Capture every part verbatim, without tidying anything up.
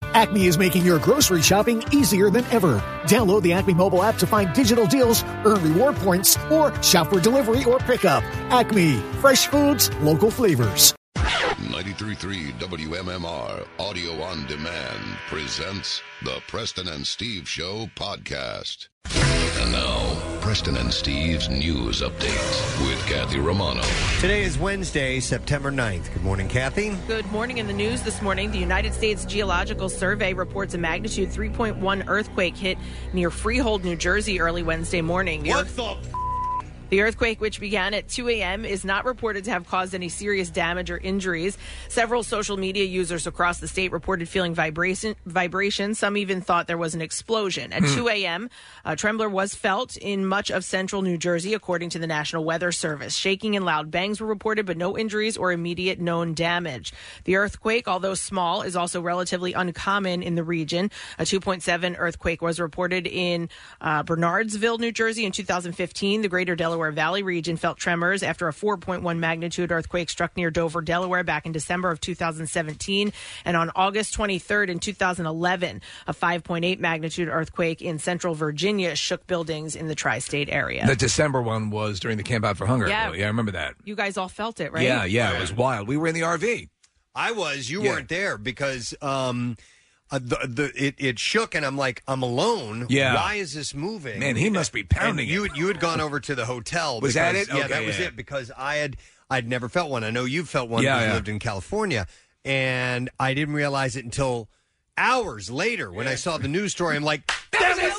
Acme is making your grocery shopping easier than ever. Download the Acme mobile app to find digital deals, earn reward points, or shop for delivery or pickup. Acme, fresh foods, local flavors. ninety-three point three W M M R Audio on Demand presents the Preston and Steve Show podcast. And now, Preston and Steve's News Update with Kathy Romano. Today is Wednesday, September ninth. Good morning, Kathy. Good morning. In the news this morning, the United States Geological Survey reports a magnitude three point one earthquake hit near Freehold, New Jersey early Wednesday morning. The What earth- the... The earthquake, which began at two a.m., is not reported to have caused any serious damage or injuries. Several social media users across the state reported feeling vibration. vibration. Some even thought there was an explosion. At two a.m., a tremor was felt in much of central New Jersey, according to the National Weather Service. Shaking and loud bangs were reported, but no injuries or immediate known damage. The earthquake, although small, is also relatively uncommon in the region. A two point seven earthquake was reported in uh, Bernardsville, New Jersey in two thousand fifteen. The greater Delaware Valley region felt tremors after a four point one magnitude earthquake struck near Dover, Delaware back in December of two thousand seventeen. And on August twenty-third in two thousand eleven, a five point eight magnitude earthquake in central Virginia shook buildings in the tri-state area. The December one was during the Camp Out for Hunger. Yeah. Yeah, I remember that. You guys all felt it, right? Yeah, yeah, it was wild. We were in the R V. I was. You Yeah. weren't there because um, uh, the, the it, it shook, and I'm like, I'm alone. Yeah. Why is this moving? Man, he must be pounding And you it. had, you had gone over to the hotel. Was because, that it? Yeah, Okay, that was yeah. it, because I had I'd never felt one. I know you felt one Yeah, because you yeah. lived in California, and I didn't realize it until hours later when I saw the news story. I'm like, that was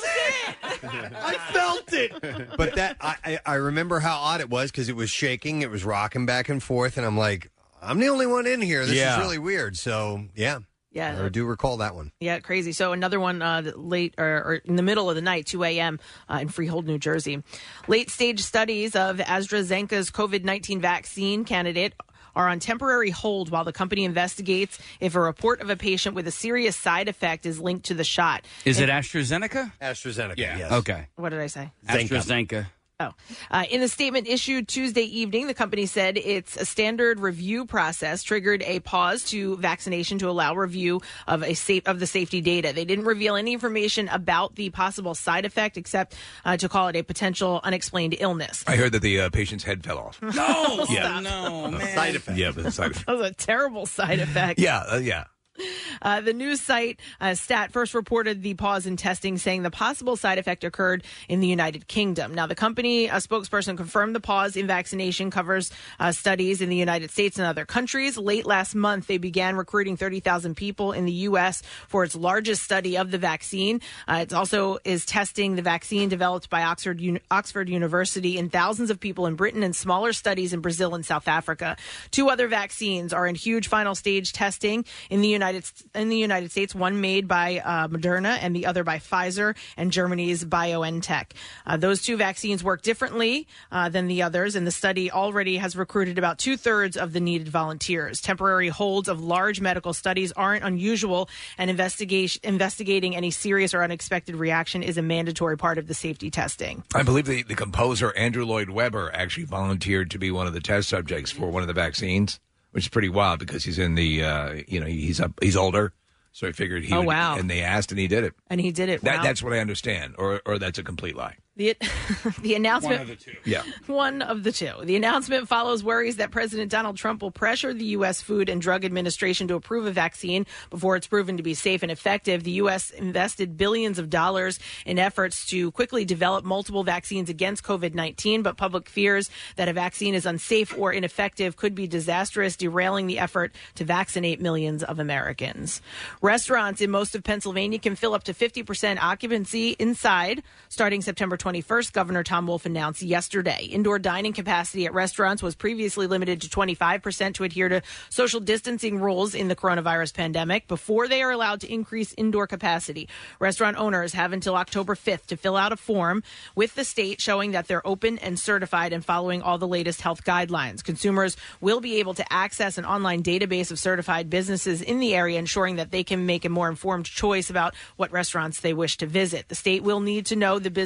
it! I felt it! But that I, I, I remember how odd it was because it was shaking, it was rocking back and forth, and I'm like, I'm the only one in here. This Yeah. is really weird. So, yeah. Yeah. I do recall that one. Yeah, crazy. So another one uh, late or, or in the middle of the night, two a.m. Uh, in Freehold, New Jersey. Late stage studies of AstraZeneca's COVID nineteen vaccine candidate are on temporary hold while the company investigates if a report of a patient with a serious side effect is linked to the shot. Is And- it AstraZeneca? AstraZeneca, Yeah. yes. Okay. What did I say? AstraZeneca. Oh. Uh, in a statement issued Tuesday evening, the company said its a standard review process triggered a pause to vaccination to allow review of a safe of the safety data. They didn't reveal any information about the possible side effect except uh, to call it a potential unexplained illness. I heard that the uh, patient's head fell off. No! Yeah. No, man. Side effect. Yeah, but the side effect. That was a terrible side effect. Yeah, uh, yeah. Uh, the news site uh, Stat first reported the pause in testing, saying the possible side effect occurred in the United Kingdom. Now, the company a spokesperson confirmed the pause in vaccination covers uh, studies in the United States and other countries. Late last month, they began recruiting thirty thousand people in the U S for its largest study of the vaccine. Uh, it also is testing the vaccine developed by Oxford, Un- Oxford University in thousands of people in Britain and smaller studies in Brazil and South Africa. Two other vaccines are in huge final stage testing in the United in the United States, one made by uh, Moderna and the other by Pfizer and Germany's BioNTech. Uh, those two vaccines work differently uh, than the others, and the study already has recruited about two-thirds of the needed volunteers. Temporary holds of large medical studies aren't unusual, and investigation, investigating any serious or unexpected reaction is a mandatory part of the safety testing. I believe the, the composer Andrew Lloyd Webber actually volunteered to be one of the test subjects for one of the vaccines, which is pretty wild because he's in the, uh, you know, he's up, he's older, so I figured he Oh, would, wow. and they asked and he did it. And he did it. That, Wow. That's what I understand, or or that's a complete lie. The, the announcement. One of the two. Yeah. One of the two. The announcement follows worries that President Donald Trump will pressure the U S. Food and Drug Administration to approve a vaccine before it's proven to be safe and effective. The U S invested billions of dollars in efforts to quickly develop multiple vaccines against COVID nineteen, but public fears that a vaccine is unsafe or ineffective could be disastrous, derailing the effort to vaccinate millions of Americans. Restaurants in most of Pennsylvania can fill up to fifty percent occupancy inside starting September twenty-first, Governor Tom Wolf announced yesterday. Indoor dining capacity at restaurants was previously limited to twenty-five percent to adhere to social distancing rules in the coronavirus pandemic. Before they are allowed to increase indoor capacity, restaurant owners have until October fifth to fill out a form with the state showing that they're open and certified and following all the latest health guidelines. Consumers will be able to access an online database of certified businesses in the area, ensuring that they can make a more informed choice about what restaurants they wish to visit. The state will need to know the business's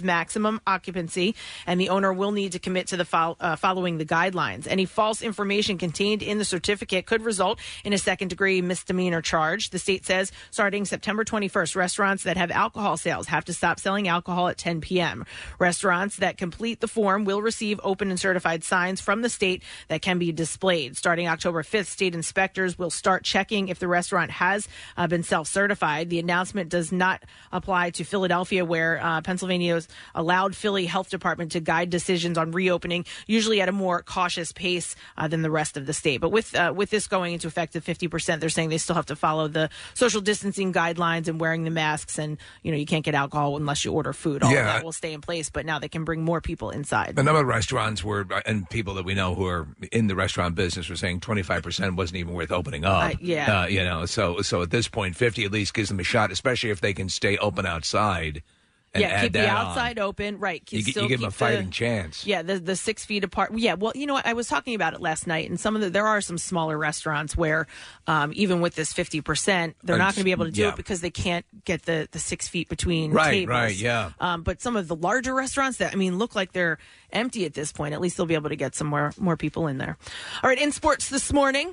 maximum occupancy, and the owner will need to commit to the fo- uh, following the guidelines. Any false information contained in the certificate could result in a second-degree misdemeanor charge. The state says starting September twenty-first, restaurants that have alcohol sales have to stop selling alcohol at ten p.m. Restaurants that complete the form will receive open and certified signs from the state that can be displayed. Starting October fifth, state inspectors will start checking if the restaurant has uh, been self-certified. The announcement does not apply to Philadelphia, where uh, Pennsylvania's allowed Philly Health Department to guide decisions on reopening, usually at a more cautious pace uh, than the rest of the state. But with uh, with this going into effect at fifty percent, they're saying they still have to follow the social distancing guidelines and wearing the masks, and you know you can't get alcohol unless you order food. All Yeah. of that will stay in place, but now they can bring more people inside. A number of restaurants were, and people that we know who are in the restaurant business were saying twenty-five percent wasn't even worth opening up. Uh, yeah. Uh, you know, so so at this point, fifty at least gives them a shot, especially if they can stay open outside. And yeah, add keep the that on. outside open. Right. You, Still you give them a keep fighting the, chance. Yeah, the the six feet apart. Yeah, well, you know what? I was talking about it last night, and some of the there are some smaller restaurants where um, even with this fifty percent, they're not going to be able to do yeah. it because they can't get the, the six feet between Right, tables. right, yeah. Um, but some of the larger restaurants that I mean look like they're empty at this point. At least they'll be able to get some more more people in there. All right, in sports this morning.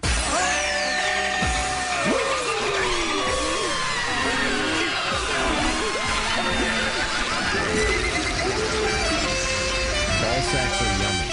Ball sacks are yummy.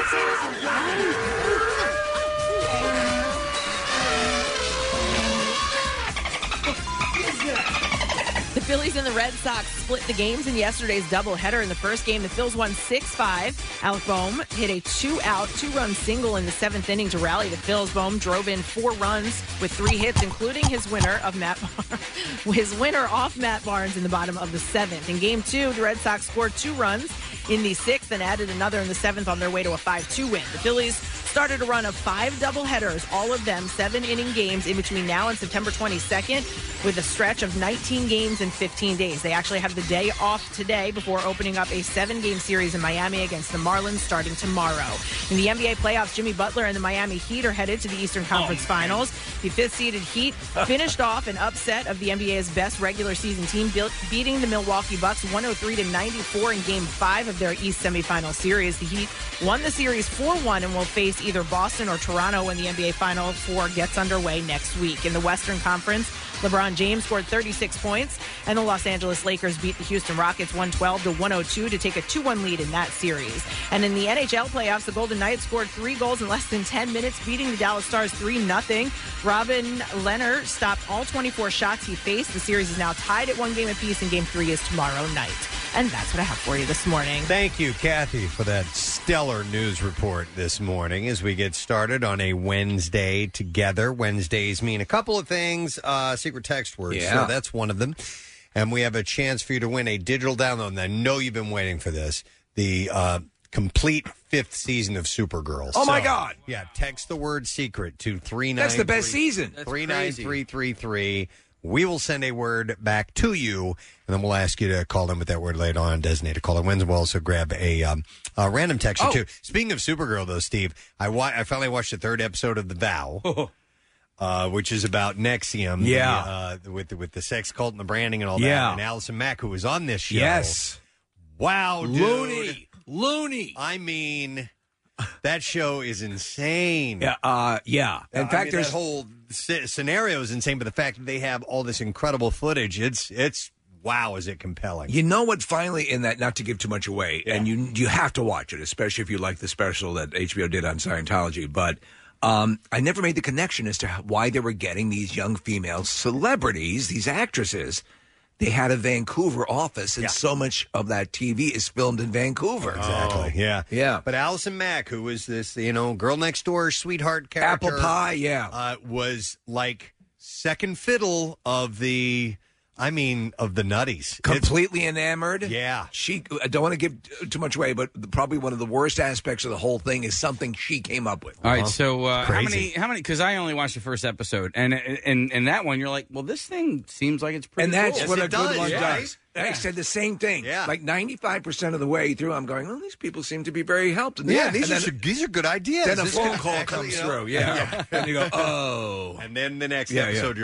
The Phillies and the Red Sox split the games in yesterday's doubleheader. In the first game, the Phils won six five. Alec Boehm hit a two-out, two-run single in the seventh inning to rally the Phils. Boehm drove in four runs with three hits, including his winner of Matt Bar- his winner off Matt Barnes in the bottom of the seventh. In game two, the Red Sox scored two runs in the sixth and added another in the seventh on their way to a five two win. The Phillies started a run of five doubleheaders, all of them seven-inning games in between now and September twenty-second, with a stretch of nineteen games in fifteen days. They actually have the day off today before opening up a seven-game series in Miami against the Marlins starting tomorrow. In the N B A playoffs, Jimmy Butler and the Miami Heat are headed to the Eastern Conference oh, Finals. The fifth-seeded Heat finished off an upset of the N B A's best regular season team, built, beating the Milwaukee Bucks one oh three to ninety-four in Game five of their East semifinal series. The Heat won the series four one and will face either Boston or Toronto when the N B A Final Four gets underway next week. In the Western Conference, LeBron James scored thirty-six points, and the Los Angeles Lakers beat the Houston Rockets one twelve to one oh two to take a two one lead in that series. And in the N H L playoffs, the Golden Knights scored three goals in less than ten minutes, beating the Dallas Stars three nothing. Robin Lehner stopped all twenty-four shots he faced. The series is now tied at one game apiece, and Game three is tomorrow night. And that's what I have for you this morning. Thank you, Kathy, for that stellar news report this morning as we get started on a Wednesday together. Wednesdays mean a couple of things, uh, secret text words. Yeah. So that's one of them. And we have a chance for you to win a digital download. And I know you've been waiting for this. The uh, complete fifth season of Supergirl. Oh, my So, God. Yeah, text the word secret to three nine. That's the best season. three nine three three three. We will send a word back to you, and then we'll ask you to call in with that word later on. Designated caller wins. We'll also grab a, um, a random text or Oh. two. Speaking of Supergirl, though, Steve, I, wa- I finally watched the third episode of The Vow, uh, which is about Nexium. Yeah. The, uh, with, the, with the sex cult and the branding and all Yeah. that. And Allison Mack, who was on this show. Yes. Wow, dude. Looney. Looney. I mean, that show is insane. Yeah. Uh, yeah. In I fact, mean, there's that whole sc- scenario is insane, but the fact that they have all this incredible footage, it's it's wow, is it compelling? You know what? Finally, in that, not to give too much away, and you you have to watch it, especially if you like the special that H B O did on Scientology. But um, I never made the connection as to how, why they were getting these young female celebrities, these actresses. They had a Vancouver office, and Yeah. so much of that T V is filmed in Vancouver. Exactly. Yeah. Yeah. But Allison Mack, who was this, you know, girl next door sweetheart character, Apple pie, yeah. uh, was like second fiddle of the. I mean, of the nutties. Completely enamored. Yeah. She, I don't want to give too much away, but probably one of the worst aspects of the whole thing is something she came up with. All right, so uh, how Crazy. many? How many? Because I only watched the first episode, and and and that one, you're like, well, this thing seems like it's pretty. And that's cool. what Yes, a it good does, one yeah. does. I said the same thing. Yeah. Like ninety-five percent of the way through, I'm going, oh, these people seem to be very helped. And Yeah, then, these and are then, these are good ideas. then a This phone could call actually, comes you know- through. Yeah. And you go, oh. And then the next Yeah, yeah. episode, you're like,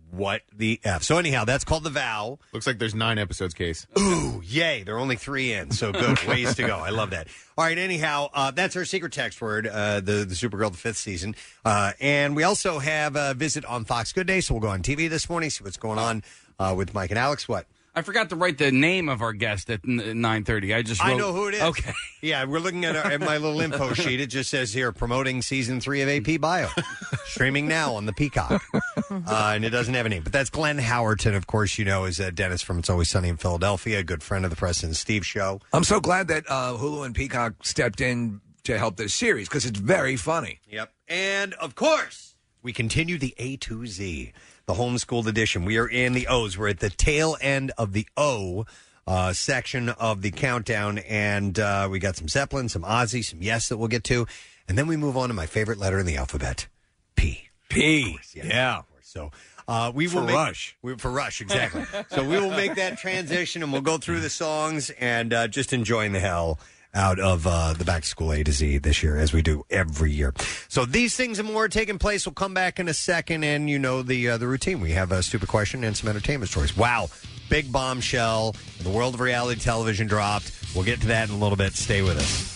what the F? So anyhow, that's called The Vow. Looks like there's nine episodes, Case. Ooh, yay. There are only three in, so good. Ways to go. I love that. All right, anyhow, uh, that's our secret text word, uh, the, the Supergirl, the fifth season. Uh, and we also have a visit on Fox Good Day, so we'll go on T V this morning, see what's going on uh, with Mike and Alex. What? I forgot to write the name of our guest at nine thirty. I just wrote, I know who it is. Okay. Yeah, we're looking at, our, at my little info sheet. It just says here, promoting season three of A P Bio. Streaming now on the Peacock. Uh, and it doesn't have a name. But that's Glenn Howerton, of course, you know, is uh, Dennis from It's Always Sunny in Philadelphia, a good friend of the Preston and Steve show. I'm so glad that uh, Hulu and Peacock stepped in to help this series because it's very funny. Yep. And, of course, we continue the A to Z, the homeschooled edition. We are in the O's. We're at the tail end of the O uh, section of the countdown, and uh, we got some Zeppelin, some Ozzy, some Yes that we'll get to, and then we move on to my favorite letter in the alphabet, P. P. Course, yeah. yeah. So uh, we for will make, Rush. We, for Rush, exactly. So we will make that transition, and we'll go through the songs and uh, just enjoying the hell out of uh, the Back to School A to Z this year, as we do every year. So these things and more are taking place. We'll come back in a second, and you know the uh, the routine. We have a stupid question and some entertainment stories. Wow, big bombshell in the world of reality television dropped. We'll get to that in a little bit. Stay with us.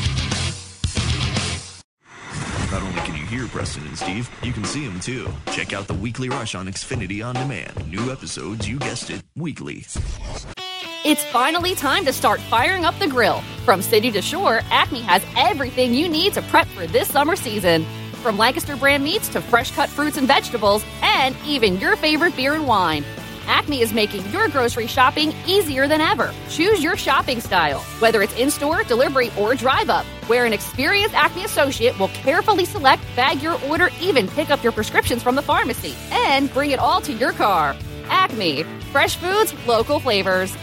Not only can you hear Preston and Steve, you can see them too. Check out the Weekly Rush on Xfinity On Demand. New episodes, you guessed it, weekly. It's finally time to start firing up the grill. From city to shore, Acme has everything you need to prep for this summer season. From Lancaster brand meats to fresh cut fruits and vegetables, and even your favorite beer and wine. Acme is making your grocery shopping easier than ever. Choose your shopping style, whether it's in-store, delivery, or drive-up, where an experienced Acme associate will carefully select, bag your order, even pick up your prescriptions from the pharmacy, and bring it all to your car. Acme. Fresh foods, local flavors.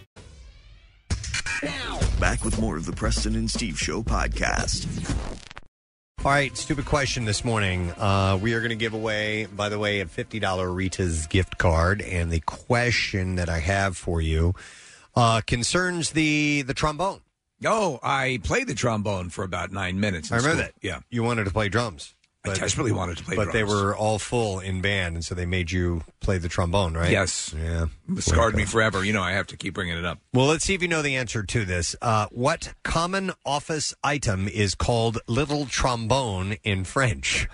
Back with more of the Preston and Steve Show podcast. All right, stupid question this morning. Uh, we are going to give away, by the way, a fifty dollars Rita's gift card. And the question that I have for you uh, concerns the, the trombone. Oh, I played the trombone for about nine minutes. I remember school. that. Yeah. You wanted to play drums. I desperately wanted to play but drums. But they were all full in band, and so they made you play the trombone, right? Yes. Yeah. It scarred me forever. You know, I have to keep bringing it up. Well, let's see if you know the answer to this. Uh, what common office item is called little trombone in French?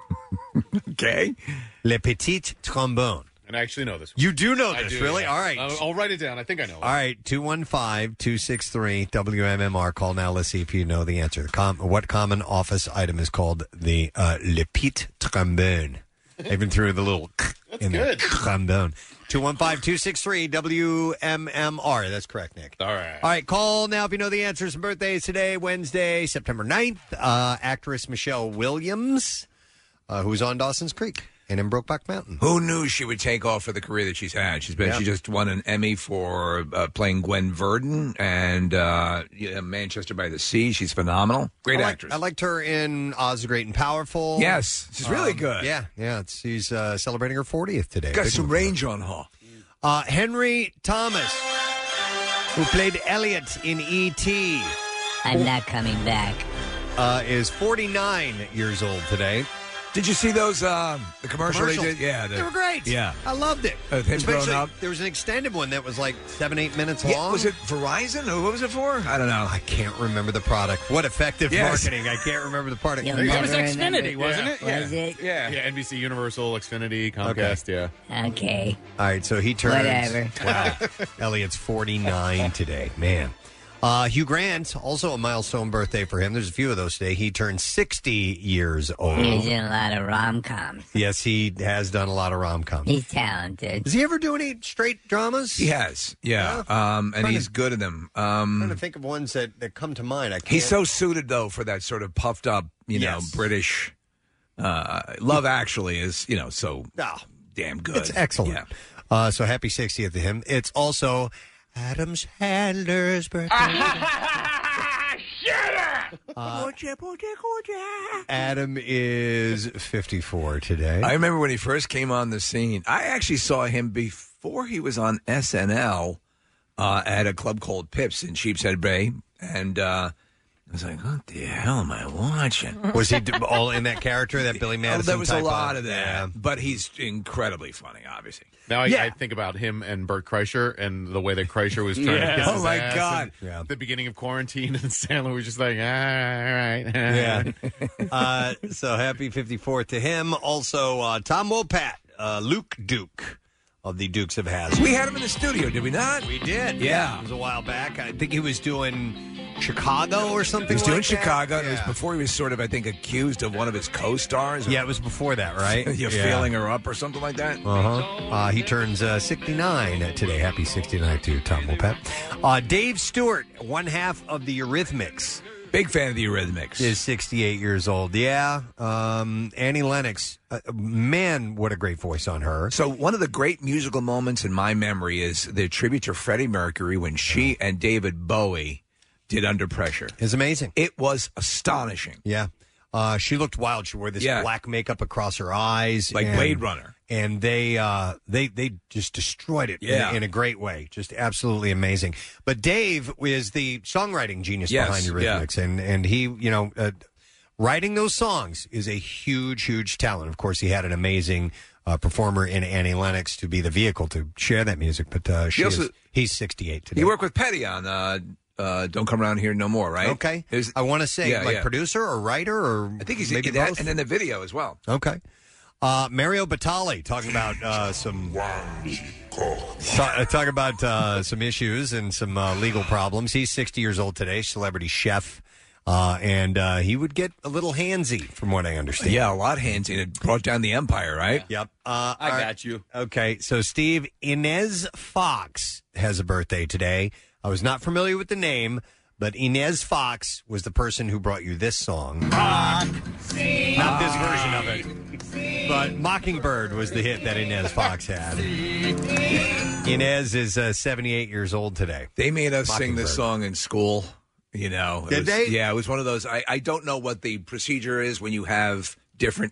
Okay. Le petit trombone. And I actually know this one. You do know I this, do, really? yeah. All right. I'll, I'll write it down. I think I know it. All right, two one five, two six three, W M M R. Call now. Let's see if you know the answer. Com- what common office item is called the uh, le petit trombone? I even threw the little That's in good. there. Trombone. two one five, two six three, W M M R. That's correct, Nick. All right. All right, call now if you know the answers. Some birthdays today, Wednesday, September ninth. Uh, actress Michelle Williams, uh, who's on Dawson's Creek and in Brokeback Mountain. Who knew she would take off for the career that she's had? She's been. Yeah. She just won an Emmy for uh, playing Gwen Verdon and uh, yeah, Manchester by the Sea. She's phenomenal. Great I like- actress. I liked her in Oz the Great and Powerful. Yes, she's really Um, good. Yeah, yeah. It's, she's uh, celebrating her fortieth today. Got Big some one for her. range on her. Uh, Henry Thomas, who played Elliot in E T I'm not coming back. uh, is forty-nine years old today. Did you see those? Uh, the commercial they Commercials? did? Yeah, the- They were great. Yeah. I loved it. Uh, him grown Especially, up. there was an extended one that was like seven, eight minutes Yeah, long. was it Verizon? Or what was it for? I don't know. I can't remember the product. What effective Yes. marketing. I can't remember the product. You'll It never was Xfinity, remember. wasn't it? Was it? Yeah. Yeah, N B C, Universal, Xfinity, Comcast, yeah. Okay. All right, so he turns. Whatever. Wow. Elliot's forty-nine today. Man. Uh, Hugh Grant, also a milestone birthday for him. There's a few of those today. He turned sixty years old. He's in a lot of rom-coms. Yes, he has done a lot of rom-coms. He's talented. Does he ever do any straight dramas? He has, yeah, um, and Trying he's to- good at them. I'm trying to Um, think of ones that, that come to mind. I can't. he's so suited though for that sort of puffed up, you know, Yes. British. Uh, Love Actually is, you know, so Oh, damn good. it's excellent. Yeah. Uh, so happy sixtieth to him. It's also Adam's Handler's birthday. Uh, Adam is fifty-four today. I remember when he first came on the scene. I actually saw him before he was on S N L uh, at a club called Pips in Sheepshead Bay, and uh, I was like, what the hell am I watching? Was he all in that character, that Billy Oh, Madison? there was a type lot of of that, but he's incredibly funny, obviously. Now I, Yeah. I think about him and Bert Kreischer and the way that Kreischer was trying Yeah. to kiss Oh, his my ass God. and Yeah. the beginning of quarantine, and Sandler was just like, all right, all right. Yeah. uh, so happy fifty-fourth to him. Also, uh, Tom Wopat, uh, Luke Duke of the Dukes of Hazzard. We had him in the studio, did we not? We did. Yeah. It was a while back. I think he was doing Chicago or something He was doing like that. Chicago, and it was Yeah. before he was sort of, I think, accused of one of his co-stars. Yeah, it was before that, right? You're Yeah. feeling her up or something like that? Uh-huh. Uh, he turns uh, sixty-nine today. Happy sixty-nine to Tom Wopat. Uh, Dave Stewart, one half of the Eurythmics. Big fan of the Eurythmics. Is sixty-eight years old. Yeah. Um, Annie Lennox, uh, man, what a great voice on her. So one of the great musical moments in my memory is the tribute to Freddie Mercury when she and David Bowie did Under Pressure. It's amazing. It was astonishing. Yeah. Uh, she looked wild. She wore this Yeah. black makeup across her eyes. Like and- Blade Runner. And they uh, they they just destroyed it Yeah. in, in a great way. Just absolutely amazing. But Dave is the songwriting genius Yes, behind Eurythmics. And, and he, you know, uh, writing those songs is a huge, huge talent. Of course, he had an amazing uh, performer in Annie Lennox to be the vehicle to share that music. But uh, she He also- is, he's sixty-eight today. You work with Petty on uh, uh, Don't Come Around Here No More, right? Okay. Is- I want to say, Yeah, like yeah. producer or writer or I think he's maybe in that, both? and then the video as well. Okay. Uh, Mario Batali talking about uh, some ta- uh, talking about uh, some issues and some uh, legal problems. He's sixty years old today, celebrity chef, uh, and uh, he would get a little handsy, from what I understand. Yeah, a lot handsy. And it brought down the empire, right? Yep. Uh, I all right. got you. Okay, so Steve, Inez Fox has a birthday today. I was not familiar with the name, but Inez Fox was the person who brought you this song. Not this version of it. But Mockingbird was the hit that Inez Fox had. Inez is uh, seventy-eight years old today. They made us sing Mockingbird. this song in school. You know, It Did was- they? Yeah, it was one of those. I, I don't know what the procedure is when you have different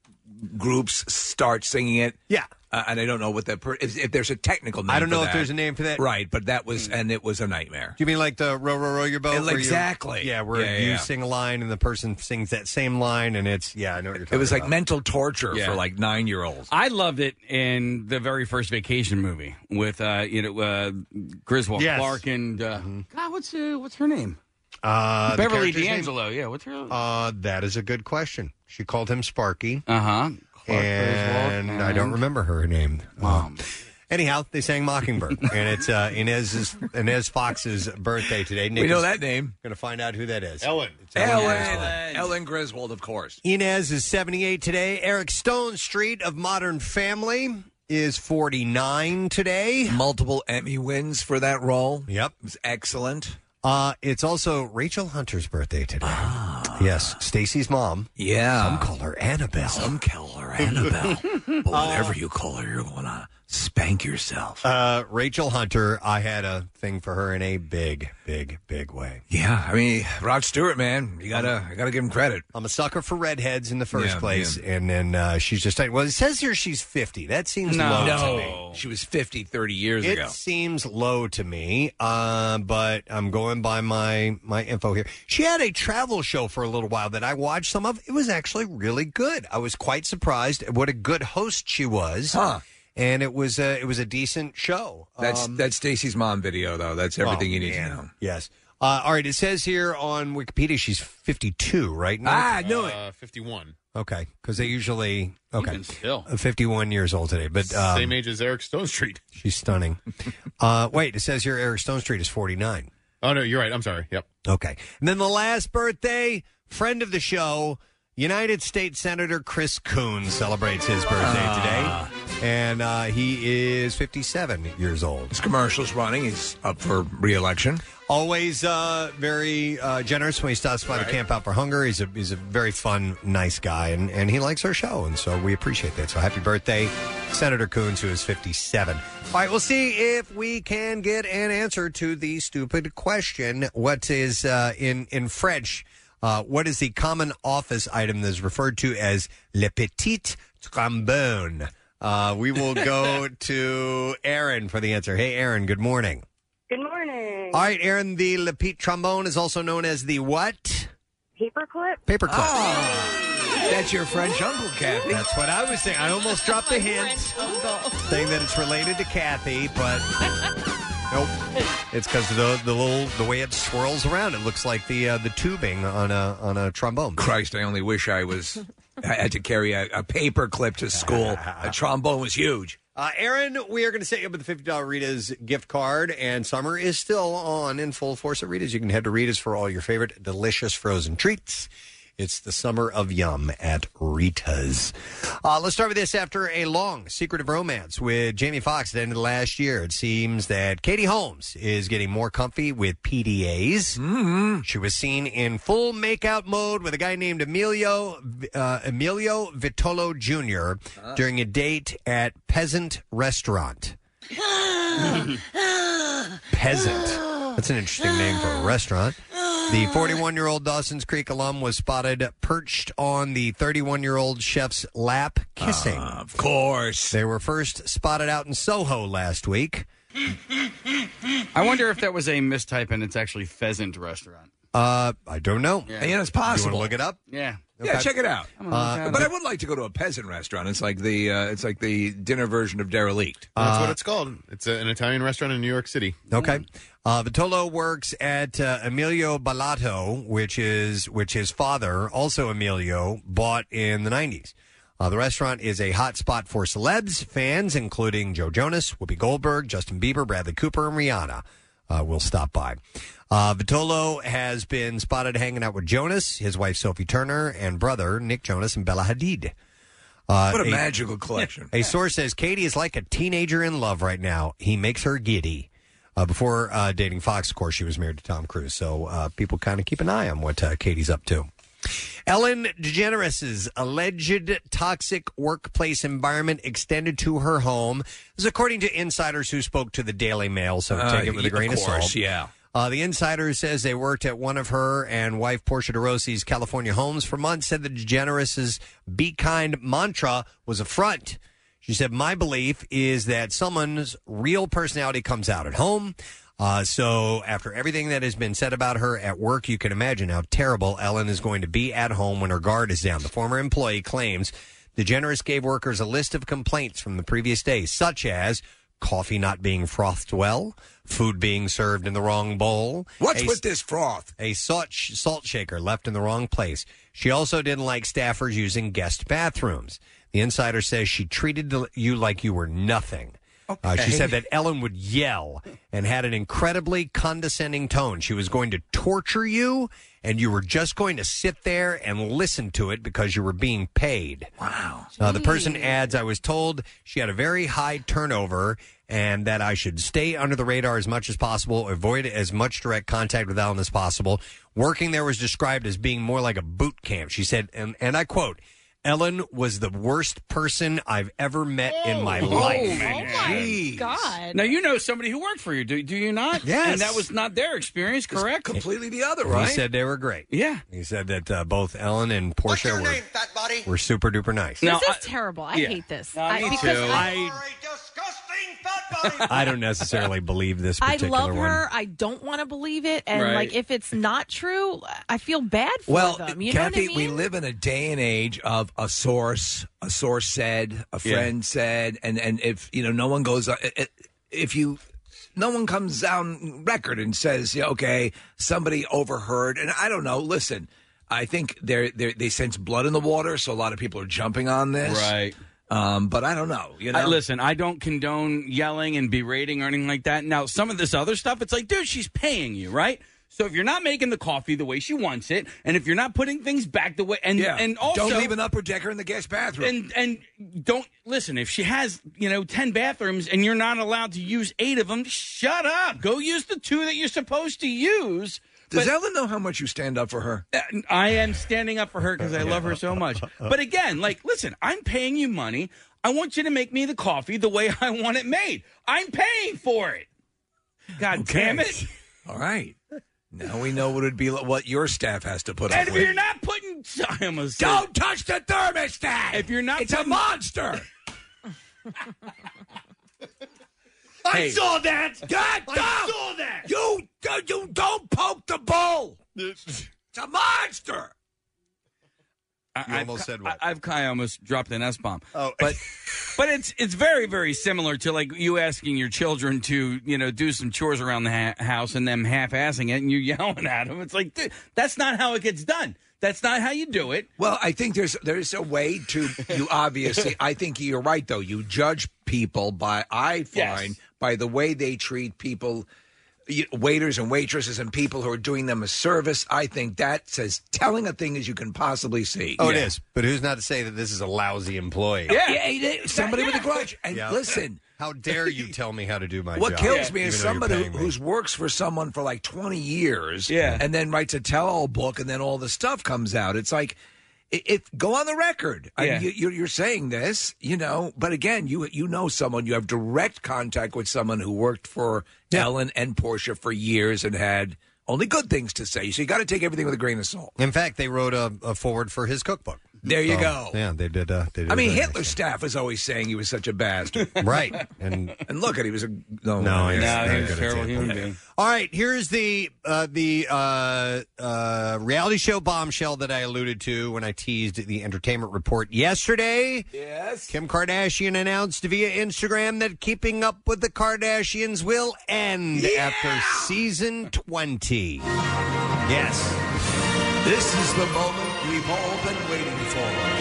groups start singing it. Yeah. Uh, and I don't know what that per- if, if there's a technical name. I don't for know if that. there's a name for that. Right, but that was and it was a nightmare. Do you mean like the row, row, row your boat? Yeah, where you- exactly. Yeah, where Yeah, yeah, you yeah. sing a line and the person sings that same line, and it's, yeah, I know what you're talking It was like about. mental torture Yeah. for like nine year olds. I loved it in the very first Vacation movie with uh, you know uh, Griswold Yes. Clark and uh, God, what's uh, what's her name? Uh, the Beverly character's name? D'Angelo. Yeah, what's her? Uh, that is a good question. She called him Sparky. Uh huh. And I don't remember her name. Um, anyhow, they sang Mockingbird, and it's uh, Inez's Inez Fox's birthday today. Nick We know is that name. Going to find out who that is. Ellen. It's Ellen. Ellen, Ellen Griswold, of course. Inez is seventy-eight today. Eric Stone Street of Modern Family is forty-nine today. Multiple Emmy wins for that role. Yep. It was excellent. Uh, it's also Rachel Hunter's birthday today. Yes, Stacy's mom. Yeah. Some call her Annabelle. Some call her Annabelle. But whatever you call her, you're going to spank yourself. Uh, Rachel Hunter, I had a thing for her in a big, big, big way. Yeah, I mean, Rod Stewart, man, you gotta, I gotta give him credit. I'm a sucker for redheads in the first Yeah, place, yeah. and then uh, she's just well. It says here she's fifty. That seems No. low to No, me. she was fifty, thirty years It ago. seems low to me, uh, but I'm going by my my info here. She had a travel show for a little while that I watched some of. It was actually really good. I was quite surprised at what a good host she was. Huh. And it was a, it was a decent show. That's Um, that's Stacy's mom video, though. That's everything oh, you need man. to know. Yes. Uh, all right. It says here on Wikipedia she's fifty-two, right? Nick? Ah, I knew it. Uh, fifty-one. Okay, because they usually okay, Even still. Uh, fifty-one years old today, but um, Same age as Eric Stone Street. she's stunning. uh, wait, it says here Eric Stone Street is forty-nine. Oh, no, you're right. I'm sorry. Yep. Okay, and then the last birthday, friend of the show, United States Senator Chris Coons celebrates his birthday today, and uh, he is fifty-seven years old. His commercial's running. He's up for re-election. Always uh, very uh, generous when he stops by the Camp Out for Hunger. He's a he's a very fun, nice guy, and, and he likes our show, and so we appreciate that. So happy birthday, Senator Coons, who is fifty-seven. All right, we'll see if we can get an answer to the stupid question. What is, uh, in, in French, uh, what is the common office item that is referred to as le petit trombone? Uh, we will go to Aaron for the answer. Hey, Aaron, good morning. Good morning. morning. All right, Aaron, the Lapite trombone is also known as the what? Paperclip. Paperclip. Oh, that's your French uncle, Kathy. That's what I was saying. I almost dropped a hint saying that it's related to Kathy, but nope. It's because of the the little the way it swirls around. It looks like the uh, the tubing on a on a trombone. Christ, I only wish I was. I had to carry a, a paper clip to school. A trombone was huge. Uh, Aaron, we are going to set you up with a fifty dollars Rita's gift card, and summer is still on in full force at Rita's. You can head to Rita's for all your favorite delicious frozen treats. It's the summer of yum at Rita's. Uh, let's start with this. After a long secretive romance with Jamie Foxx at the end of the last year, it seems that Katie Holmes is getting more comfy with P D As. Mm-hmm. She was seen in full makeout mode with a guy named Emilio uh, Emilio Vitolo Junior Uh. during a date at Peasant Restaurant. Peasant. That's an interesting name for a restaurant. The forty-one-year-old Dawson's Creek alum was spotted perched on the thirty-one-year-old chef's lap, kissing. Uh, of course. They were first spotted out in Soho last week. I wonder if that was a mistype and it's actually Pheasant Restaurant. Uh, I don't know. Yeah, yeah it's possible. You want to look it up? Yeah. Yeah, Okay. check it out. Uh, but I would like to go to a peasant restaurant. It's like the uh, it's like the dinner version of Derelict. That's Uh, what it's called. It's a, an Italian restaurant in New York City. Okay. Uh, Vitolo works at uh, Emilio Ballato, which is which his father, also Emilio, bought in the nineties. Uh, the restaurant is a hot spot for celebs, fans, including Joe Jonas, Whoopi Goldberg, Justin Bieber, Bradley Cooper, and Rihanna uh, will stop by. Uh, Vitolo has been spotted hanging out with Jonas, his wife Sophie Turner, and brother Nick Jonas and Bella Hadid. Uh, What a magical collection. A source says Katie is like a teenager in love right now. He makes her giddy. Uh, before uh, dating Fox, of course, she was married to Tom Cruise. So uh, people kind of keep an eye on what uh, Katie's up to. Ellen DeGeneres' alleged toxic workplace environment extended to her home. This is according to insiders who spoke to the Daily Mail, so Uh, take it with a grain of, of course, salt. yeah. Uh, the insider says they worked at one of her and wife Portia de Rossi's California homes for months, said the DeGeneres' Be Kind mantra was a front. She said, my belief is that someone's real personality comes out at home. Uh, so after everything that has been said about her at work, you can imagine how terrible Ellen is going to be at home when her guard is down. The former employee claims DeGeneres gave workers a list of complaints from the previous day, such as coffee not being frothed well, food being served in the wrong bowl. What's a, with this froth? A salt, sh- salt shaker left in the wrong place. She also didn't like staffers using guest bathrooms. The insider says she treated you like you were nothing. Uh, she Okay. said that Ellen would yell and had an incredibly condescending tone. She was going to torture you, and you were just going to sit there and listen to it because you were being paid. Wow. Uh, the person adds, I was told she had a very high turnover and that I should stay under the radar as much as possible, avoid as much direct contact with Ellen as possible. Working there was described as being more like a boot camp. She said, and, and I quote, Ellen was the worst person I've ever met in my life. Oh, my God. Now, you know somebody who worked for you, do, do you not? Yes. And that was not their experience, correct? Completely the other, He right? said they were great. Yeah. He said that uh, both Ellen and Portia were, fat body? were super duper nice. This is terrible. I yeah. hate this. No, I, me because too. I, I don't necessarily believe this I particular love one. her. I don't want to believe it. And Right. like, if it's not true, I feel bad for Well, them. You Kathy, know what I mean? we live in a day and age of a source, a source said, a Yeah. friend said, and and if you know, no one goes, if you, no one comes on record and says, yeah, okay, somebody overheard, and I don't know. Listen, I think they they they sense blood in the water, so a lot of people are jumping on this, Right. Um, but I don't know. You know, I, listen, I don't condone yelling and berating or anything like that. Now, some of this other stuff, it's like, dude, she's paying you, right? So if you're not making the coffee the way she wants it, and if you're not putting things back the way, and yeah. and also don't leave an upper decker in the guest bathroom. and and don't listen. If she has you know ten bathrooms and you're not allowed to use eight of them, shut up. Go use the two that you're supposed to use. Does But- Ellen know how much you stand up for her? Uh, I am standing up for her because I love her so much. But again, like, listen, I'm paying you money. I want you to make me the coffee the way I want it made. I'm paying for it. God Okay. damn it. All right. Now we know what it'd be, what your staff has to put And up if with. you're not putting, I almost said- Don't touch the thermostat. If you're not, it's putting, a monster. I Hey. saw that. God, I no! saw that. You, you don't poke the bull. It's a monster. I, You I've, almost said what? I, I've kind of almost dropped an S bomb. Oh, but but it's it's very very similar to like you asking your children to you know do some chores around the ha- house and them half-assing it and you yelling at them. It's like dude, that's not how it gets done. That's not how you do it. Well, I think there's there's a way to you obviously. I think you're right though. You judge people by I find Yes. by the way they treat people. you- Waiters and waitresses and people who are doing them a service. I think that's as telling a thing as you can possibly see. Oh, it is. But who's not to say that this is a lousy employee? Yeah, yeah, it is. Somebody with a grudge. And Yeah. listen, How dare you tell me how to do my what job? kills me is even though you're somebody who paying me. who's works for someone for like twenty years, Yeah. and then writes a tell-all book, and then all the stuff comes out. It's like, it, it go on the record. I Yeah. mean, you, you're, you're saying this, you know, but again, you you know someone, you have direct contact with someone who worked for Ellen and Portia for years and had only good things to say. So you got to take everything with a grain of salt. In fact, they wrote a, a forward for his cookbook. There you So, go. Yeah, they did. Uh, they did I mean, a very Hitler's staff was always saying he was such a bastard. nice- right, and And look at he was a no, No, he's No, not he was good a terrible example. human being. All right, here's the uh, the uh, uh, reality show bombshell that I alluded to when I teased the entertainment report yesterday. Yes. Kim Kardashian announced via Instagram that Keeping Up with the Kardashians will end after season twenty. Yes. This is the moment we've all been waiting for.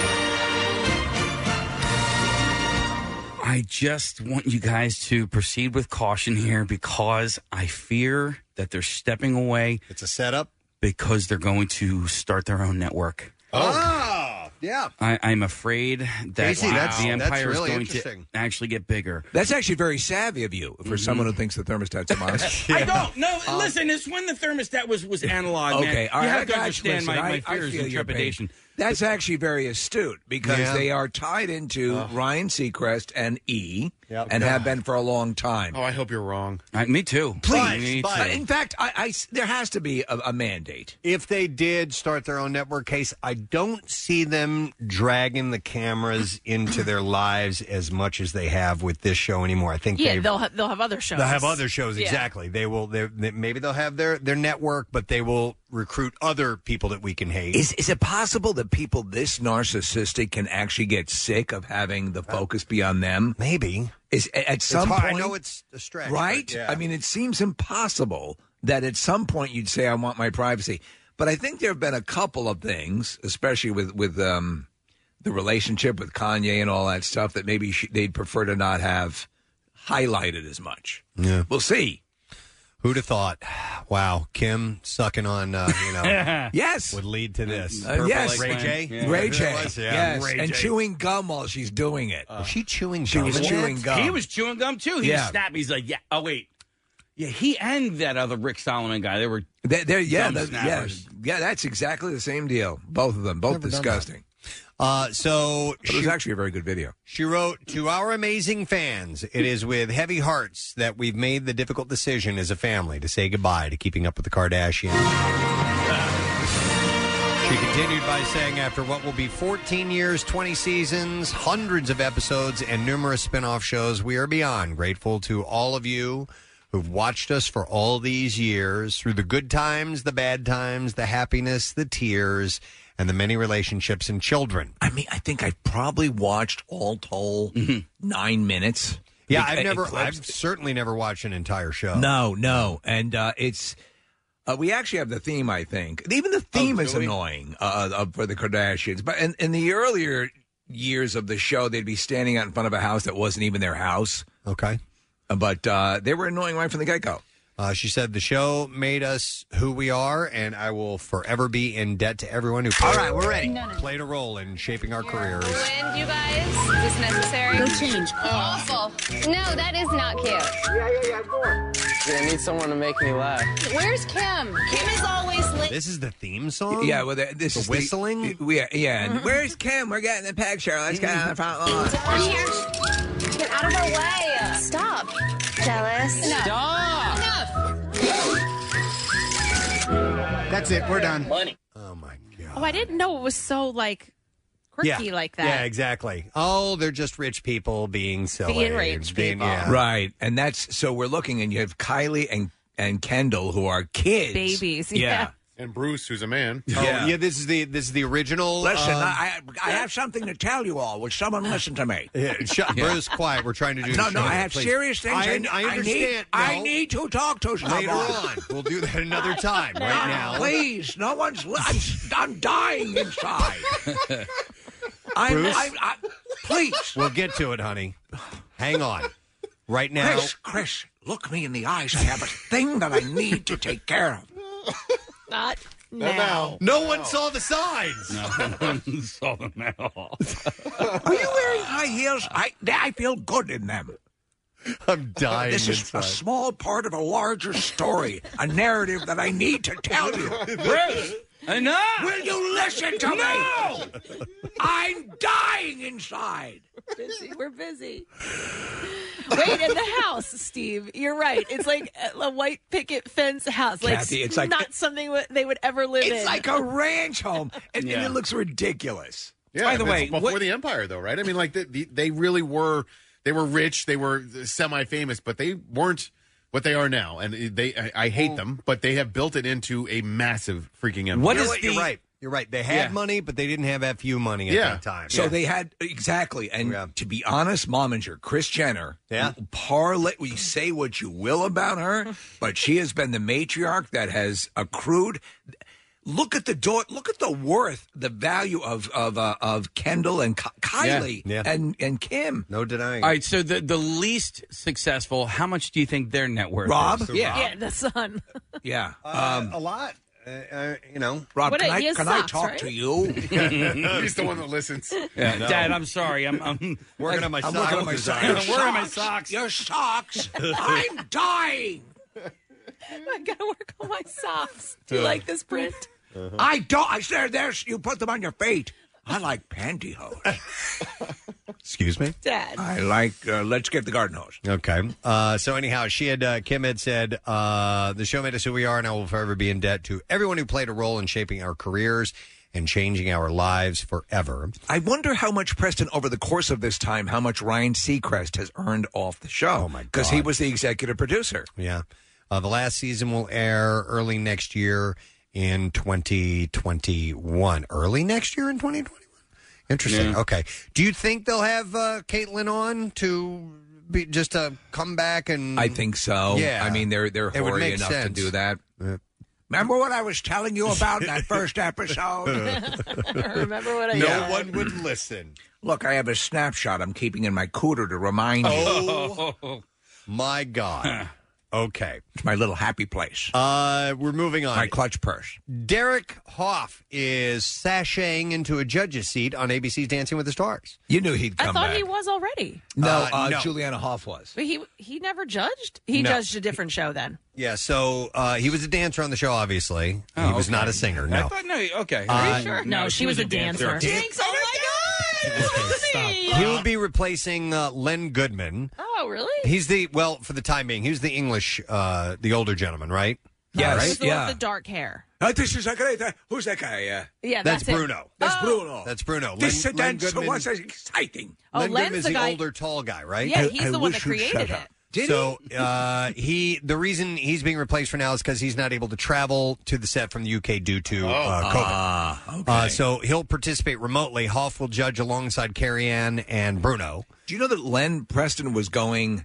I just want you guys to proceed with caution here because I fear that they're stepping away. It's a setup. Because they're going to start their own network. Oh, yeah. I, I'm afraid that Casey, that's- the that's empire really is going to interesting. actually get bigger. That's actually very savvy of you for someone who thinks the thermostat's a monster. I don't. No, listen. It's when the thermostat was was analog. man. Okay, all you right, I have to got you. understand Listen, my, I- my I fears feel and your pain. trepidation. That's actually very astute because Yeah. they are tied into Ryan Seacrest and E, Yep. and have been for a long time. Oh, I hope you're wrong. Uh, me too. Please, me but- too. Uh, in fact, I, I s- there has to be a, a mandate. If they did start their own network case, I don't see them dragging the cameras into their lives as much as they have with this show anymore. I think Yeah, they've- they'll ha- they'll have other shows. They'll have other shows, Yeah. exactly. They will. They, they maybe they'll have their their network, but they will recruit other people that we can hate. Is is it possible that people this narcissistic can actually get sick of having the focus be on them? Maybe. Is at It's some hard. point? I know it's a stretch, right? but yeah. I mean, it seems impossible that at some point you'd say, "I want my privacy." But I think there have been a couple of things, especially with with um, the relationship with Kanye and all that stuff, that maybe sh- they'd prefer to not have highlighted as much. Yeah. We'll see. Who'd have thought? Wow, Kim sucking on, uh, you know, Yes. would lead to this. Uh, yes. Ray J. Yeah. Ray Who J. that was? Yeah. Yes. Ray And J. chewing gum while she's doing it. Was she chewing She gum? was in chewing that? gum. He was chewing gum too. He Yeah. was snappy. He's like, yeah. Oh wait, yeah. He and that other Rick Solomon guy. They were. They're, they're- yeah, Gum that- yeah, snappers. yeah, that's exactly the same deal. Both of them, both Never done disgusting. Uh, so But it was she, actually a very good video. she wrote, to our amazing fans, it is with heavy hearts that we've made the difficult decision as a family to say goodbye to Keeping Up with the Kardashians. She continued by saying, after what will be fourteen years, twenty seasons, hundreds of episodes, and numerous spin-off shows, we are beyond grateful to all of you who've watched us for all these years, through the good times, the bad times, the happiness, the tears, and the many relationships and children. I mean, I think I probably watched all told nine minutes. Yeah, Like, I've never, I've eclipsed- certainly never watched an entire show. No, no, and uh, it's. Uh, we actually have the theme, I think. Even the theme Oh, is do we? annoying uh, uh, for the Kardashians. But in, in the earlier years of the show, they'd be standing out in front of a house that wasn't even their house. Okay. Uh, But uh, they were annoying right from the get-go. Uh, she said, the show made us who we are, and I will forever be in debt to everyone who played, All right, we're ready. played a role in shaping our careers. When, you guys? Is this necessary? No change. Awful. No, that is not cute. Yeah, yeah, yeah, go on. Yeah, I need someone to make me laugh. Where's Kim? Kim is always late. This is the theme song? Yeah, well, the, this The is whistling? The, yeah, yeah. And where's Kim? We're getting the picture. Let's get on the front lawn. I'm here. Get out of our way. Stop. Jealous. Enough. Stop! Enough. That's it. We're done. Money. Oh, my God. Oh, I didn't know it was so like quirky yeah. like that. Yeah, exactly. Oh, they're just rich people being silly. Being rich Being- people. yeah. Right. And that's so we're looking, and you have Kylie and, and Kendall, who are kids. Babies, Yeah. yeah. And Bruce, who's a man. Oh, yeah. This is the this is the original. Listen, um, I, I have something to tell you all. Will someone listen to me? Yeah, shut, Bruce, quiet. We're trying to do. No, the no, show I here, have please. serious things. I, I, I I understand. need, no. I need to talk to someone. Later on. We'll do that another time. Right now, Please, no one's. Li- I'm, I'm dying inside. I'm, Bruce? I'm, I, please. We'll get to it, honey. Hang on. Right now, Chris, Chris, look me in the eyes. I have a thing that I need to take care of. Not Not now. now. no one saw the signs. No one saw them at all. Are you wearing high heels? I, I feel good in them. I'm dying. This is inside. a small part of a larger story, a narrative that I need to tell you. Bruce, enough! Will you listen to No! me? I'm dying inside. Busy. We're busy. Wait, in the house, Steve. You're right. It's like a, a white picket fence house. Like, Kathy, it's like- not something w- they would ever live in. It's like a ranch home, and, Yeah. and it looks ridiculous. Yeah, By the that's way, before what- the Empire, though, right? I mean, like the, the, they really were. They were rich. They were semi-famous, but they weren't what they are now. And they, I, I hate them, but they have built it into a massive freaking empire. What You're, is right, the- you're right. You're right. They had Yeah. money, but they didn't have F U money at Yeah. that time. So Yeah. they had exactly, and Yeah. to be honest, Mominger, Kris Jenner, Yeah. parlay. We say what you will about her, but she has been the matriarch that has accrued. Look at the do- Look at the worth, the value of of uh, of Kendall and Ky- Kylie Yeah. and and Kim. no denying. All right, so the, the least successful, how much do you think their net worth Rob? is? Yeah. yeah, the son. Yeah, Uh, um, a lot. Uh, uh, you know, Rob, What, can, I, he has can I socks, talk right? to you? He's the one that listens. Yeah. Dad, I'm sorry. I'm, I'm working on my I'm socks. working on my socks. I'm Your wearing my socks. socks. Your socks. I'm dying. I gotta work on my socks. Do you like this print? I don't. I said, there's. You put them on your feet. I like pantyhose. Excuse me. Dad. I like. Uh, let's get the garden hose. Okay. Uh, so anyhow, she had uh, Kim had said uh, the show made us who we are, and I will forever be in debt to everyone who played a role in shaping our careers and changing our lives forever. I wonder how much Preston, over the course of this time, how much Ryan Seacrest has earned off the show. Oh, my God. Because he was the executive producer. Yeah. Uh, the last season will air early next year in twenty twenty-one. Early next year in twenty twenty-one? Interesting. Yeah. Okay. Do you think they'll have uh, Caitlin on to be just to come back and? I think so. Yeah. I mean, they're they're It would hoary make enough to sense. do that. Yeah. Remember what I was telling you about in that first episode? Remember what I No said? one would listen. Look, I have a snapshot I'm keeping in my cooter to remind you. Oh my God. Okay. It's my little happy place. Uh, we're moving on. My clutch purse. Derek Hoff is sashaying into a judge's seat on A B C's Dancing with the Stars. You knew he'd I come thought back. he was already. No, Uh, uh, no. Juliana Hoff was. But he he never judged. He No. judged a different show then. Yeah, so uh, he was a dancer on the show, obviously. Oh, he was okay. not a singer, I no. thought, no, okay. Uh, Are you sure? No, she was a dancer. Jinx, oh my God! This is me. He would be replacing uh, Len Goodman. Oh, really? He's the, well, for the time being, he's the English, uh, the older gentleman, right? Yes, All right? He's the one yeah. with the dark hair. Uh, this is that guy. Who's that guy? Uh, Yeah, That's, that's, it. Bruno. that's Oh. Bruno. That's Bruno. This Len, Len, Len dancer Goodman, was exciting. Oh, Len Len's Goodman is the the guy- older, tall guy, right? Yeah, I- he's I the one wish that you'd shut created up. it. Did so uh, he, the reason he's being replaced for now is because he's not able to travel to the set from the U K due to uh, COVID. Ah, okay. Uh, so he'll participate remotely. Hoff will judge alongside Carrie Ann and Bruno. Do you know that Len Preston was going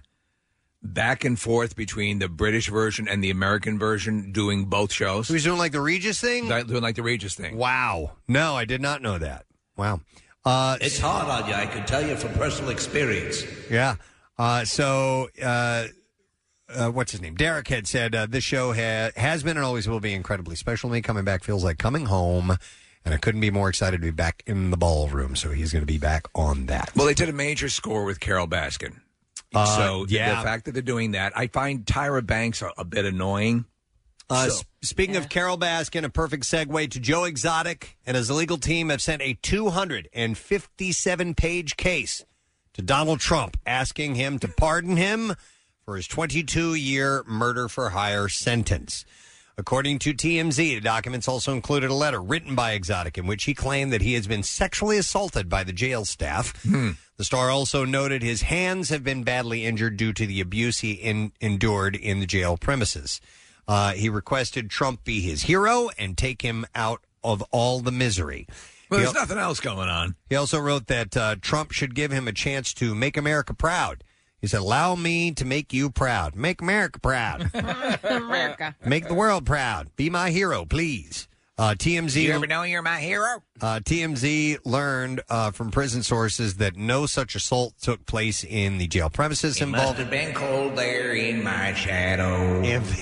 back and forth between the British version and the American version, doing both shows? So he's doing like the Regis thing? Doing like the Regis thing. Wow. No, I did not know that. Wow. Uh, It's hard on you, I can tell you from personal experience. Yeah. Uh, so, uh, uh, what's his name? Derek had said uh, this show ha- has been and always will be incredibly special to me. Coming back feels like coming home, and I couldn't be more excited to be back in the ballroom. So he's going to be back on that. Well, they did a major score with Carol Baskin. Uh, so the- yeah. the fact that they're doing that, I find Tyra Banks a, a bit annoying. Uh, So- s- speaking of Carol Baskin, a perfect segue to Joe Exotic and his legal team have sent a two hundred fifty-seven page case to Donald Trump asking him to pardon him for his twenty-two year murder for hire sentence. According to T M Z, the documents also included a letter written by Exotic in which he claimed that he has been sexually assaulted by the jail staff. Hmm. The star also noted his hands have been badly injured due to the abuse he in, endured in the jail premises. Uh, he requested Trump be his hero and take him out of all the misery. Well, He there's al- nothing else going on. He also wrote that uh, Trump should give him a chance to make America proud. He said, allow me to make you proud. Make America proud. America. Make the world proud. Be my hero, please. Uh, T M Z. You ever know you're my hero? Uh, T M Z learned uh, from prison sources that no such assault took place in the jail premises It must involved. have been cold there in my shadow.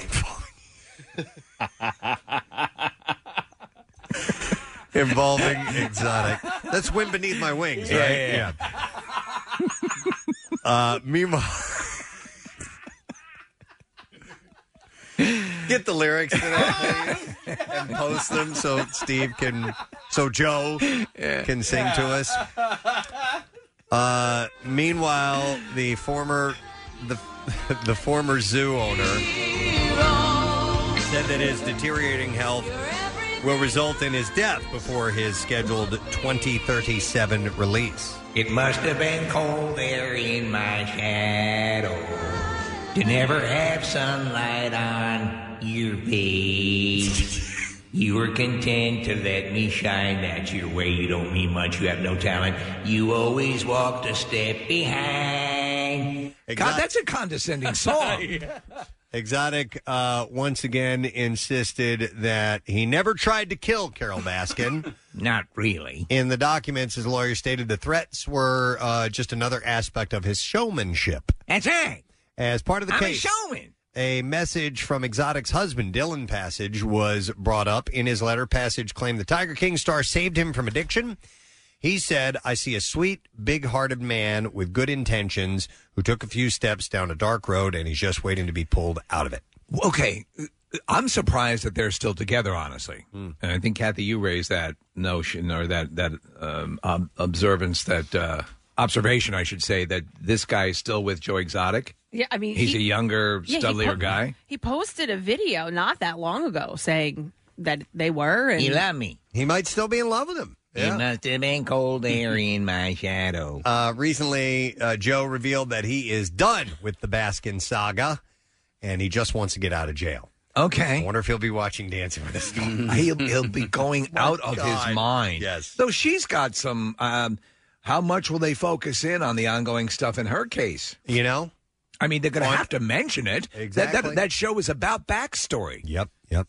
Involving Exotic. That's Wind Beneath My Wings, right? Yeah, yeah, Uh, meanwhile, get the lyrics to that, please, and post them so Steve can, so Joe can sing to us. Uh, meanwhile, the former, the the former zoo owner said that his deteriorating health will result in his death before his scheduled twenty thirty-seven release. It must have been cold there in my shadow to never have sunlight on your face. You were content to let me shine. That's your way. You don't mean much. You have no talent. You always walked a step behind. God, that's a condescending song. Exotic uh, once again insisted that he never tried to kill Carol Baskin. Not really. In the documents, his lawyer stated the threats were uh, just another aspect of his showmanship. That's right. As part of the I'm a case, showman. a message from Exotic's husband, Dylan Passage, was brought up. In his letter, Passage claimed the Tiger King star saved him from addiction. He said, I see a sweet, big-hearted man with good intentions who took a few steps down a dark road, and he's just waiting to be pulled out of it. Okay, I'm surprised that they're still together, honestly. And I think, Kathy, you raised that notion or that, that um, ob- observance, that uh, observation, I should say, that this guy is still with Joe Exotic. Yeah, I mean, He's he- a younger, Yeah, he studlier po- guy. He posted a video not that long ago saying that they were. And You love me. He might still be in love with him. It must have been cold there in my shadow. Uh, recently, uh, Joe revealed that he is done with the Baskin saga, and he just wants to get out of jail. Okay. I wonder if he'll be watching Dancing with the Stars. he'll, he'll be going out of God. his mind. Yes. So she's got some. Um, how much will they focus in on the ongoing stuff in her case? You know? I mean, they're going to On- have to mention it. Exactly. That, that, that show is about backstory. Yep, yep.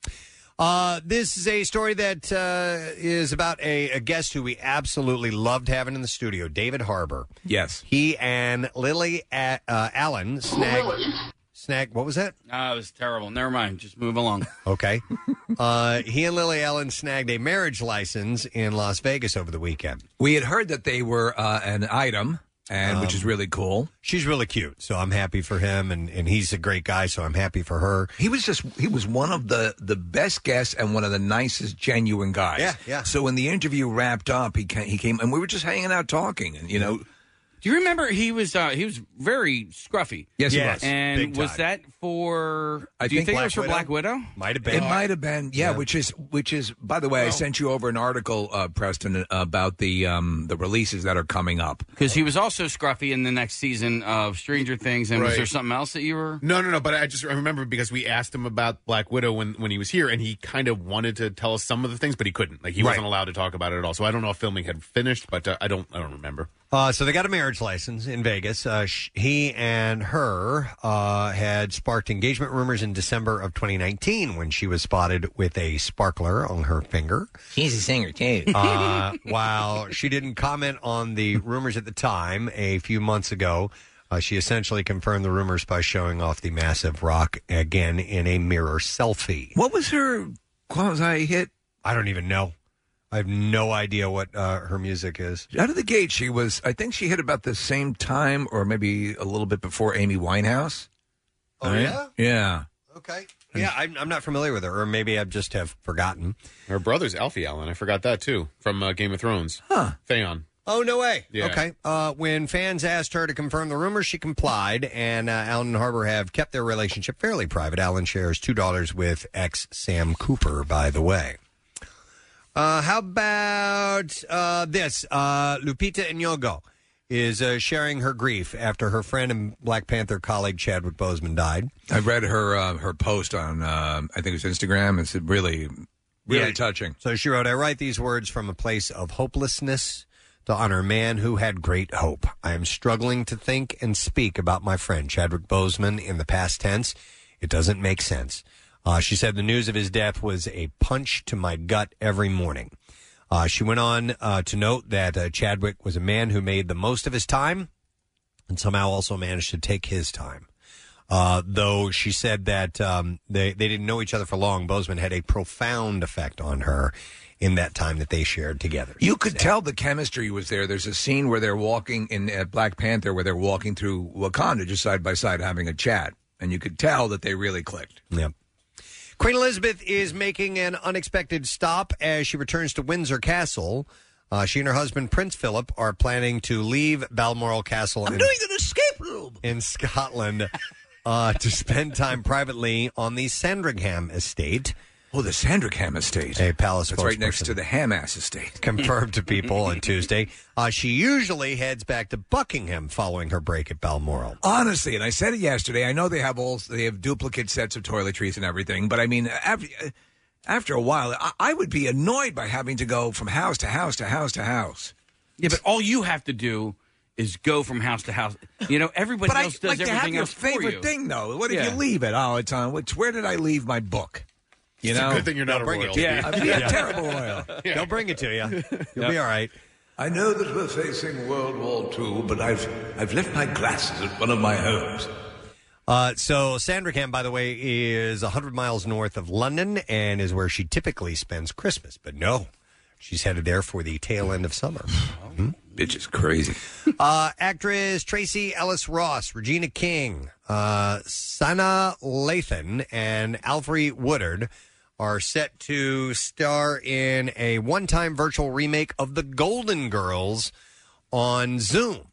Uh, this is a story that uh, is about a, a guest who we absolutely loved having in the studio, David Harbour. Yes. He and Lily A- uh, Allen snagged... Snag, what was that? Ah, it was terrible. Never mind. Just move along. Okay. uh, he and Lily Allen snagged a marriage license in Las Vegas over the weekend. We had heard that they were uh, an item, and which Um, is really cool. She's really cute, so I'm happy for him, and, and he's a great guy, so I'm happy for her. He was just he was one of the the best guests and one of the nicest, genuine guys. Yeah, yeah. So when the interview wrapped up, he came, he came and we were just hanging out talking, and you know. Do you remember he was uh, he was very scruffy? Yes, he Yes, was. And big was time. that for? I do you think think it Black was for Widow? Black Widow? Might have It might have been, yeah, Yeah. Which is, which is. By the way, I sent you over an article, uh, Preston, about the um, the releases that are coming up. Because he was also scruffy in the next season of Stranger Things. And was Right. there something else that you were? No, no, no. But I just I remember because we asked him about Black Widow when, when he was here, and he kind of wanted to tell us some of the things, but he couldn't. Like he Right. wasn't allowed to talk about it at all. So I don't know if filming had finished, but uh, I don't I don't remember. Uh, so they got a marriage license in Vegas. Uh, sh- he and her uh, had sparked engagement rumors in December of twenty nineteen when she was spotted with a sparkler on her finger. She's a singer, too. Uh, while she didn't comment on the rumors at the time, a few months ago, uh, she essentially confirmed the rumors by showing off the massive rock again in a mirror selfie. What was her quasi hit? I don't even know. I have no idea what uh, her music is. Out of the gate, she was. I think she hit about the same time, or maybe a little bit before Amy Winehouse. Oh, Right? yeah? Yeah. Okay. Yeah, I'm, I'm not familiar with her, or maybe I just have forgotten. Her brother's Alfie Allen. I forgot that too from uh, Game of Thrones. Huh. Theon. Oh, no way. Yeah. Okay. Uh, when fans asked her to confirm the rumors, she complied, and uh, Alan and Harbor have kept their relationship fairly private. Alan shares two daughters with ex Sam Cooper, by the way. Uh, how about uh, this? Uh, Lupita Nyong'o is uh, sharing her grief after her friend and Black Panther colleague Chadwick Boseman died. I read her uh, her post on, uh, I think it was Instagram. It's really, really Yeah. touching. So she wrote, I write these words from a place of hopelessness to honor a man who had great hope. I am struggling to think and speak about my friend Chadwick Boseman in the past tense. It doesn't make sense. Uh, she said the news of his death was a punch to my gut every morning. Uh, she went on uh, to note that uh, Chadwick was a man who made the most of his time and somehow also managed to take his time. Uh, though she said that um, they, they didn't know each other for long, Boseman had a profound effect on her in that time that they shared together. You could tell the chemistry was there. There's a scene where they're walking in uh, Black Panther where they're walking through Wakanda just side by side having a chat. And you could tell that they really clicked. Yep. Queen Elizabeth is making an unexpected stop as she returns to Windsor Castle. Uh, she and her husband, Prince Philip, are planning to leave Balmoral Castle I'm in, doing an escape room in Scotland uh, to spend time privately on the Sandringham estate. Oh, the Sandringham estate. A palace That's right next spokesperson to the Hamass estate. confirmed to people on Tuesday. Uh, she usually heads back to Buckingham following her break at Balmoral. Honestly, and I said it yesterday, I know they have all they have duplicate sets of toiletries and everything, but I mean, after, after a while, I, I would be annoyed by having to go from house to house to house to house. Yeah, but all you have to do is go from house to house. You know, everybody But I else does like to have everything your else favorite for you. thing, though. What if Yeah. you leave it? Oh, it's on. Which, where did I leave my book? You It's a know, good thing you're not They'll a bring it royal. to you. Yeah, I'd be a terrible royal. They'll bring it to you. You'll be all right. I know that we're facing World War Two, but I've I've left my glasses at one of my homes. Uh, so Sandringham, by the way, is one hundred miles north of London and is where she typically spends Christmas. But no, she's headed there for the tail end of summer. Mm-hmm. Bitch is crazy. uh, actress Tracy Ellis Ross, Regina King, uh, Sana Lathan, and Alfre Woodard are set to star in a one-time virtual remake of The Golden Girls on Zoom.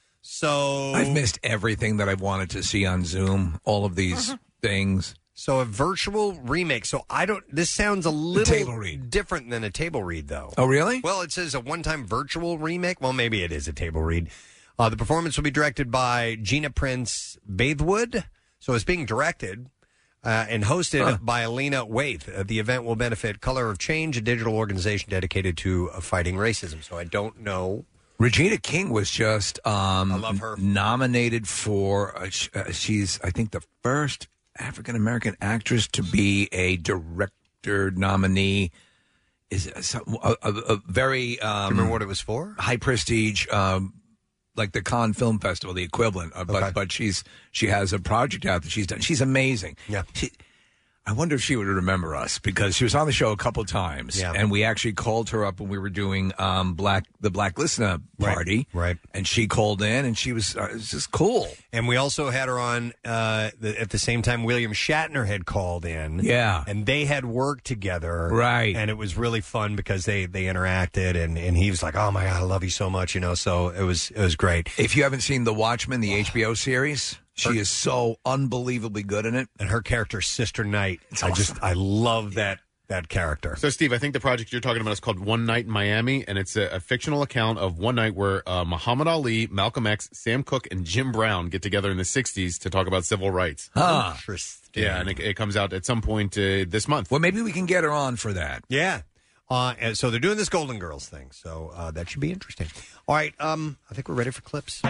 So I've missed everything that I've wanted to see on Zoom. All of these things. So a virtual remake. So I don't. This sounds a little table read. different than a table read, though. Oh, really? Well, it says a one-time virtual remake. Well, maybe it is a table read. Uh, the performance will be directed by Gina Prince Baithwood. So it's being directed uh, and hosted Huh. by Alina Waith. Uh, the event will benefit Color of Change, a digital organization dedicated to uh, fighting racism. So I don't know. Regina King was just um, I love her. nominated for. Uh, sh- uh, she's, I think, the first African American actress to be a director nominee. Is a, a, a very um, Do you remember what it was for? high prestige, um, like the Cannes Film Festival, the equivalent. Uh, but Okay. but she's she has a project out that she's done. She's amazing. Yeah. She, I wonder if she would remember us because she was on the show a couple times, Yeah. and we actually called her up when we were doing um, Black the Black Listener party, Right. And she called in, and she was uh, it was just cool. And we also had her on uh, the, at the same time William Shatner had called in. Yeah. And they had worked together. Right. And it was really fun because they, they interacted and, and he was like, oh my God, I love you so much, you know, so it was it was great. If you haven't seen The Watchmen, the H B O series, she is so unbelievably good in it. And her character, Sister Knight, I just, I love that that character. So, Steve, I think the project you're talking about is called One Night in Miami, and it's a, a fictional account of one night where uh, Muhammad Ali, Malcolm X, Sam Cooke, and Jim Brown get together in the sixties to talk about civil rights. Huh. Interesting. Yeah, and it, it comes out at some point uh, this month. Well, maybe we can get her on for that. Yeah. Uh, and so they're doing this Golden Girls thing, so uh, that should be interesting. All right, um, I think we're ready for clips.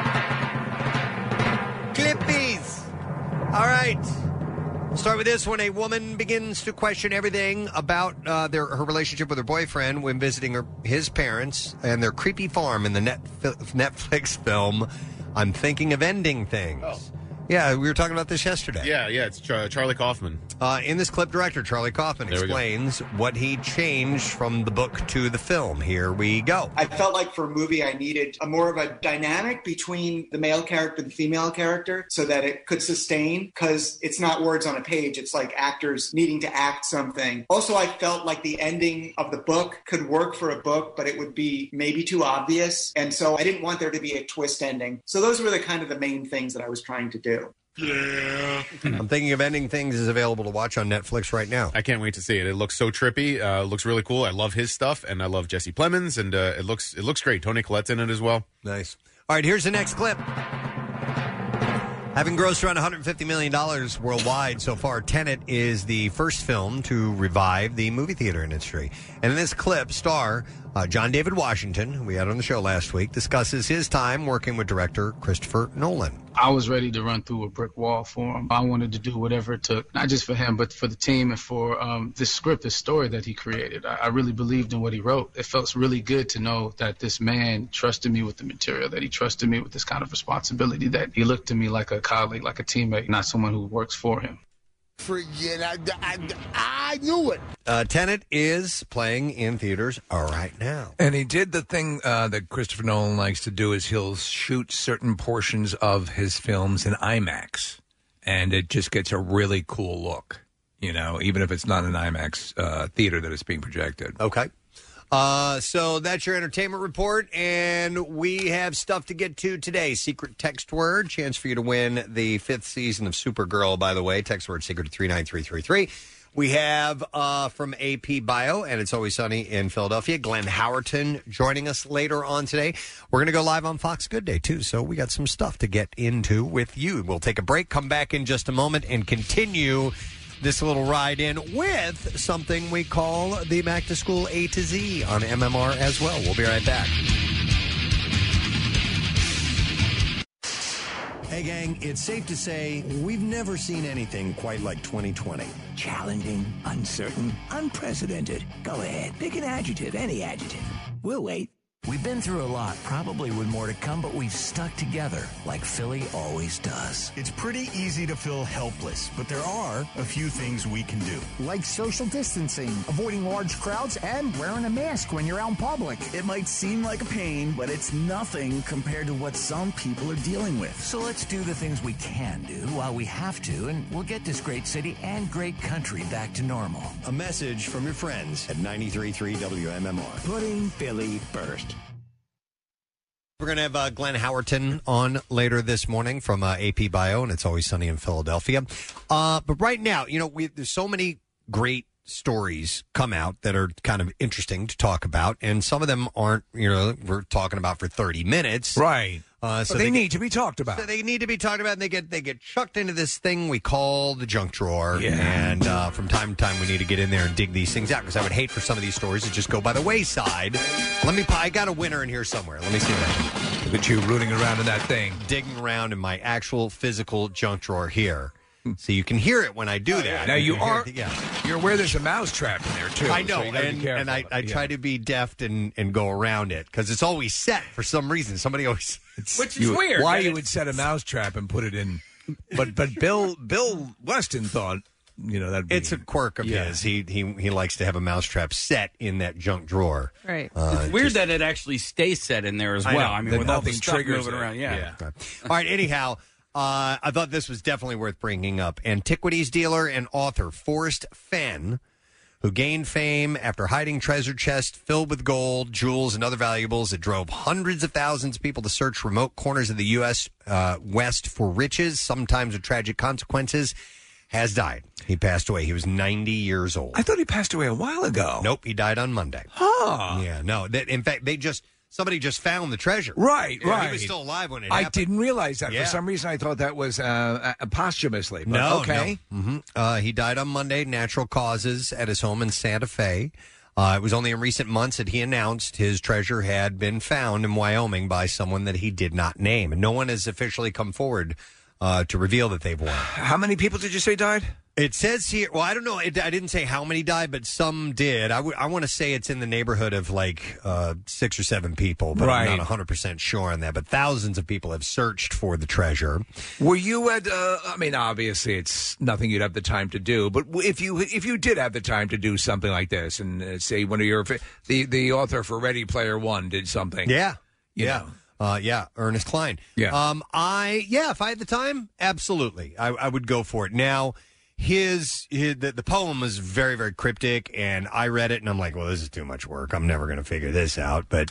Clippies! All right. We'll start with this. When a woman begins to question everything about uh, their her relationship with her boyfriend when visiting her, his parents and their creepy farm in the net, Netflix film, I'm Thinking of Ending Things. Yeah, we were talking about this yesterday. Yeah, yeah, it's Char- Charlie Kaufman. Uh, in this clip, director Charlie Kaufman There we go. explains what he changed from the book to the film. Here we go. I felt like for a movie, I needed a more of a dynamic between the male character and the female character so that it could sustain, because it's not words on a page. It's like actors needing to act something. Also, I felt like the ending of the book could work for a book, but it would be maybe too obvious. And so I didn't want there to be a twist ending. So those were the kind of the main things that I was trying to do. Yeah. I'm thinking of Ending Things is available to watch on Netflix right now. I can't wait to see it. It looks so trippy. Uh, it looks really cool. I love his stuff, and I love Jesse Plemons, and uh, it looks it looks great. Toni Collette's in it as well. Nice. All right, here's the next clip. Having grossed around one hundred fifty million dollars worldwide so far, Tenet is the first film to revive the movie theater industry. And in this clip, star uh, John David Washington, who we had on the show last week, discusses his time working with director Christopher Nolan. I was ready to run through a brick wall for him. I wanted to do whatever it took, not just for him, but for the team and for um, this script, this story that he created. I, I really believed in what he wrote. It felt really good to know that this man trusted me with the material, that he trusted me with this kind of responsibility, that he looked to me like a colleague, like a teammate, not someone who works for him. Forget I, I, I knew it. Uh, Tenet is playing in theaters right now. And he did the thing uh, that Christopher Nolan likes to do is he'll shoot certain portions of his films in IMAX, and it just gets a really cool look, you know, even if it's not an IMAX uh, theater that it's being projected. Okay. Uh, so that's your entertainment report, and we have stuff to get to today. Secret text word, chance for you to win the fifth season of Supergirl, by the way. Text word secret to three nine three three three. We have uh, from A P Bio, and It's Always Sunny in Philadelphia, Glenn Howerton joining us later on today. We're going to go live on Fox Good Day, too, so we got some stuff to get into with you. We'll take a break, come back in just a moment, and continue this little ride in with something we call the Back to School A to Z on M M R as well. We'll be right back. Hey, gang, it's safe to say we've never seen anything quite like twenty twenty. Challenging, uncertain, unprecedented. Go ahead, pick an adjective, any adjective. We'll wait. We've been through a lot, probably with more to come, but we've stuck together like Philly always does. It's pretty easy to feel helpless, but there are a few things we can do. Like social distancing, avoiding large crowds, and wearing a mask when you're out in public. It might seem like a pain, but it's nothing compared to what some people are dealing with. So let's do the things we can do while we have to, and we'll get this great city and great country back to normal. A message from your friends at ninety-three point three W M M R. Putting Philly first. We're going to have uh, Glenn Howerton on later this morning from uh, A P Bio, and It's Always Sunny in Philadelphia. Uh, but right now, you know, we, there's so many great stories come out that are kind of interesting to talk about, and some of them aren't, you know, we're talking about for thirty minutes. Right. Uh, so But they, they need get- to be talked about. So they need to be talked about, and they get they get chucked into this thing we call the junk drawer. Yeah. And uh, from time to time, we need to get in there and dig these things out, because I would hate for some of these stories to just go by the wayside. Let me. I got a winner in here somewhere. Let me see that. Look at you rooting around in that thing, digging around in my actual physical junk drawer here. So you can hear it when I do that. Now you can hear are, it- yeah. you're aware there's a mouse trap in there too. I know, so you gotta be and, careful. and I, I Yeah. try to be deft and, and go around it, because it's always set for some reason. Somebody always, Which is You- weird. Why that you it's- would set a mouse trap and put it in? But but Bill Bill Weston thought, you know, that it's a quirk of Yeah. his. He he he likes to have a mousetrap set in that junk drawer. Right. Uh, it's weird that it actually stays set in there as I well. know, I mean, that with all the nothing stuff triggers moving it. around. Yeah. All right. Anyhow, uh, I thought this was definitely worth bringing up. Antiquities dealer and author Forrest Fenn, who gained fame after hiding treasure chests filled with gold, jewels, and other valuables that drove hundreds of thousands of people to search remote corners of the U S uh, West for riches, sometimes with tragic consequences, has died. He passed away. He was ninety years old. I thought he passed away a while ago. Nope, he died on Monday. Huh. Yeah, no. That, in fact, they just somebody just found the treasure. Right, Yeah, right. He was still alive when it I happened. didn't realize that. Yeah. For some reason, I thought that was uh, uh, posthumously. But No, okay. no. hmm Uh, he died on Monday, natural causes, at his home in Santa Fe. Uh, it was only in recent months that he announced his treasure had been found in Wyoming by someone that he did not name. And no one has officially come forward uh, to reveal that they've won. How many people did you say died? It says here, well, I don't know. It, I didn't say how many died, but some did. I, w- I want to say it's in the neighborhood of like uh, six or seven people, but Right. I'm not one hundred percent sure on that. But thousands of people have searched for the treasure. Were you at? Uh, I mean, obviously, it's nothing you'd have the time to do. But if you if you did have the time to do something like this, and uh, say one of your fa- the the author for Ready Player One did something, Yeah. you Yeah. know. Uh, yeah, Ernest Klein. Yeah. Um, I yeah, if I had the time, absolutely, I, I would go for it. Now, his, his the, the poem was very very cryptic, and I read it, and I'm like, well, this is too much work. I'm never going to figure this out. But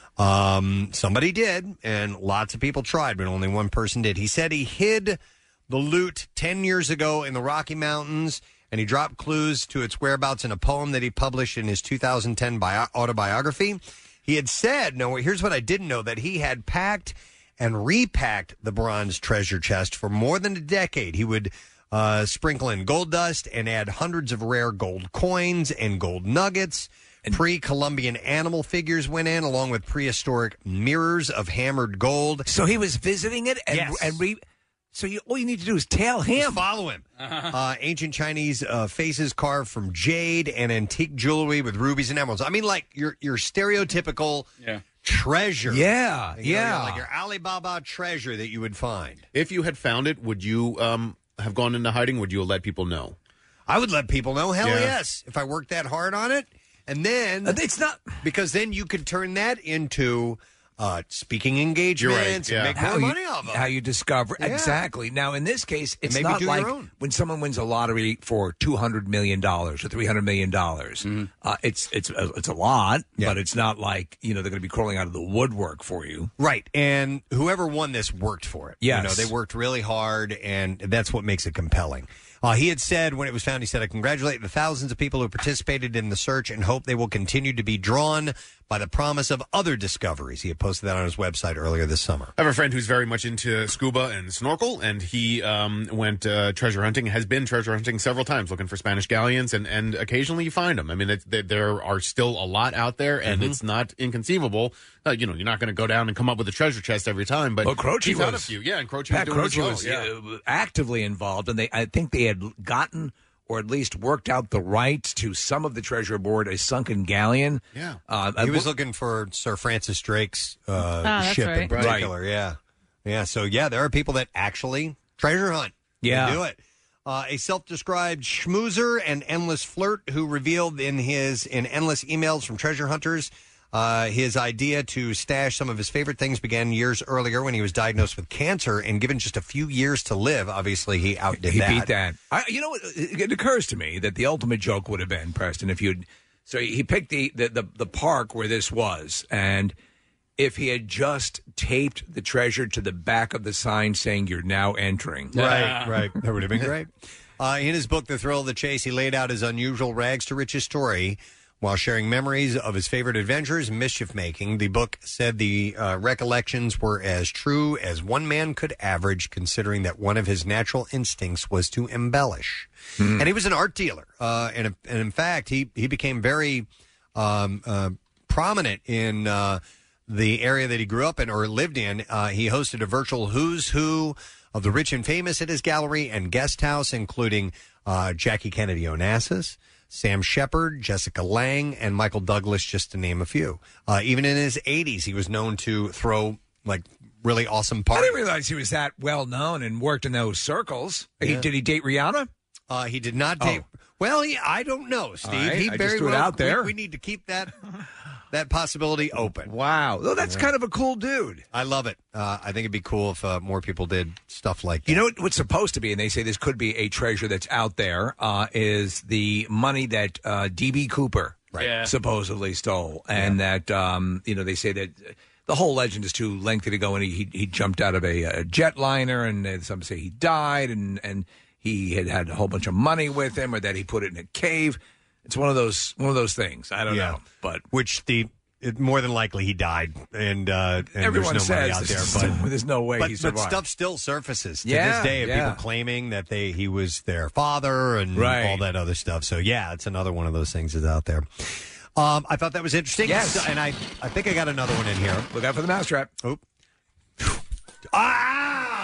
um, somebody did, and lots of people tried, but only one person did. He said he hid the loot ten years ago in the Rocky Mountains, and he dropped clues to its whereabouts in a poem that he published in his two thousand ten bio- autobiography. He had said, no, here's what I didn't know, that he had packed and repacked the bronze treasure chest for more than a decade. He would uh, sprinkle in gold dust and add hundreds of rare gold coins and gold nuggets. Pre-Columbian animal figures went in, along with prehistoric mirrors of hammered gold. So he was visiting it, and, Yes. and re- so you, all you need to do is tail him, Just follow him. Uh, ancient Chinese uh, faces carved from jade and antique jewelry with rubies and emeralds. I mean, like your your stereotypical Yeah. treasure. Yeah, You know, yeah. like your Alibaba treasure that you would find. If you had found it, would you um, have gone into hiding? Would you have let people know? I would let people know. Hell Yeah. yes, if I worked that hard on it, and then Uh, it's not because then you could turn that into uh, speaking engagements and make more how money you, off of how it. you discover Yeah. exactly. Now, in this case, it's maybe not do your like own. when someone wins a lottery for two hundred million dollars or three hundred million dollars. Mm-hmm. Uh, it's it's a, it's a lot, but it's not like you know they're going to be crawling out of the woodwork for you. Right, and whoever won this worked for it. Yes. You know, they worked really hard, and that's what makes it compelling. Uh, he had said when it was found, he said, I congratulate the thousands of people who participated in the search and hope they will continue to be drawn by the promise of other discoveries. He had posted that on his website earlier this summer. I have a friend who's very much into scuba and snorkel, and he um, went uh, treasure hunting, has been treasure hunting several times, looking for Spanish galleons, and, and occasionally you find them. I mean, it's, they, there are still a lot out there, and Mhm. it's not inconceivable. Uh, you know, you're not going to go down and come up with a treasure chest every time, but Well, Croce he found a was- few. Yeah, and Croce Pat was doing Croce it was as well. Yeah. uh, actively involved, and they I think they had gotten or at least worked out the rights to some of the treasure aboard a sunken galleon. Yeah, uh, He was looking for Sir Francis Drake's uh, that's ship right. in particular. Yeah, yeah. So yeah, there are people that actually treasure hunt. They Yeah. do it. Uh, a self-described schmoozer and endless flirt who revealed in his in endless emails from treasure hunters uh, his idea to stash some of his favorite things began years earlier when he was diagnosed with cancer, and given just a few years to live, obviously he outdid he that. beat that. I, you know, what? It it occurs to me that the ultimate joke would have been, Preston, if you'd. So he picked the, the, the, the park where this was, and if he had just taped the treasure to the back of the sign saying, you're now entering. Right, right. That would have been great. Uh, in his book, The Thrill of the Chase, he laid out his unusual rags to riches story while sharing memories of his favorite adventures and mischief making. The book said the uh, recollections were as true as one man could average, considering that one of his natural instincts was to embellish. Hmm. And he was an art dealer. Uh, and, and in fact, he, he became very um, uh, prominent in uh, the area that he grew up in or lived in. Uh, he hosted a virtual who's who of the rich and famous at his gallery and guest house, including uh, Jackie Kennedy Onassis, Sam Shepard, Jessica Lange, and Michael Douglas, just to name a few. Uh, even in his eighties, he was known to throw like really awesome I parties. didn't realize he was that well known and worked in those circles. He, Yeah. did he date Rihanna? Uh, he did not date. Well, he, I don't know, Steve. All right, He I very just threw it well, out there. We, we need to keep that that possibility open. Wow. Well, that's kind of a cool dude. I love it. Uh, I think it'd be cool if uh, more people did stuff like that. You know what, what's supposed to be, and they say this could be a treasure that's out there, uh, is the money that uh, D B. Cooper Right. Yeah. supposedly stole. And that, um, you know, they say that the whole legend is too lengthy to go in. He, he jumped out of a, a jetliner, and uh, some say he died, and, and he had had a whole bunch of money with him, or that he put it in a cave. It's one of those one of those things. I don't Yeah. know, but Which the it, more than likely he died, and, uh, and everyone there's no money says out there. there's, But still- there's no way but, he but survived. stuff still surfaces to Yeah, this day of yeah. people claiming that they he was their father and Right. all that other stuff. So yeah, it's another one of those things that's out there. Um, I thought that was interesting. Yes. and I I think I got another one in here. Look out for the mousetrap. Oop. Ah!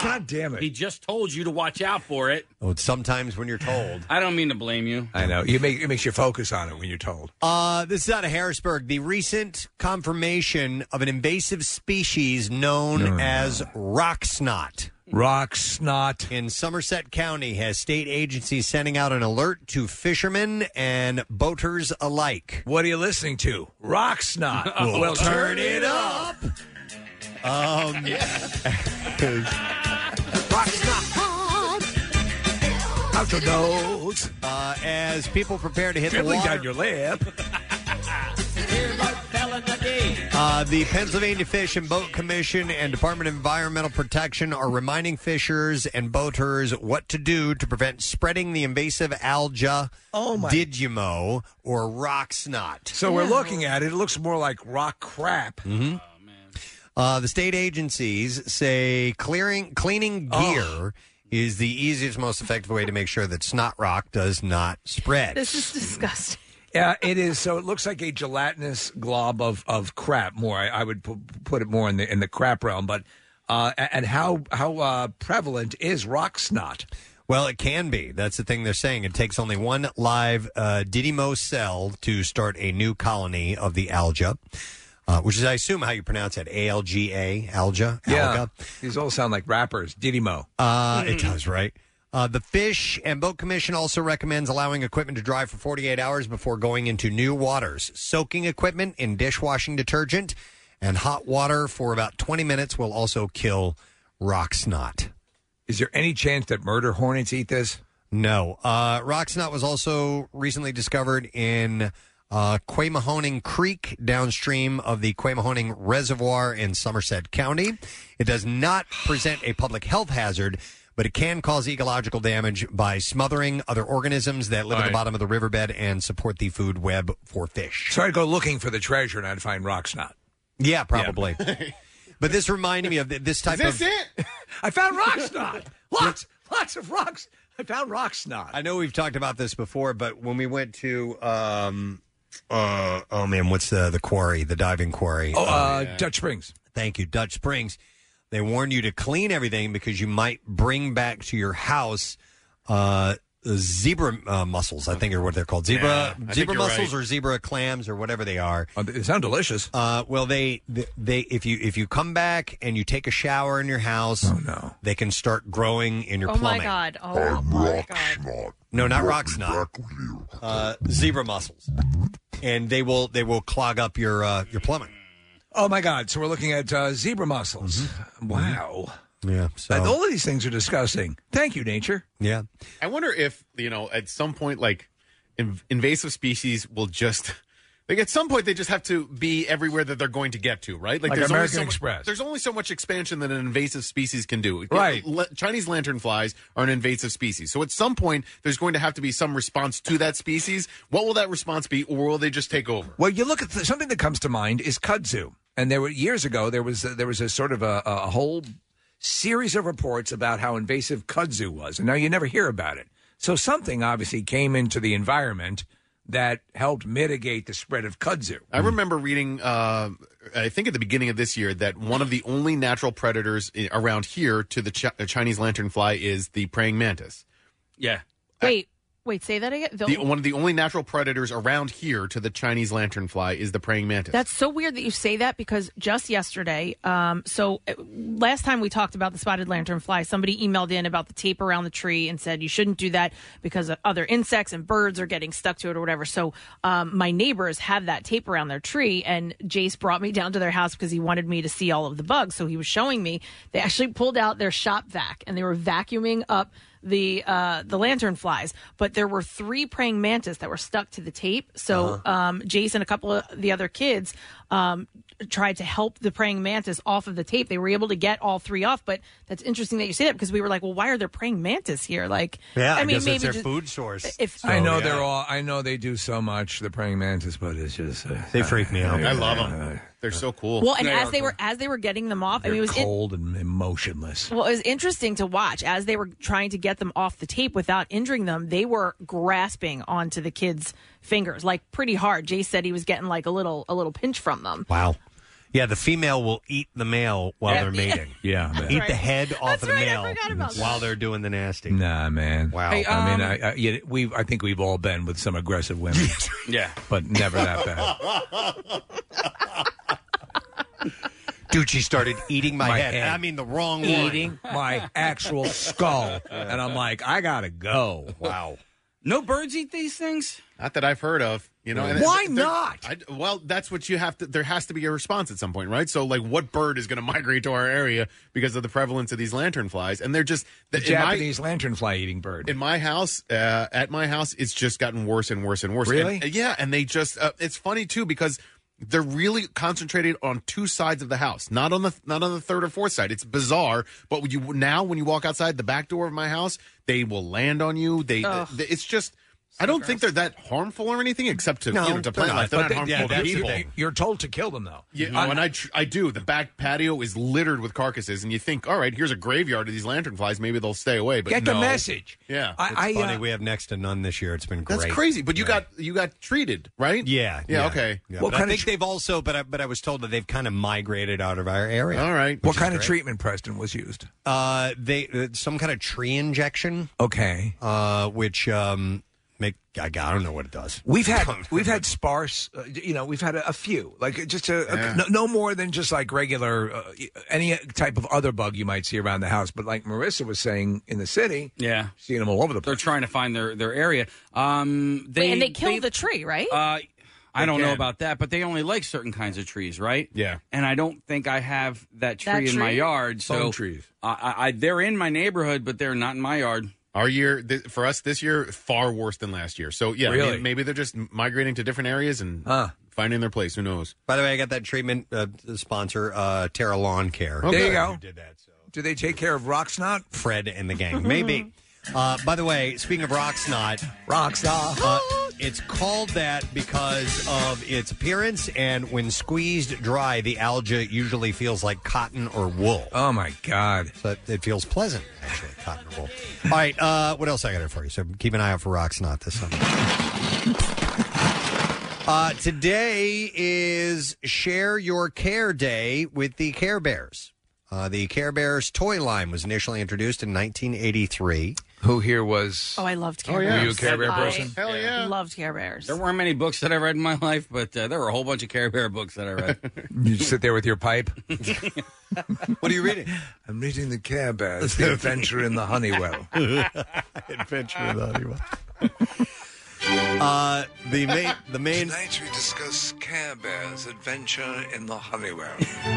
God damn it. He just told you to watch out for it. Oh, sometimes when you're told. I don't mean to blame you. I know. You make, it makes you focus on it when you're told. Uh, this is out of Harrisburg. The recent confirmation of an invasive species known No, no. as rock snot. Rock snot. In Somerset County has state agencies sending out an alert to fishermen and boaters alike. What are you listening to? Rock snot. We'll well, turn it up. Um, rock snot. Out your nose. Uh, as people prepare to hit Dribbling the water. down your lip. Uh, the Pennsylvania Fish and Boat Commission and Department of Environmental Protection are reminding fishers and boaters what to do to prevent spreading the invasive alga Oh, my- digimo or rock snot. So we're looking at it. It looks more like rock crap. Mm-hmm. Uh, the state agencies say clearing cleaning gear Oh. is the easiest, most effective way to make sure that snot rock does not spread. This is disgusting. Yeah, it is. So it looks like a gelatinous glob of, of crap. More, I, I would pu- put it more in the in the crap realm. But uh, and how how uh, prevalent is rock snot? Well, it can be. That's the thing they're saying. It takes only one live uh, Didimo cell to start a new colony of the alga, uh, which is, I assume, how you pronounce it. A L G A, alga. Yeah, alga. these all sound like rappers. Didimo. Uh, it does, right? Uh, the Fish and Boat Commission also recommends allowing equipment to dry for forty-eight hours before going into new waters. Soaking equipment in dishwashing detergent and hot water for about twenty minutes will also kill rock snot. Is there any chance that murder hornets eat this? No. Uh, rock snot was also recently discovered in uh, Quamahoning Creek, downstream of the Quamahoning Reservoir in Somerset County. It does not present a public health hazard, but it can cause ecological damage by smothering other organisms that live All at the right. bottom of the riverbed and support the food web for fish. So I'd go looking for the treasure and I'd find rock snot. Yeah, probably. But this reminded me of th- this type Is this of... it? I found rock snot. Lots, lots of rocks. I found rock snot. I know we've talked about this before, but when we went to... Um, uh, oh, man, what's the, the quarry, the diving quarry? Oh, uh, Dutch Springs. Thank you, Dutch Springs. They warn you to clean everything because you might bring back to your house uh, zebra uh, mussels, I think are what they're called. Zebra Yeah, I think zebra you're mussels right. or zebra clams or whatever they are. Oh, they sound delicious. Uh, well, they, they if you if you come back and you take a shower in your house, oh, no. they can start growing in your Oh plumbing. my god! Oh my god! No, not rock snot. Uh, zebra mussels, and they will they will clog up your uh, your plumbing. Oh, my God. So we're looking at uh, zebra mussels. Wow. Yeah. So And all of these things are disgusting. Thank you, nature. Yeah. I wonder if, you know, at some point, like, inv- invasive species will just... Like, at some point, they just have to be everywhere that they're going to get to, right? Like there's only American so mu- Express. There's only so much expansion that an invasive species can do. Right. Le- Chinese lanternflies are an invasive species. So at some point, there's going to have to be some response to that species. What will that response be, or will they just take over? Well, you look at the, something that comes to mind is kudzu. And there were years ago, there was a, there was a sort of a, a whole series of reports about how invasive kudzu was. And now you never hear about it. So something obviously came into the environment that helped mitigate the spread of kudzu. I remember reading, uh, I think at the beginning of this year, that one of the only natural predators i- around here to the Ch- Chinese lanternfly is the praying mantis. Yeah. Wait, wait. Say that again. The- The, one of the only natural predators around here to the Chinese lanternfly is the praying mantis. That's so weird that you say that because just yesterday, um, so uh, last time we talked about the spotted lanternfly, somebody emailed in about the tape around the tree and said you shouldn't do that because of other insects and birds are getting stuck to it or whatever. So um, my neighbors have that tape around their tree, and Jace brought me down to their house because he wanted me to see all of the bugs. So he was showing me. They actually pulled out their shop vac and they were vacuuming up the uh, the lantern flies, but there were three praying mantis that were stuck to the tape. So Uh-huh. um, Jason, a couple of the other kids, um, tried to help the praying mantis off of the tape. They were able to get all three off, but that's interesting that you say that because we were like, well, why are there praying mantis here? Like, Yeah, I, I mean, guess maybe it's their just- food source. If I know yeah. they're all. I know they do so much. The praying mantis, but it's just uh, They freak me out. I love them. They're so cool. well, and They as are they cool. were as they were getting them off, I They're mean, it was in- cold and emotionless. Well, it was interesting to watch as they were trying to get them off the tape without injuring them. They were grasping onto the kids' fingers like pretty hard. Jay said he was getting like a little a little pinch from them. Wow. Yeah, the female will eat the male while Yeah. they're mating. Yeah, man. Eat That's the right. head off That's of the right, I male forgot about while that. they're doing the nasty. Nah, man. Wow. Hey, I mean, um, I, I, yeah, we've. I think we've all been with some aggressive women. Yeah, but never that bad. Dude, she started eating my, My head. head. I mean, the wrong one. Eating my actual skull, and I'm like, I gotta go. Wow. No birds eat these things? Not that I've heard of. You know, and Why they're- not? I, well, that's what you have to. There has to be a response at some point, right? So, like, what bird is going to migrate to our area because of the prevalence of these lanternflies? And they're just The in my- Japanese lanternfly eating bird. In my house, uh, at my house, it's just gotten worse and worse and worse. Really? And- yeah, and they just. Uh, it's funny too because they're really concentrated on two sides of the house, not on the not on the third or fourth side. It's bizarre, but when you now when you walk outside the back door of my house, they will land on you. They, Ugh. they it's just. I don't think they're that harmful or anything, except to No, you know, to they're plant not. life. They're But not they- harmful yeah, to that's the people. thing. You're told to kill them, though. Yeah, Mhm. when I tr- I do. The back patio is littered with carcasses, and you think, all right, here's a graveyard of these lanternflies. Maybe they'll stay away. But Get the no. message. Yeah, It's funny. we have next to none this year. It's been great. That's crazy. But you got you got treated, right? Yeah. Yeah. Okay. Yeah, but I think they've also, but I, but I was told that they've kind of migrated out of our area. All right. What kind of treatment, Preston, was used? Uh, they uh, some kind of tree injection. Okay. Uh, which um make I, I don't know what it does. We've had we've had sparse, uh, you know, we've had a, a few, like just a, Yeah. a no, no more than just like regular uh, any type of other bug you might see around the house. But like Marissa was saying, in the city, Yeah, seeing them all over the place. They're trying to find their, their area. Um, they, Wait, and they kill the tree, right? Uh, I They don't know can. about that, but they only like certain kinds of trees, right? Yeah. And I don't think I have that tree That in my tree? yard. So Phone trees. I, I, I, they're in my neighborhood, but they're not in my yard. Our year th- for us this year far worse than last year. So yeah, I Really? mean, maybe they're just migrating to different areas and finding their place. Who knows? By the way, I got that treatment uh, sponsor, uh, Terra Lawn Care. There you go. Who did that? Do they take care of rock snot? Fred and the gang, maybe. Uh, by the way, speaking of rock snot, rock snot. Uh, it's called that because of its appearance, and when squeezed dry, the algae usually feels like cotton or wool. Oh my God! So it feels pleasant, actually, cotton or wool. All right, uh, what else I got here for you? So keep an eye out for rock snot this summer. Uh, today is Share Your Care Day with the Care Bears. Uh, the Care Bears toy line was initially introduced in nineteen eighty-three. Who here was? Oh, I loved Care Oh, Bears. yeah. Were you a Care Bear I person? Hell yeah. Loved Care Bears. There weren't many books that I read in my life, but uh, there were a whole bunch of Care Bear books that I read. You sit there with your pipe. What are you reading? I'm reading the Care Bears, The Adventure in the Honeywell. Adventure in the Honeywell. Uh, the main, the main. Tonight we discuss Care Bears' Adventure in the Honeywell.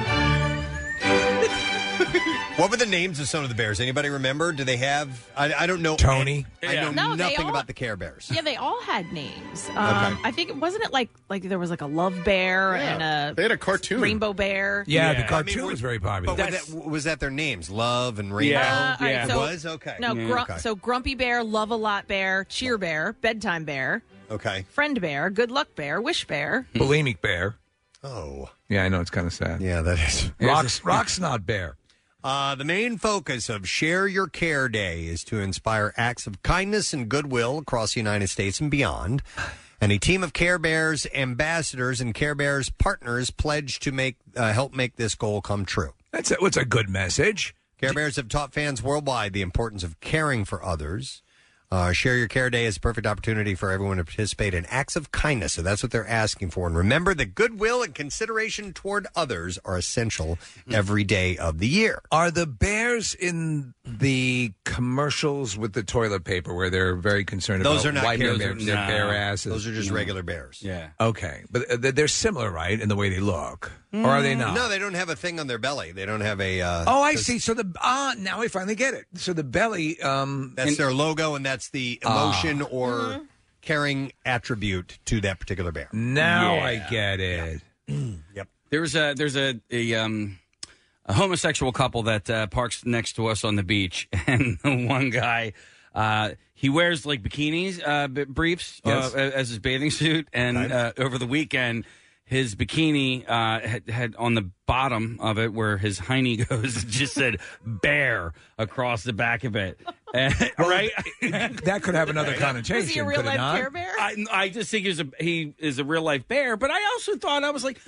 What were the names of some of the bears? Anybody remember? Do they have? I, I don't know. Tony? I know No, they nothing all- about the Care Bears. Yeah, they all had names. Um, Okay. I think wasn't it like like there was like a love bear and a they had a cartoon rainbow bear. Yeah, Yeah. the cartoon I mean, was very popular. But was that, was that their names? Love and Rainbow? Uh, all right, it so- was okay. No, Yeah. gru- okay. so Grumpy Bear, Love a Lot Bear, Cheer Bear, Bedtime Bear, okay. Friend Bear, Good Luck Bear, Wish Bear. Bulimic Bear. Oh. Yeah, I know, it's kind of sad. Yeah, that is. Rock, rock Snot Bear. Uh, the main focus of Share Your Care Day is to inspire acts of kindness and goodwill across the United States and beyond. And a team of Care Bears ambassadors and Care Bears partners pledge to make uh, help make this goal come true. That's a, what's a good message. Care Bears have taught fans worldwide the importance of caring for others. Uh, Share Your Care Day is a perfect opportunity for everyone to participate in acts of kindness. So that's what they're asking for. And remember that goodwill and consideration toward others are essential every day of the year. Are the bears in the commercials with the toilet paper where they're very concerned Those about are not wiping Care their, Bears. their No. bare asses? Those are just regular bears. Yeah. Okay, but uh, they're similar, right, in the way they look, or are they not? No, they don't have a thing on their belly. They don't have a. Uh, Oh, I this- see. So the ah, now I finally get it. So the belly, um, That's their logo, and that's the Ah. emotion or caring attribute to that particular bear. now I Yeah. get it. Yep. There's a there's a a, um, a homosexual couple that uh, parks next to us on the beach, and the one guy uh, he wears like bikinis, uh, b- briefs Yes. uh, as his bathing suit, and uh, over the weekend. His bikini uh, had, had on the bottom of it where his hiney goes, it just said "bear" across the back of it. And- right? That could have another connotation. Was he a real could it life not? Care Bear? I, I just think he was a, he is a real life bear, but I also thought I was like,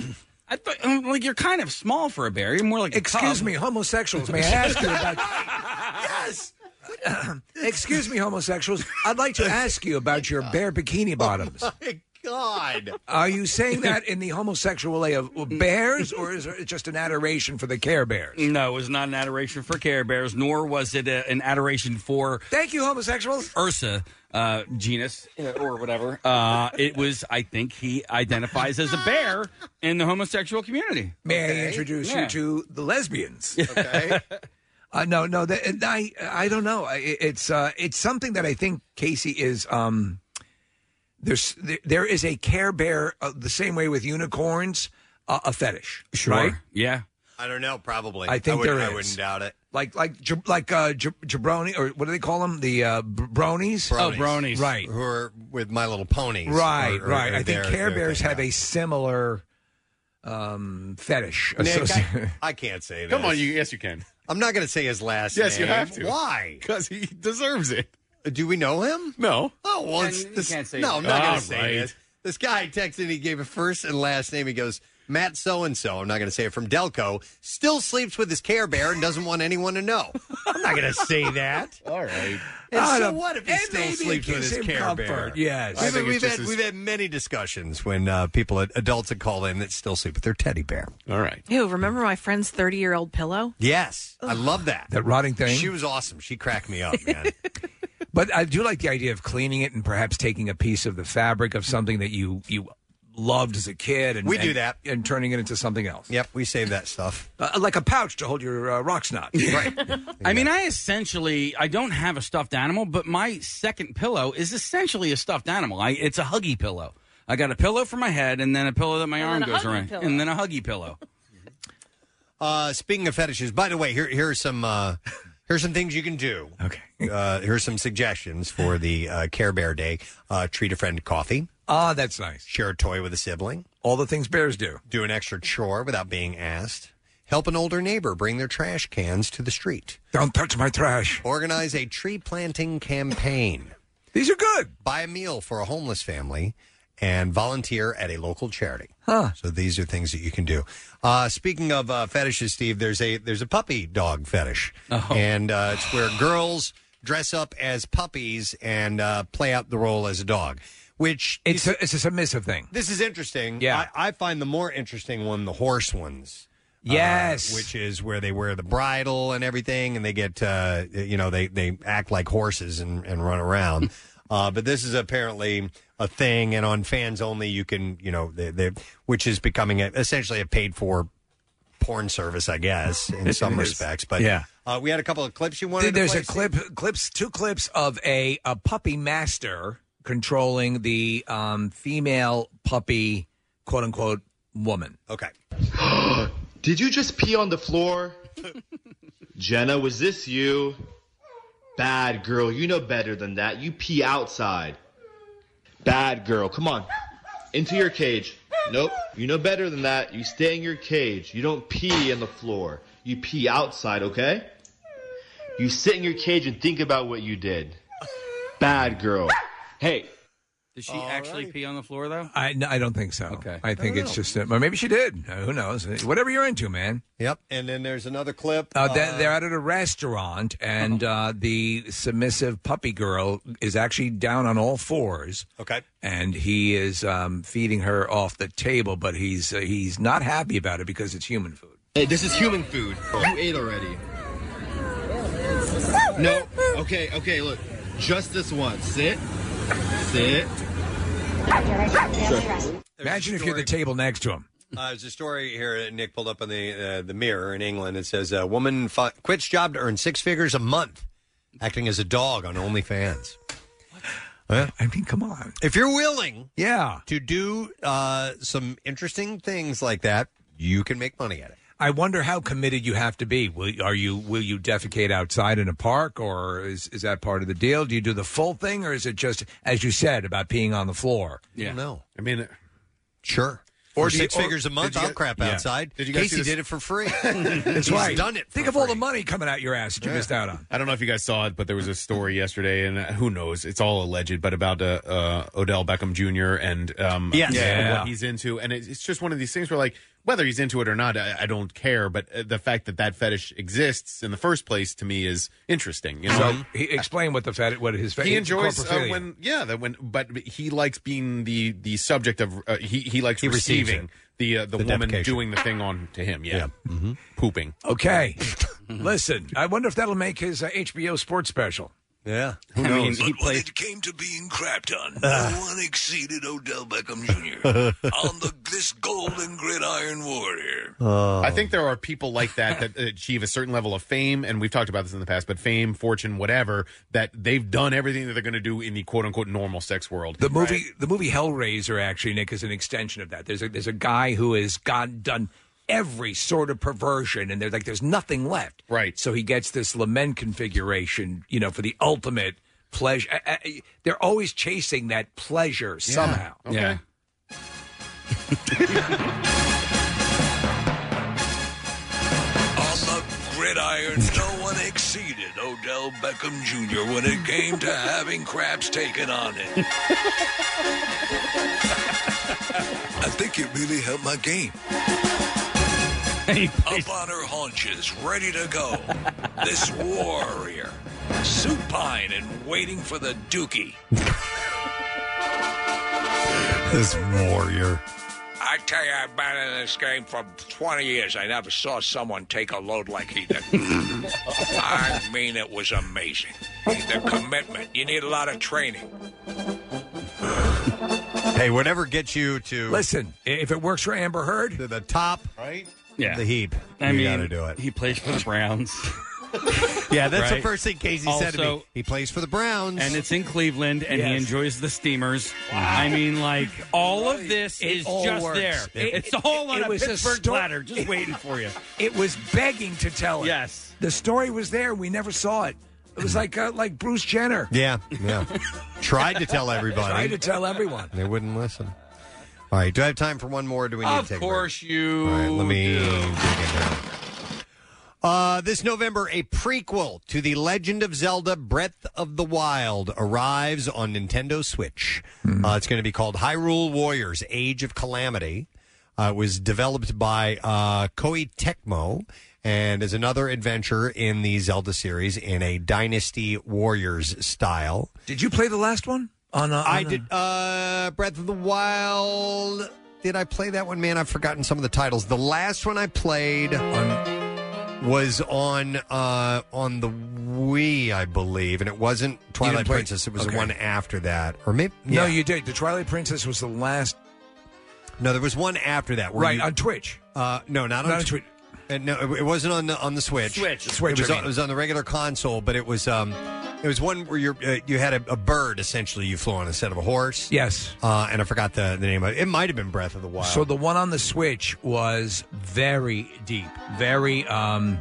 I thought, um, like, you're kind of small for a bear. You're more like a Excuse cub. me, homosexuals. May I ask you about? Yes. Excuse me, homosexuals. I'd like to ask you about your bear bikini bottoms. Oh my God. Are you saying that in the homosexual way of bears, or is it just an adoration for the Care Bears? No, it was not an adoration for Care Bears, nor was it a, an adoration for Thank you, homosexuals. Ursa uh, genus uh, or whatever. Uh, it was, I think, he identifies as a bear in the homosexual community. May Okay. I introduce Yeah. you to the lesbians? Okay. Uh, no, no, that, I, I don't know. I- It's, uh, it's something that I think Casey is. Um, there's, there, there is a Care Bear uh, the same way with unicorns, uh, a fetish, Sure. right? Yeah. I don't know. Probably. I think I would, there I is. wouldn't doubt it. Like, like, j- like, uh, j- jabroni, or what do they call them? The uh, b- bronies. Oh, bronies. Right, Who are with My Little Ponies. right, or- or- right. or I think their- Care their Bears thing, have yeah. a similar um, fetish. Nick, associated- I, I can't say this. Come on, you. Yes, you can. I'm not going to say his last Yes, name. you have to. Why? Because he deserves it. Do we know him? No. Oh, well, Yeah, it's you this, can't say no, that. I'm not going All to say right. this. This guy texted, he gave a first and last name. He goes, Matt so-and-so, I'm not going to say it, from Delco, still sleeps with his Care Bear and doesn't want anyone to know. I'm not going to say that. All right. And I so don't- what if he and still maybe it sleeps with gives his him Care comfort, Bear? yes. I We've, think we've, it's had, just as- we've had many discussions when uh, people, adults have called in that still sleep with their teddy bear. All right. Ew, remember my friend's thirty-year-old pillow? Yes, I love that. that rotting thing. She was awesome. She cracked me up, man. But I do like the idea of cleaning it and perhaps taking a piece of the fabric of something that you you loved as a kid, and We do and- that. and turning it into something else. Yep, we save that stuff. Uh, like a pouch to hold your uh, rock snot. Right. I mean, I essentially, I don't have a stuffed animal, but my second pillow is essentially a stuffed animal. I, it's a huggy pillow. I got a pillow for my head, and then a pillow that my And arm then a goes huggy around, pillow. and then a huggy pillow. Uh, speaking of fetishes, by the way, here here are some uh, here's some things you can do. Okay. Uh, here's some suggestions for the uh, Care Bear Day. Uh, treat a friend to coffee. Ah, that's nice. Share a toy with a sibling. All the things bears do. Do an extra chore without being asked. Help an older neighbor bring their trash cans to the street. Don't touch my trash. Organize a tree planting campaign. These are good. Buy a meal for a homeless family and volunteer at a local charity. Huh. So these are things that you can do. Uh, speaking of uh, fetishes, Steve, there's a there's a puppy dog fetish, Oh. and uh, it's where girls dress up as puppies and uh, play out the role as a dog. Which It's a, it's a submissive thing. this is interesting. Yeah. I, I find the more interesting one the horse ones. uh, Yes. which is where they wear the bridle and everything, and they get, uh, you know, they, they act like horses and, and run around. uh, but this is apparently a thing, and on Fans Only, you can, you know, they, they, which is becoming a, essentially a paid for porn service, I guess, in some It is. respects. But Yeah. uh, we had a couple of clips you wanted. There's to a play, clip, clips, two clips of a, a puppy master controlling the um, female puppy, quote unquote, woman. Okay. Did you just pee on the floor? Jenna, was this you? Bad girl, you know better than that. You pee outside. Bad girl, come on. Into your cage. Nope, you know better than that. You stay in your cage. You don't pee on the floor. You pee outside, okay? You sit in your cage and think about what you did. Bad girl. Hey. Does she actually pee on the floor, though? I, no, I don't think so. Okay. I think I don't it's know. just, uh, or maybe she did. Uh, who knows? Whatever you're into, man. Yep. And then there's another clip. Uh, they're, they're out at a restaurant, and uh, the submissive puppy girl is actually down on all fours. Okay. And he is um, feeding her off the table, but he's uh, he's not happy about it because it's human food. Hey, this is human food. You ate already. No. Okay, okay, look. Just this one. Sit. Sit. Imagine if you're the table next to him. Uh, there's a story here that Nick pulled up on the uh, the Mirror in England. It says a woman fi- quits job to earn six figures a month, acting as a dog on OnlyFans. Well, I mean, come on. If you're willing, yeah, to do uh, some interesting things like that, you can make money at it. I wonder how committed you have to be. Will are you will you defecate outside in a park, or is is that part of the deal? Do you do the full thing, or is it just as you said about peeing on the floor? I don't know. I mean, sure. Or For do you- six or- figures a month, did you I'll get- crap Yeah. outside. Did you guys see Casey this- did it for free. That's He's right. done it. For Think of all the money coming out your ass that you Yeah. missed out on. I don't know if you guys saw it, but there was a story yesterday, and uh, who knows? It's all alleged, but about uh, uh, Odell Beckham Junior and um, Yes. yeah, Yeah. what he's into, and it's, it's just one of these things where, like, whether he's into it or not, I, I don't care. But uh, the fact that that fetish exists in the first place to me is interesting. You know? So he explain what the fetish, what his fetish. He enjoys uh, corpophilia. when, yeah, that when, but he likes being the the subject of. Uh, he he likes He receives receiving it. the uh, the, The woman defecation. doing the thing on to him. Yeah, Mm-hmm. pooping. Okay, listen. I wonder if that'll make his uh, H B O sports special. Yeah, I mean, he But when played. it came to being crapped on, no one exceeded Odell Beckham Junior on the this golden gridiron warrior. I think there are people like that that achieve a certain level of fame, and we've talked about this in the past, but fame, fortune, whatever, that they've done everything that they're going to do in the quote-unquote normal sex world. The movie, the movie Hellraiser, actually, Nick, is an extension of that. There's a there's a guy who has gone done every sort of perversion, and there's like there's nothing left. Right. So he gets this lament configuration, you know, for the ultimate pleasure. Uh, uh, they're always chasing that pleasure somehow. Okay. Yeah. On the gridiron, no one exceeded Odell Beckham Junior when it came to having craps taken on it. I think it really helped my game. Up on her haunches, ready to go. This warrior, supine and waiting for the dookie. This warrior. I tell you, I've been in this game for twenty years. I never saw someone take a load like he did. I mean, it was amazing. The commitment. You need a lot of training. Hey, whatever gets you to Listen, if it works for Amber Heard, to the top, right? Yeah. the heap. I you mean, got to do it. he plays for the Browns. Yeah, that's the Right. first thing Casey said to me. Also- He plays for the Browns, And it's in Cleveland, and he Yes. enjoys the Steamers. I mean, like, all of this It is all just works. there. It- it's all on it a was a Pittsburgh sto- platter, just waiting for you. it was begging to tell it. Yes. The story was there. We never saw it. It was like uh, like Bruce Jenner. yeah, yeah. Tried to tell everybody. Tried to tell everyone. They wouldn't listen. All right, do I have time for one more? Or do we need Of to take a course you break? All right, let me do. dig in there. Uh, this November, a prequel to The Legend of Zelda Breath of the Wild arrives on Nintendo Switch. Uh, it's going to be called Hyrule Warriors Age of Calamity. Uh, it was developed by uh, Koei Tecmo and is another adventure in the Zelda series in a Dynasty Warriors style. Did you play the last one? On, uh, I on, uh, did. Uh, Breath of the Wild. Did I play that one? Man, I've forgotten some of the titles. The last one I played on, was on uh, on the Wii, I believe, and it wasn't Twilight play- Princess. It was okay. the one after that, or maybe No, yeah. you did. The Twilight Princess was the last. No, there was one after that. where Right, you- on Twitch. Uh, no, not on, Not on Tw- Twitch. Uh, no, it, it wasn't on the on the Switch. Switch. Switch, It was, I on, mean. it was on the regular console, but it was um, it was one where you uh, you had a, a bird essentially you flew on instead of a horse. Yes. Uh, and I forgot the, the name of it. It might have been Breath of the Wild. So the one on the Switch was very deep, very um,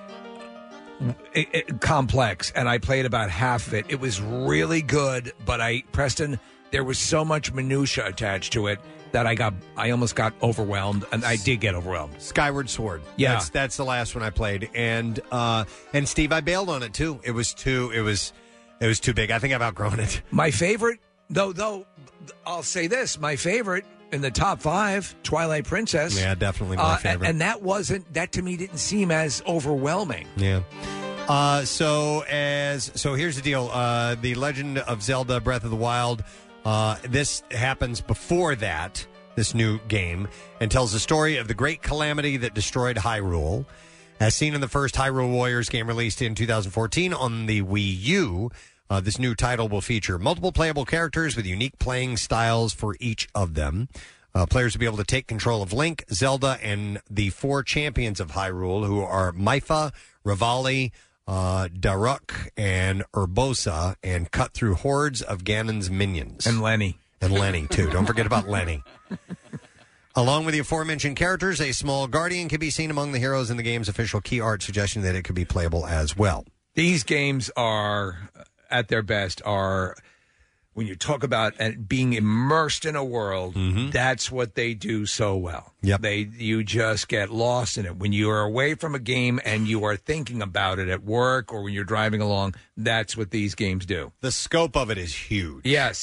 it, it- complex, and I played about half of it. It was really good, but I, Preston, there was so much minutia attached to it that I got, I almost got overwhelmed, and I did get overwhelmed. Skyward Sword. Yeah. that's, that's the last one I played, and uh, and Steve, I bailed on it too. It was too, it was, it was too big. I think I've outgrown it. My favorite, though, though, I'll say this: my favorite in the top five, Twilight Princess. Yeah, definitely my Uh, favorite. And that wasn't, that to me didn't seem as overwhelming. Yeah. Uh, so as so here's the deal. Uh, the Legend of Zelda: Breath of the Wild. Uh, this happens before that. This new game and tells the story of the great calamity that destroyed Hyrule, as seen in the first Hyrule Warriors game released in two thousand fourteen on the Wii U. Uh, this new title will feature multiple playable characters with unique playing styles for each of them. Uh, players will be able to take control of Link, Zelda, and the four champions of Hyrule, who are Mipha, Rivali, uh, Daruk, and Urbosa, and cut through hordes of Ganon's minions. And Lenny. And Lenny, too. Don't forget about Lenny. Along with the aforementioned characters, a small guardian can be seen among the heroes in the game's official key art, suggesting that it could be playable as well. These games are, at their best, are when you talk about uh, being immersed in a world, that's what they do so well. Yep. They you just get lost in it. When you are away from a game and you are thinking about it at work or when you're driving along, that's what these games do. The scope of it is huge. Yes.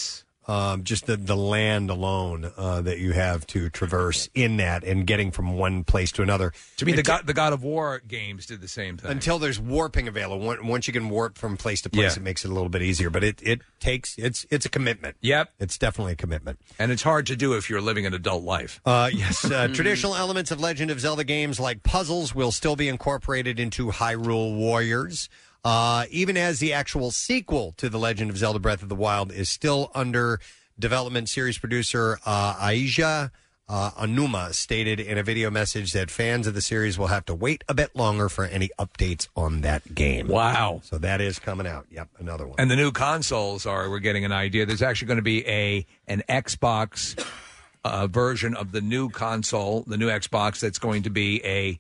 Um, just the, the land alone uh, that you have to traverse in that and getting from one place to another. To me, the Until- God, the God of War games did the same thing. Until there's warping available. Once- Once you can warp from place to place, Yeah. it makes it a little bit easier. But it, it takes, it's it's a commitment. Yep. It's definitely a commitment. And it's hard to do if you're living an adult life. Uh, yes, uh, traditional elements of Legend of Zelda games like puzzles will still be incorporated into Hyrule Warriors, uh, even as the actual sequel to The Legend of Zelda Breath of the Wild is still under development. Series producer uh, Aija uh, Onuma stated in a video message that fans of the series will have to wait a bit longer for any updates on that game. Wow. So that is coming out. Yep, another one. And the new consoles are, we're getting an idea. There's actually going to be a an Xbox uh, version of the new console, the new Xbox, that's going to be a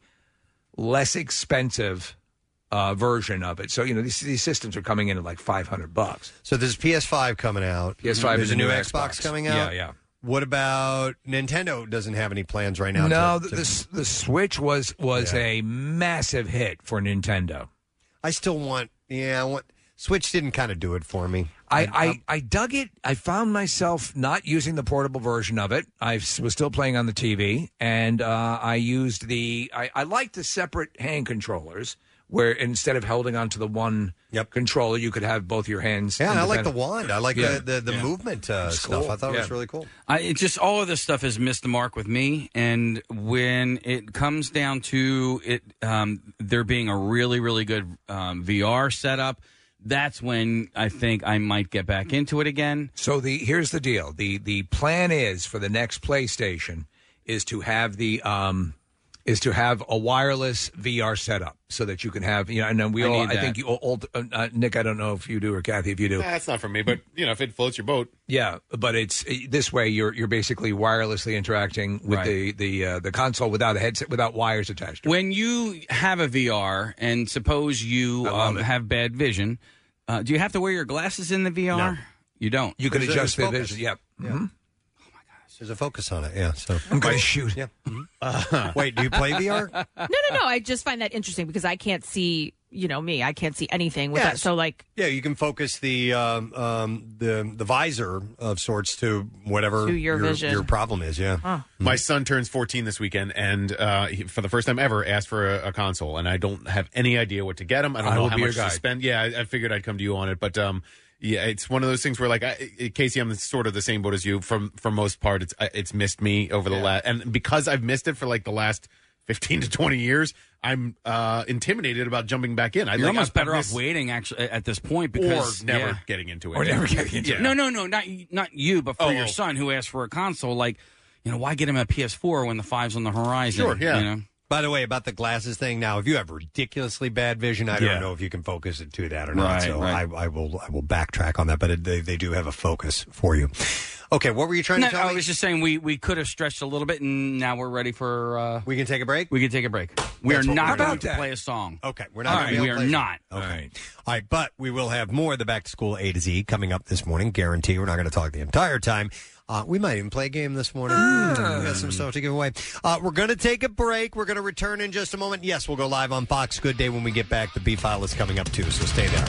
less expensive uh, version of it. So, you know, these, these systems are coming in at like five hundred bucks. So there's P S five coming out. P S five There's is a the new new Xbox, Xbox. coming out. Yeah, yeah. What about Nintendo? Doesn't have any plans right now. No, to- the, to- the the Switch was was Yeah. a massive hit for Nintendo. I still want. Yeah, I want. Switch didn't kind of do it for me. I, I, I dug it. I found myself not using the portable version of it. I s- was still playing on the T V, and uh, I used the. I, I like the separate hand controllers, where instead of holding onto the one controller, you could have both your hands. Yeah, I like the independent. wand. I like Yeah. the the, the Yeah. movement uh, It's stuff. cool. I thought it was Yeah. really cool. I, it just all of this stuff has missed the mark with me, and when it comes down to it, um, there being a really, really good um, V R setup, that's when I think I might get back into it again. So the here's the deal. the The plan is for the next PlayStation is to have the um is to have a wireless V R setup so that you can have, you know, and then we I all, need I that. think you all, uh, uh, Nick, I don't know if you do or Kathy, if you do. That's not for me, but you know, if it floats your boat. Yeah, but it's this way. You're you're basically wirelessly interacting with Right. the the uh, the console without a headset, without wires attached. When you have a V R, and suppose you um, have bad vision, uh, do you have to wear your glasses in the V R? No. You don't. You can There's a- adjust the there's focus. vision. Yep. Yeah. Mhm. There's a focus on it. Yeah. So I'm going to shoot. Yeah. Uh, wait, do you play V R? No, no, no. I just find that interesting because I can't see, you know, me. I can't see anything with Yes. that. So, like, Yeah, you can focus the um, um, the the visor of sorts to whatever To your vision. your problem is. Yeah. Huh. My son turns fourteen this weekend, and uh, he, for the first time ever, asked for a, a console, and I don't have any idea what to get him. I don't I know will how be your much to guide. spend. Yeah, I, I figured I'd come to you on it, but um, yeah, it's one of those things where, like, I, I- Casey, I'm sort of the same boat as you. From for most part, it's I- it's missed me over the last, and because I've missed it for like the last fifteen to twenty years, I'm uh, intimidated about jumping back in. I You're like, almost I- I better miss- off waiting actually at this point because or never yeah. getting into it, Or never getting into Yeah. it. No, no, no, not not you, but for Oh, your oh. son who asked for a console. Like, you know, why get him a P S four when the five's on the horizon? Sure, yeah. You know? By the way, about the glasses thing, now if you have ridiculously bad vision, I Yeah. don't know if you can focus it to that or not. Right, so right. I, I will I will backtrack on that, but it, they they do have a focus for you. Okay, what were you trying No, to tell I me? was just saying we, we could have stretched a little bit, and now we're ready for. Uh, we can take a break. we can take a break. We That's are what not we're going doing. to How about play a song. Okay, we're All not. right, gonna be we able are to play- not. Okay. All right, but we will have more of the Back to School A to Z coming up this morning. Guarantee. We're not going to talk the entire time. Uh, we might even play a game this morning. Ah. We got some stuff to give away. Uh, we're going to take a break. We're going to return in just a moment. Yes, we'll go live on Fox Good Day when we get back. The B File is coming up too, so stay there.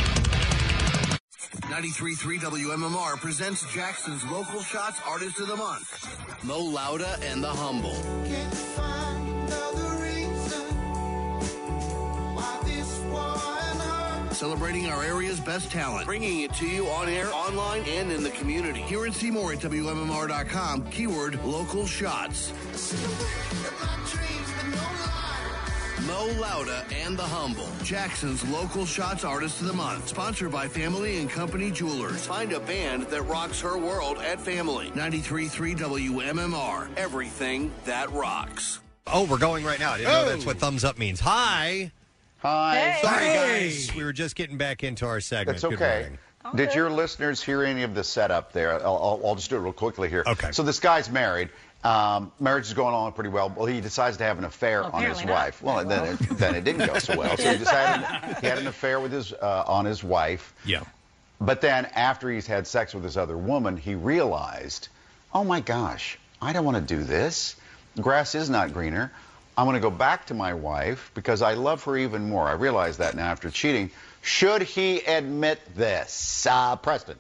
ninety-three point three W M M R presents Jackson's Local Shots Artist of the Month, Mo Lauda and the Humble. Celebrating our area's best talent, bringing it to you on air, online, and in the community. Hear and see more at W M M R dot com, keyword local shots. Mo Lauda and the Humble, Jackson's Local Shots Artist of the Month, sponsored by Family and Company Jewelers. Find a band that rocks her world at Family. ninety-three point three W M M R, everything that rocks. Oh, we're going right now. I didn't know that's what thumbs up means. Hi. Hi. Sorry, Hey. guys. We were just getting back into our segment. That's Good okay. morning. Did your listeners hear any of the setup there? I'll, I'll, I'll just do it real quickly here. Okay. So this guy's married. Um, marriage is going on pretty well. Well, he decides to have an affair Well, on his apparently not. wife. Well, then it, then it didn't go so well. So he decided he had an affair with his uh, on his wife. Yeah. But then after he's had sex with this other woman, he realized, oh my gosh, I don't want to do this. Grass is not greener. I'm going to go back to my wife because I love her even more. I realize that now after cheating. Should he admit this? Uh, Preston.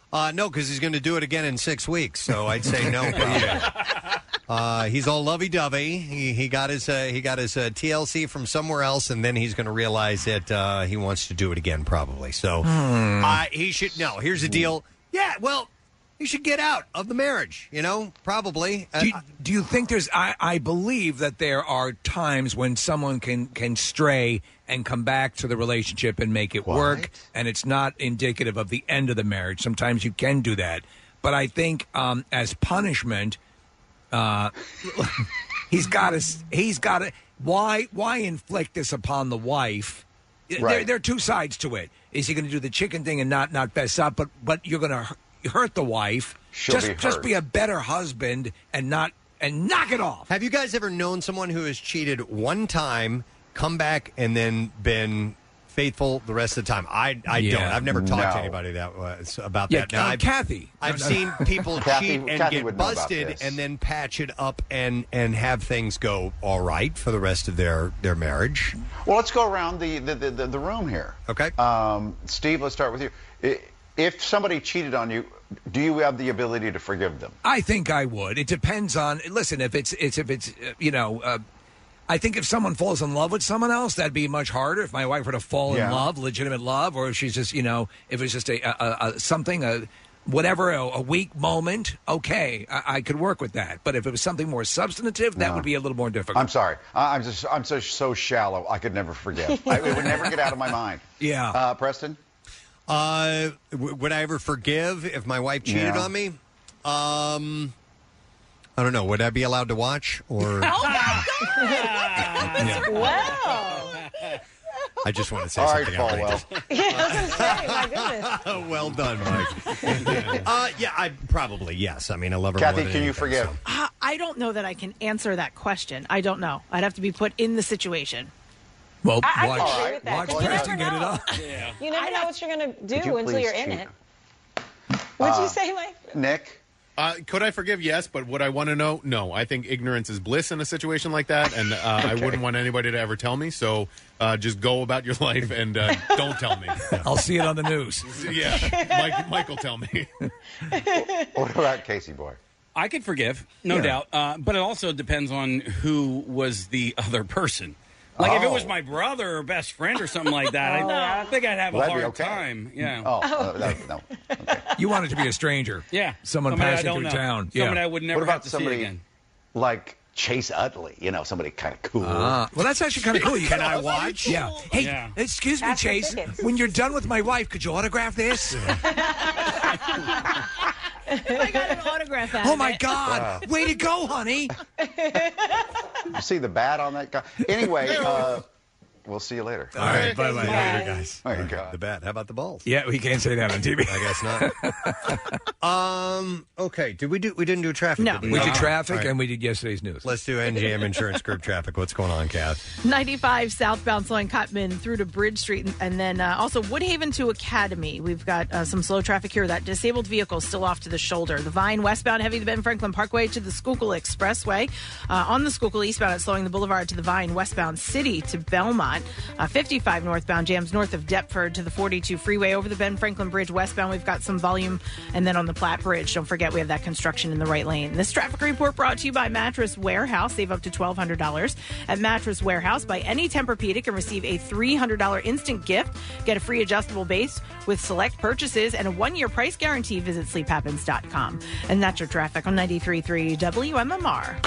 Uh, no, because he's going to do it again in six weeks. So I'd say no. Probably. Uh, he's all lovey-dovey. He, he got his uh, he got his uh, T L C from somewhere else, and then he's going to realize that uh, he wants to do it again, probably. So Hmm. uh, he should. No, here's the deal. Yeah, well, he should get out of the marriage. You know, probably. Do you, do you think there's? I, I believe that there are times when someone can can stray and come back to the relationship and make it work, and it's not indicative of the end of the marriage. Sometimes you can do that, but I think um, as punishment. Uh, he's got to. He's got to. Why? Why inflict this upon the wife? There, Right. there are two sides to it. Is he going to do the chicken thing and not not fess up? But but you're going to hurt the wife. She'll just be just hurt. be a better husband and not and knock it off. Have you guys ever known someone who has cheated one time, come back, and then been faithful the rest of the time? I I Yeah. don't. I've never talked to No. anybody that was about Yeah, that. Now, uh, I've, Kathy. I've No, no. seen people Kathy- cheat and Kathy get would know about busted, this. and then patch it up and and have things go all right for the rest of their their marriage. Well, let's go around the the, the, the, the room here. Okay. Um, Steve, let's start with you. I- If somebody cheated on you, do you have the ability to forgive them? I think I would. It depends on. Listen, if it's it's if it's uh, you know. Uh, I think if someone falls in love with someone else, that'd be much harder. If my wife were to fall Yeah. in love, legitimate love, or if she's just, you know, if it's just a, a, a something, a whatever, a, a weak moment, okay, I, I could work with that. But if it was something more substantive, that No. would be a little more difficult. I'm sorry. I- I'm just I'm so so shallow. I could never forgive. I, it would never get out of my mind. Yeah. Uh, Preston. Uh, w- would I ever forgive if my wife cheated Yeah. on me? Um, I don't know. Would I be allowed to watch or? Oh my God! Wow. I just want to say All right, something Falwell. outrageous. Yeah, I was going to say, my goodness. Well done, Mike. uh, yeah, I probably yes. I mean, I love her. Kathy, more than can you anything, forgive? so. Uh, I don't know that I can answer that question. I don't know. I'd have to be put in the situation. Well, I, I watch, can agree with that. watch 'cause you Preston never get it know. up. You never know what you're going to Would do you until please you're in cheat? it. What'd Uh, you say, Mike? Nick. Uh, could I forgive? Yes, but would I want to know? No. I think ignorance is bliss in a situation like that, and uh, I Okay. wouldn't want anybody to ever tell me. So uh, just go about your life and uh, don't tell me. I'll see it on the news. Yeah, Mike, Mike will tell me. What about Casey Boy? I could forgive, no Yeah. doubt. Uh, but it also depends on who was the other person. Like if it was Oh. my brother or best friend or something like that, I think I'd have Well, a that'd hard be okay. time. Yeah. Oh, uh, that, no. You want it to be a stranger. Yeah. Someone Somebody I passing don't through know. town. Somebody yeah. I would never What about have to see somebody again. like Chase Utley? You know, somebody kind of cool. Ah, well, that's actually kind of cool. You Can I watch? Yeah. Hey, Yeah. excuse me, Ask for Chase. tickets. When you're done with my wife, could you autograph this? I got an autograph out Oh of my it. God! Way to go, honey. You see the bat on that guy? Anyway, uh, we'll see you later. All right, bye bye, Bye. later, guys. Oh, my All right, God. the bat. How about the balls? Yeah, we can't say that on T V. I guess not. um. Okay. Did we do? We didn't do traffic. No. Did We we? did Ah, traffic all right. and we did yesterday's news. Let's do N J M Insurance Group traffic. What's going on, Kath? ninety-five southbound slowing Cotman through to Bridge Street, and, and then uh, also Woodhaven to Academy. We've got uh, some slow traffic here. That disabled vehicle still off to the shoulder. The Vine westbound heavy to Ben Franklin Parkway to the Schuylkill Expressway. Uh, on the Schuylkill eastbound, it's slowing the Boulevard to the Vine westbound City to Belmont. Uh, fifty-five northbound jams north of Deptford to the forty-two freeway over the Ben Franklin Bridge westbound. We've got some volume, and then on the Platte Bridge, don't forget we have that construction in the right lane. This traffic report brought to you by Mattress Warehouse. Save up to twelve hundred dollars at Mattress Warehouse. Buy any Tempur-Pedic and receive a three hundred dollars instant gift. Get a free adjustable base with select purchases and a one-year price guarantee. Visit sleep happens dot com. And that's your traffic on ninety-three point three W M M R.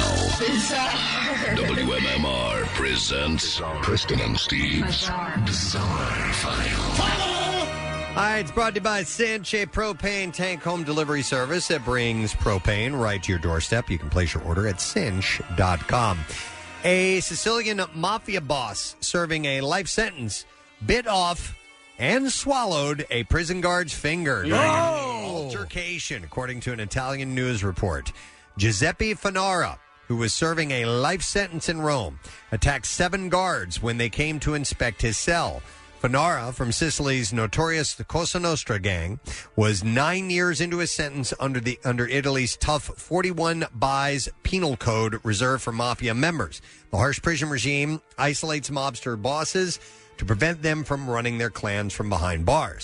W M M R presents Preston and Steve's Bizarre File. Hi, it's brought to you by Sanche Propane Tank Home Delivery Service that brings propane right to your doorstep. You can place your order at cinch dot com. A Sicilian mafia boss serving a life sentence bit off and swallowed a prison guard's finger during an altercation, according to an Italian news report. Giuseppe Fanara, who was serving a life sentence in Rome, attacked seven guards when they came to inspect his cell. Fanara, from Sicily's notorious Cosa Nostra gang, was nine years into his sentence under the under Italy's tough forty-one bis penal code reserved for mafia members. The harsh prison regime isolates mobster bosses to prevent them from running their clans from behind bars.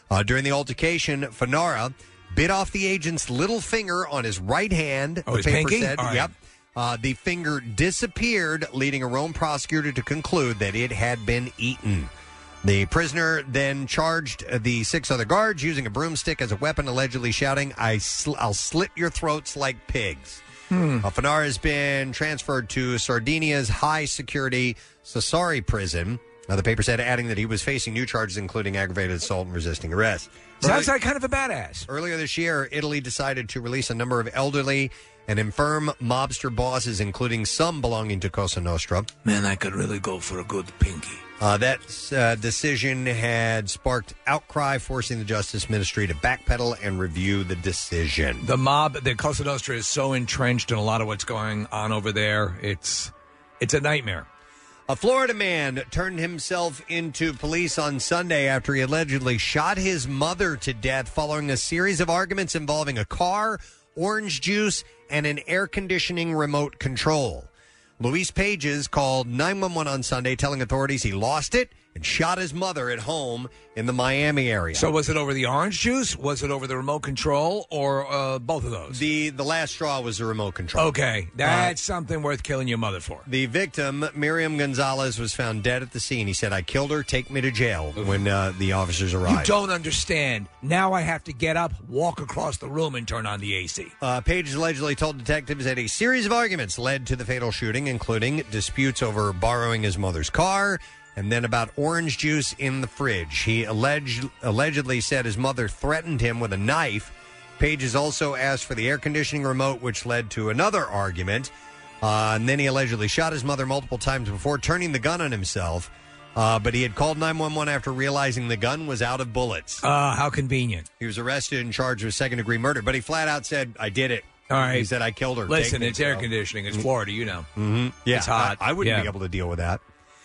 Uh, during the altercation, Fanara bit off the agent's little finger on his right hand. Oh, the his paper pinky? said, All right. yep. Uh, the finger disappeared, leading a Rome prosecutor to conclude that it had been eaten. The prisoner then charged the six other guards using a broomstick as a weapon, allegedly shouting, I sl- I'll slit your throats like pigs. Hmm. Uh, Fanara has been transferred to Sardinia's high-security Sassari prison. Uh, the paper said, adding that he was facing new charges, including aggravated assault and resisting arrest. Sounds like kind of a badass. Earlier this year, Italy decided to release a number of elderly and infirm mobster bosses, including some belonging to Cosa Nostra. Man, I could really go for a good pinky. Uh, that uh, decision had sparked outcry, forcing the Justice Ministry to backpedal and review the decision. The mob, the Cosa Nostra is so entrenched in a lot of what's going on over there. It's it's a nightmare. A Florida man turned himself into police on Sunday after he allegedly shot his mother to death following a series of arguments involving a car, orange juice, and an air conditioning remote control. Luis Pages called nine one one on Sunday, telling authorities he lost it and shot his mother at home in the Miami area. So was it over the orange juice? Was it over the remote control, or uh, both of those? The the last straw was the remote control. Okay, that's uh, something worth killing your mother for. The victim, Miriam Gonzalez, was found dead at the scene. He said, I killed her, take me to jail, when uh, the officers You arrived. don't understand. Now I have to get up, walk across the room, and turn on the A C. Uh, Pages allegedly told detectives that a series of arguments led to the fatal shooting, including disputes over borrowing his mother's car and then about orange juice in the fridge. He alleged, allegedly said his mother threatened him with a knife. Pages also asked for the air conditioning remote, which led to another argument. Uh, and then he allegedly shot his mother multiple times before turning the gun on himself. Uh, but he had called nine one one after realizing the gun was out of bullets. Uh, how convenient. He was arrested and charged with second-degree murder, but he flat out said, I did it. All right. He said, I killed her. Listen, Take me it's to air jail. conditioning. It's Florida, you know. Mm-hmm. Yeah, It's hot. I, I wouldn't Yeah. be able to deal with that.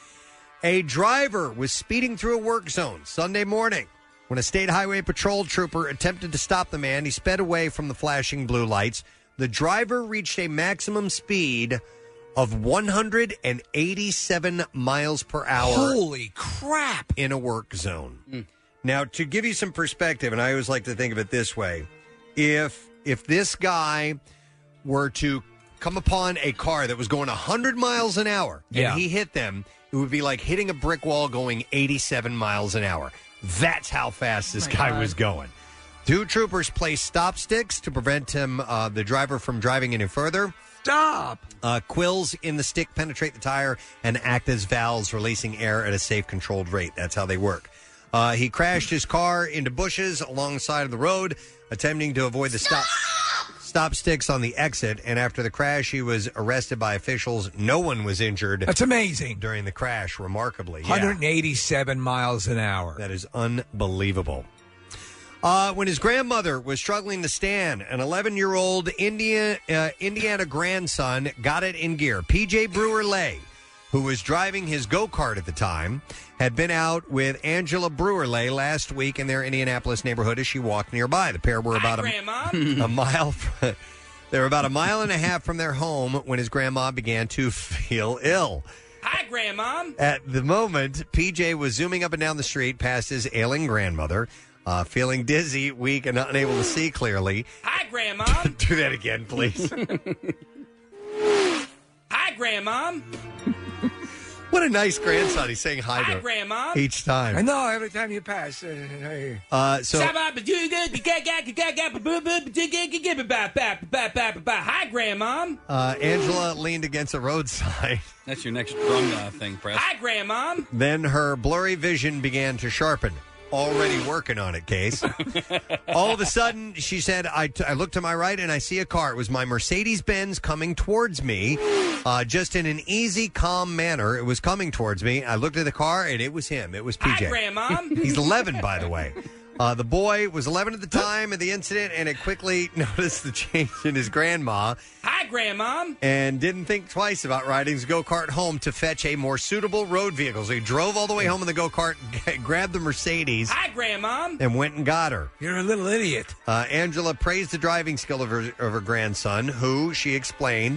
A driver was speeding through a work zone Sunday morning when a state highway patrol trooper attempted to stop the man. He sped away from the flashing blue lights. The driver reached a maximum speed of one hundred eighty-seven miles per hour. Holy crap! In a work zone. Now, to give you some perspective, and I always like to think of it this way, if if this guy were to come upon a car that was going one hundred miles an hour and Yeah. he hit them, it would be like hitting a brick wall going eighty-seven miles an hour. That's how fast this My guy God. was going. Two troopers placed stop sticks to prevent him, uh, the driver, from driving any further. Stop! Uh, quills in the stick penetrate the tire and act as valves, releasing air at a safe, controlled rate. That's how they work. Uh, he crashed his car into bushes alongside of the road, attempting to avoid the stop stop sticks on the exit. And after the crash, he was arrested by officials. No one was injured. That's amazing. During the crash, remarkably. Yeah. one hundred eighty-seven miles an hour. That is unbelievable. Uh, when his grandmother was struggling to stand, an eleven-year-old Indiana, uh, Indiana grandson got it in gear. P J Brewer-Lay, who was driving his go-kart at the time, had been out with Angela Brewer-Lay last week in their Indianapolis neighborhood as she walked nearby. The pair were about a, a mile from, they were about a mile and a half from their home when his grandma began to feel ill. Hi, Grandma. At the moment, P J was zooming up and down the street past his ailing grandmother, uh, feeling dizzy, weak, and unable to see clearly. Hi, Grandma. Do that again, please. Hi, Grandma. What a nice grandson. He's saying hi, Hi, to Grandma. each time. I know, every time you pass. Uh, hey. Uh, so, Hi, Grandma. uh, Angela leaned against a roadside. That's your next drum uh, thing, Press. Hi, Grandma. Then her blurry vision began to sharpen. Already working on it, Case. All of a sudden, she said, I, t- I look to my right and I see a car. It was my Mercedes-Benz coming towards me, uh, just in an easy, calm manner. It was coming towards me. I looked at the car and it was him. It was P J. Hi, Grandma. He's eleven, by the way. Uh, the boy was eleven at the time of the incident and had quickly noticed the change in his grandma Hi, Grandma. and didn't think twice about riding his go-kart home to fetch a more suitable road vehicle. So he drove all the way home in the go-kart, g- grabbed the Mercedes, Hi, Grandma. and went and got her. You're a little idiot. Uh, Angela praised the driving skill of her, of her grandson, who, she explained,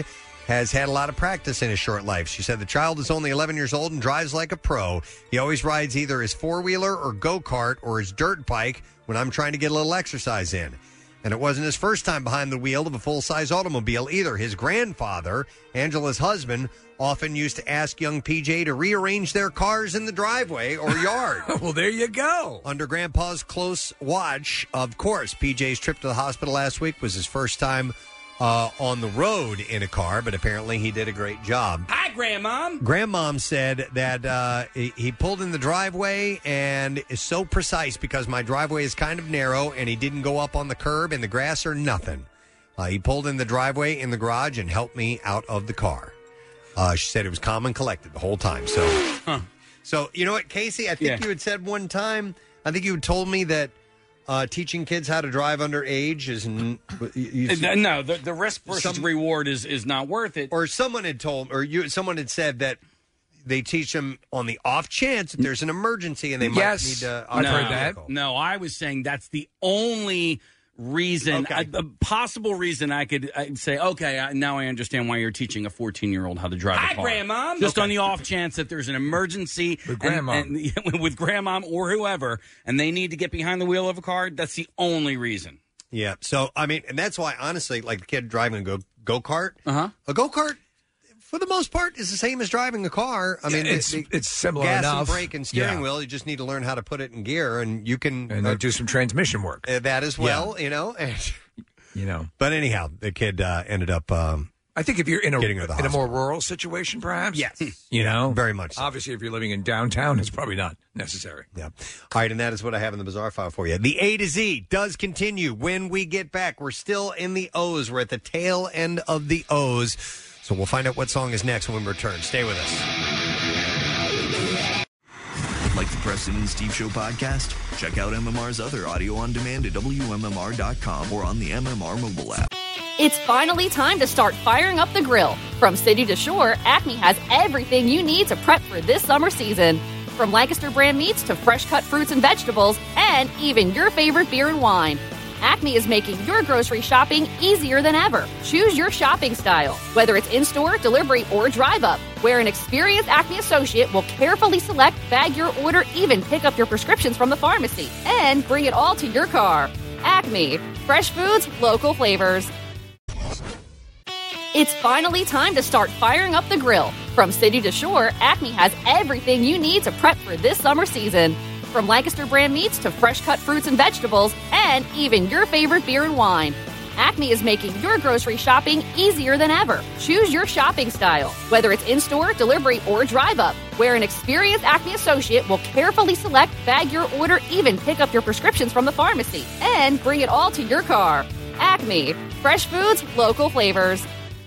has had a lot of practice in his short life. She said the child is only eleven years old and drives like a pro. He always rides either his four-wheeler or go-kart or his dirt bike when I'm trying to get a little exercise in. And it wasn't his first time behind the wheel of a full-size automobile either. His grandfather, Angela's husband, often used to ask young P J to rearrange their cars in the driveway or yard. Well, there you go. Under Grandpa's close watch, of course, P J's trip to the hospital last week was his first time uh, on the road in a car, but apparently he did a great job. Hi, Grandmom. Grandmom said that uh, he, he pulled in the driveway and is so precise because my driveway is kind of narrow and he didn't go up on the curb in the grass or nothing. Uh, he pulled in the driveway in the garage and helped me out of the car. Uh, she said it was calm and collected the whole time. So, huh. so you know what, Casey? I think Yeah. you had said one time, I think you had told me that uh, teaching kids how to drive underage is... N- you, you, no, the, the risk versus reward is, is not worth it. Or someone had told, or you, someone had said that they teach them on the off chance that there's an emergency and they might need to... no, No, I was saying that's the only reason, Okay. a, a possible reason I could I'd say, okay, I, now I understand why you're teaching a fourteen-year-old how to drive Hi, a car. Grandmom. Just Okay. on the off chance that there's an emergency With and- Grandmom. and- with Grandmom or whoever, and they need to get behind the wheel of a car, that's the only reason. Yeah. So, I mean, and that's why, honestly, like the kid driving a go go kart, uh-huh. a go kart, for the most part, is the same as driving a car. I Yeah, mean, it's- the- it's similar gas enough. and brake and steering Yeah. wheel. You just need to learn how to put it in gear, and you can And uh, then do some transmission work. uh, that as well. You know, and, You know. but anyhow, the kid uh, ended up. Um, I think if you're in a Getting her to the in a more hospital. rural situation, perhaps. Yes. You know, Very much so. Obviously, if you're living in downtown, it's probably not necessary. Yeah. All right, and that is what I have in the bizarre file for you. The A to Z does continue when we get back. We're still in the O's. We're at the tail end of the O's. So we'll find out what song is next when we return. Stay with us. Like the Preston and Steve Show podcast? Check out M M R's other audio on demand at W M M R dot com or on the M M R mobile app. It's finally time to start firing up the grill. From city to shore, Acme has everything you need to prep for this summer season. From Lancaster brand meats to fresh cut fruits and vegetables, and even your favorite beer and wine. Acme is making your grocery shopping easier than ever. Choose your shopping style, whether it's in-store, delivery, or drive-up, where an experienced Acme associate will carefully select, bag your order, even pick up your prescriptions from the pharmacy, and bring it all to your car. Acme. Fresh foods, local flavors. It's finally time to start firing up the grill. From city to shore, Acme has everything you need to prep for this summer season. From Lancaster brand meats to fresh cut fruits and vegetables, and even your favorite beer and wine. Acme is making your grocery shopping easier than ever. Choose your shopping style, whether it's in-store, delivery, or drive-up, where an experienced Acme associate will carefully select, bag your order, even pick up your prescriptions from the pharmacy, and bring it all to your car. Acme. Fresh foods, local flavors.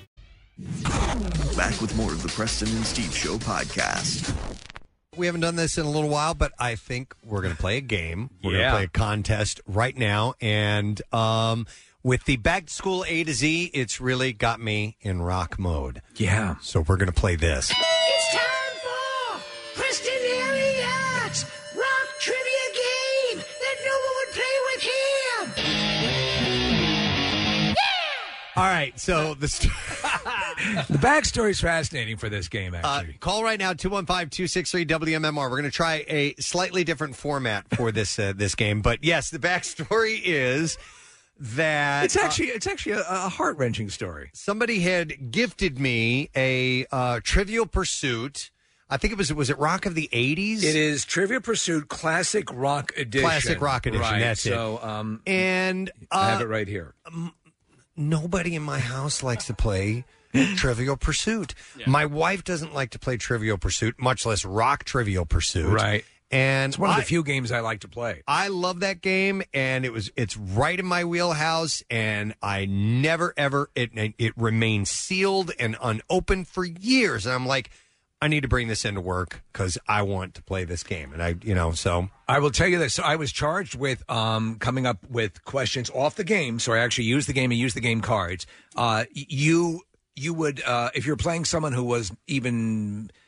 Back with more of the Preston and Steve Show podcast. We haven't done this in a little while, but I think we're going to play a game. We're going Yeah. to play a contest right now. And um, with the back to school A to Z, it's really got me in rock mode. Yeah. So we're going to play this. It's time for Preston Elliott's Rock Trivia Game that no one would play with him. All right. So the, st- The backstory is fascinating for this game, uh, actually. call right now, two one five, two six three, W M M R. We're going to try a slightly different format for this uh, this game. But yes, the backstory is that it's actually it's actually a, a heart wrenching story. Somebody had gifted me a uh, Trivial Pursuit. I think it was was it Rock of the eighties? It is Trivia Pursuit Classic Rock Edition. Classic Rock Edition. Right, That's so, it. Um, and uh, I have it right here. Nobody in my house likes to play Trivial Pursuit. My wife doesn't like to play Trivial Pursuit, much less Rock Trivial Pursuit. Right. And It's one of I- the few games I like to play. I love that game, and it was it's right in my wheelhouse, and I never ever it it remained sealed and unopened for years. And I'm like, I need to bring this into work because I want to play this game, and I you know so I will tell you this. So I was charged with um, coming up with questions off the game. So I actually used the game and used the game cards. Uh, you you would uh, if you're playing someone who was even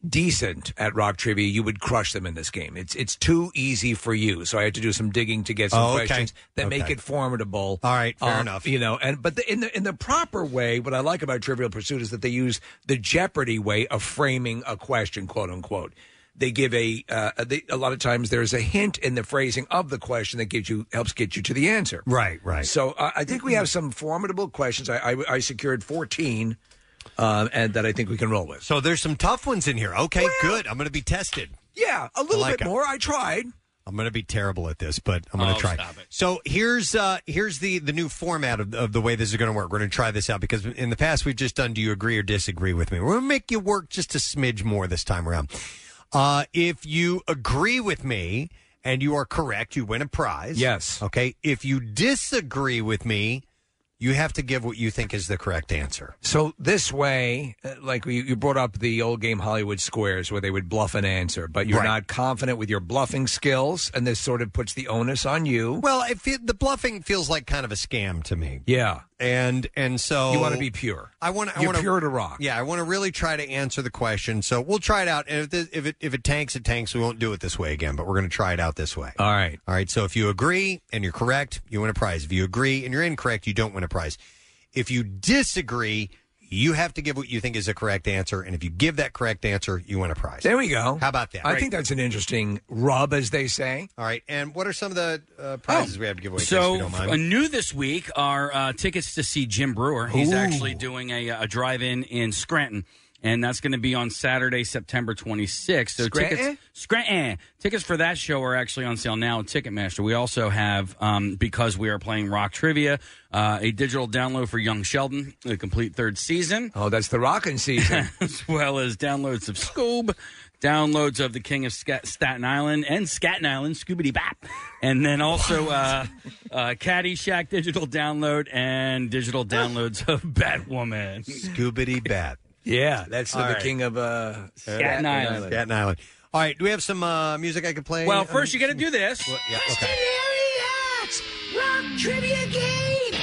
decent at rock trivia, you would crush them in this game. It's it's too easy for you. So I had to do some digging to get some Oh, okay. questions that make Okay. it formidable. All right, fair Um, enough. You know, and but the, in the in the proper way, what I like about Trivial Pursuit is that they use the Jeopardy way of framing a question, quote unquote. They give a uh, they, a lot of times there's a hint in the phrasing of the question that gives you helps get you to the answer. Right, right. So uh, I think we have some formidable questions. I, I, I secured fourteen, uh, and that I think we can roll with. So there's some tough ones in here. Okay, good. I'm going to be tested. Yeah, a little I like bit it. more. I tried. I'm going to be terrible at this, but I'm going to Oh, try. stop it. So here's uh, here's the the new format of, of the way this is going to work. We're going to try this out because in the past we've just done do you agree or disagree with me. We're going to make you work just a smidge more this time around. Uh, if you agree with me and you are correct, you win a prize. Yes. Okay. If you disagree with me, you have to give what you think is the correct answer. So this way, uh, like you, you brought up the old game Hollywood Squares where they would bluff an answer, but you're Right. not confident with your bluffing skills, and this sort of puts the onus on you. Well, it fe- the bluffing feels like kind of a scam to me. Yeah. And and so You want to be pure. I want to. You're I want pure to rock. Yeah, I want to really try to answer the question. So we'll try it out. And if, this, if it if it tanks, it tanks. We won't do it this way again, but we're going to try it out this way. All right. All right. So if you agree and you're correct, you win a prize. If you agree and you're incorrect, you don't win a prize. If you disagree, you have to give what you think is the correct answer. And if you give that correct answer, you win a prize. There we go. How about that? I think that's an interesting rub, as they say. All right. And what are some of the uh, prizes we have to give away? Chris, if So, you don't mind? uh, new this week are uh, tickets to see Jim Brewer. He's Ooh. actually doing a, a drive-in in Scranton, and that's going to be on Saturday, September twenty-sixth. So Scranton? tickets, Scranton. Tickets for that show are actually on sale now at Ticketmaster. We also have, um, because we are playing Rock Trivia, uh, a digital download for Young Sheldon, the complete third season. Oh, that's the rockin' season. As well as downloads of Scoob, downloads of The King of Scat- Staten Island and Scatten Island, Scoobity Bap. And then also uh, uh, Caddyshack digital download and digital downloads of Batwoman. Scoobity Bat. Yeah, that's All the right. king of uh, Staten Island. Staten Island. All right. Do we have some uh, music I could play? Well, first you got to do this. Yeah, okay. Elliott! Rock Trivia Game!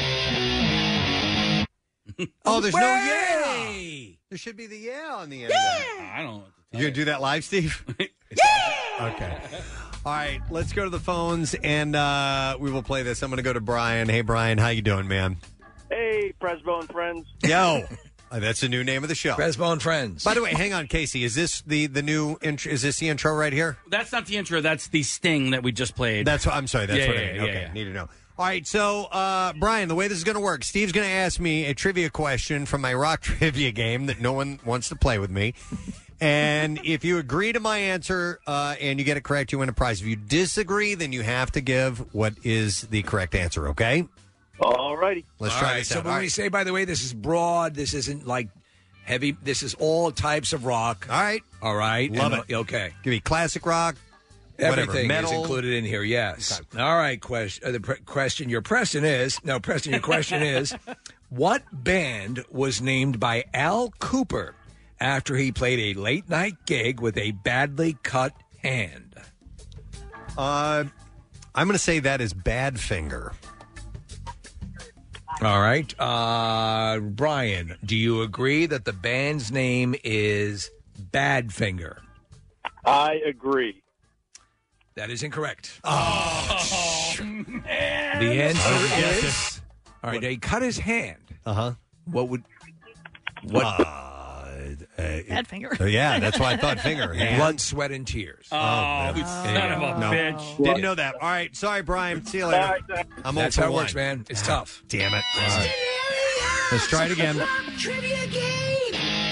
Oh, there's no Way! yeah. There should be the yeah on the end. Yeah. I don't know. You gonna do that live, Steve? yeah. Okay. All right. Let's go to the phones and uh, we will play this. I'm gonna go to Brian. Hey, Brian. How you doing, man? Hey, Presbo and friends. Yo. Uh, that's the new name of the show. Presbo and Friends. By the way, hang on, Casey. Is this the the new intro? Is this the intro right here? That's not the intro. That's the sting that we just played. That's what I'm sorry. That's Yeah, what yeah, I mean. yeah, Okay, yeah. need to know. All right, so uh, Brian, the way this is going to work, Steve's going to ask me a trivia question from my rock trivia game that no one wants to play with me. And if you agree to my answer uh, and you get it correct, you win a prize. If you disagree, then you have to give what is the correct answer. Okay? All righty. Let's All try right, this so out. when All we right. say, by the way, this is broad, this isn't like heavy, this is all types of rock. All right. All right. Love And, it. Okay. Give me classic rock. Whatever, Everything metal. is included in here, yes. All right, question. Uh, the pre- question, your question is, no, Preston, your question is, what band was named by Al Cooper after he played a late night gig with a badly cut hand? Uh, I'm going to say that is Badfinger. All right. Uh, Brian, do you agree that the band's name is Badfinger? I agree. That is incorrect. Oh, man. The answer Yes. is... All right, he cut his hand. Uh-huh. What would... What? Uh, uh, Badfinger. uh, yeah, that's why I thought finger. Hand. Blood, sweat, and tears. Oh, man. son of a No. bitch. Didn't know that. All right. Sorry, Brian. See you later. I'm That's all how for it works, one. man. It's tough. Damn it. All right. Let's try it again. Rock Trivia Game!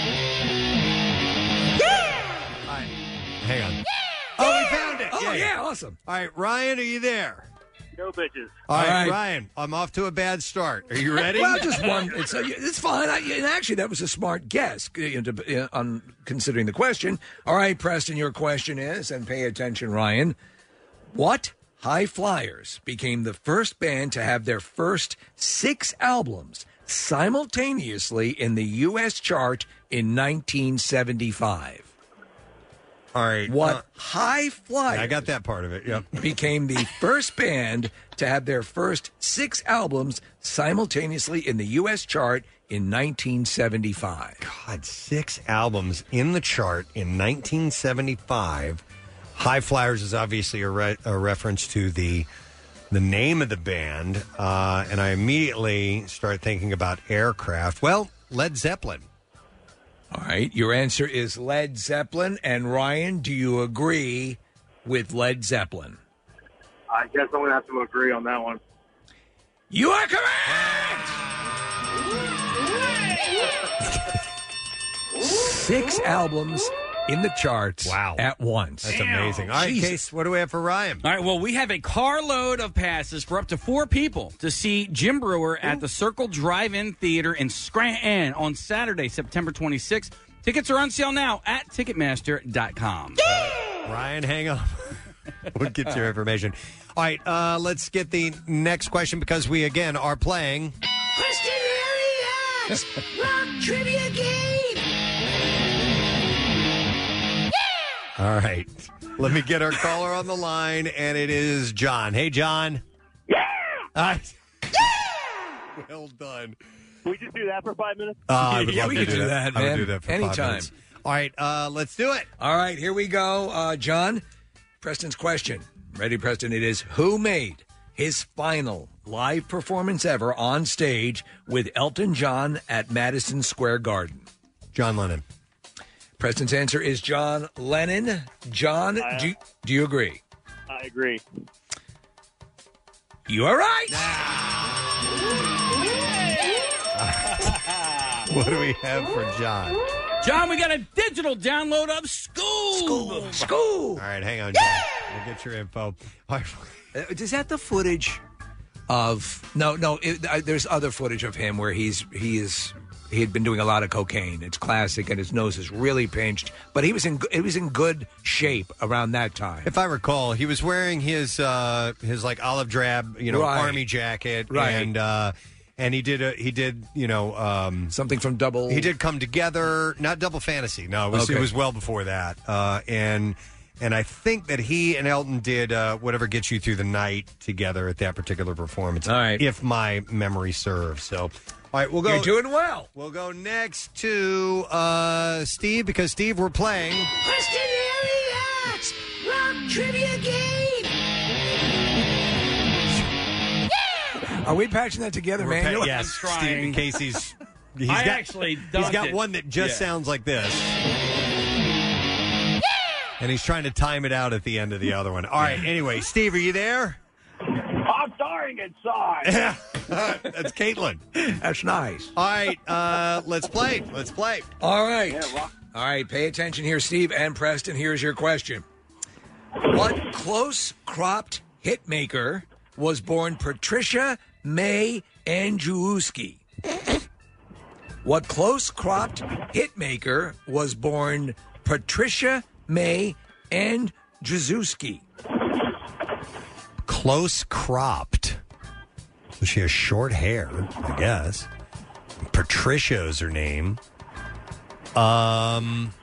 All right. Hang on. Oh, we found it. Oh, yeah, awesome. All right, Ryan, are you there? No bitches. All right, All right. Ryan, I'm off to a bad start. Are you ready? Well, just one. It's, uh, it's fine. I, and actually, that was a smart guess you know, to, uh, on considering the question. All right, Preston, your question is, and pay attention, Ryan. What High Flyers became the first band to have their first six albums simultaneously in the U S chart in nineteen seventy-five? All right. What uh, High Flyers I got that part of it. Yep. became the first band to have their first six albums simultaneously in the U S chart in nineteen seventy-five. God, six albums in the chart in nineteen seventy-five. High Flyers is obviously a, re- a reference to the the name of the band, uh, and I immediately start thinking about Aircraft. Well, Led Zeppelin. All right, your answer is Led Zeppelin. And Ryan, do you agree with Led Zeppelin? I guess I'm going to have to agree on that one. You are correct! Six albums in the charts wow. at once. That's amazing. All right, Jesus. Case, what do we have for Ryan? All right, well, we have a carload of passes for up to four people to see Jim Brewer at the Circle Drive-In Theater in Scranton on Saturday, September twenty-sixth. Tickets are on sale now at Ticketmaster dot com. Ryan, hang up. We'll get your information. All right, uh, let's get the next question because we, again, are playing... Preston Elliott! Rock Trivia Game! All right. Let me get our caller on the line, and it is John. Hey, John. Yeah! All right. Well done. Can we just do that for five minutes? Uh, I would yeah, love we to can do that, I man. would do that for Anytime. five minutes. All right, uh, let's do it. All right, here we go. Uh, John, Preston's question. Ready, Preston? It is, who made his final live performance ever on stage with Elton John at Madison Square Garden? John Lennon. Preston's answer is John Lennon. John, I, uh, do, do you agree? I agree. You are right. What do we have for John? John, we got a digital download of School. School. School. All right, hang on, John. We'll get your info. All right. Uh, is that the footage of? No, no. It, uh, there's other footage of him where he's he is he had been doing a lot of cocaine. It's classic, and his nose is really pinched. But he was in he was in good shape around that time. If I recall, he was wearing his uh, his like olive drab, you know, Right. army jacket, Right. and uh, and he did a, he did you know um, something from Double. He did Come Together, not Double Fantasy. No, it was Okay. it was well before that, uh, and. And I think that he and Elton did uh, Whatever Gets You Through the Night together at that particular performance. All right. If my memory serves. So, all right, we'll go. You're doing well. We'll go next to uh, Steve because, Steve, we're playing. Preston Elliott! Rock Trivia Game! Are we patching that together, We're man? pa- yes, I'm trying. Steve, in case he's. he's I got, actually He's dunked got it. one that just Yeah. sounds like this. And he's trying to time it out at the end of the other one. All right, anyway, Steve, are you there? I'm dying inside. That's Caitlin. That's nice. All right, uh, let's play. Let's play. All right. Yeah, rock. All right, pay attention here, Steve and Preston. Here's your question. What close-cropped hitmaker was born Patricia May Andrzejewski? What close-cropped hitmaker was born Patricia May Andrzejewski? Close cropped. So she has short hair, I guess. Patricia is her name. Um,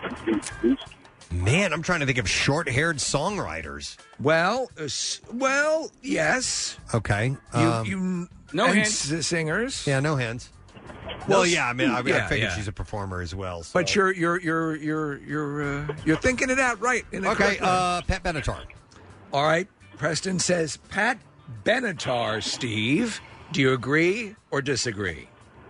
man, I'm trying to think of short-haired songwriters. Well, uh, s- well, yes. Okay. You, um, you No and hints. s- singers. yeah, no hands. Well, No, yeah, I mean, I, I yeah, figured yeah. she's a performer as well. So. But you're you're you're you're you're uh, you're thinking it out right. In the okay. correct way. Uh, Pat Benatar. All right. Preston says Pat Benatar. Steve, do you agree or disagree?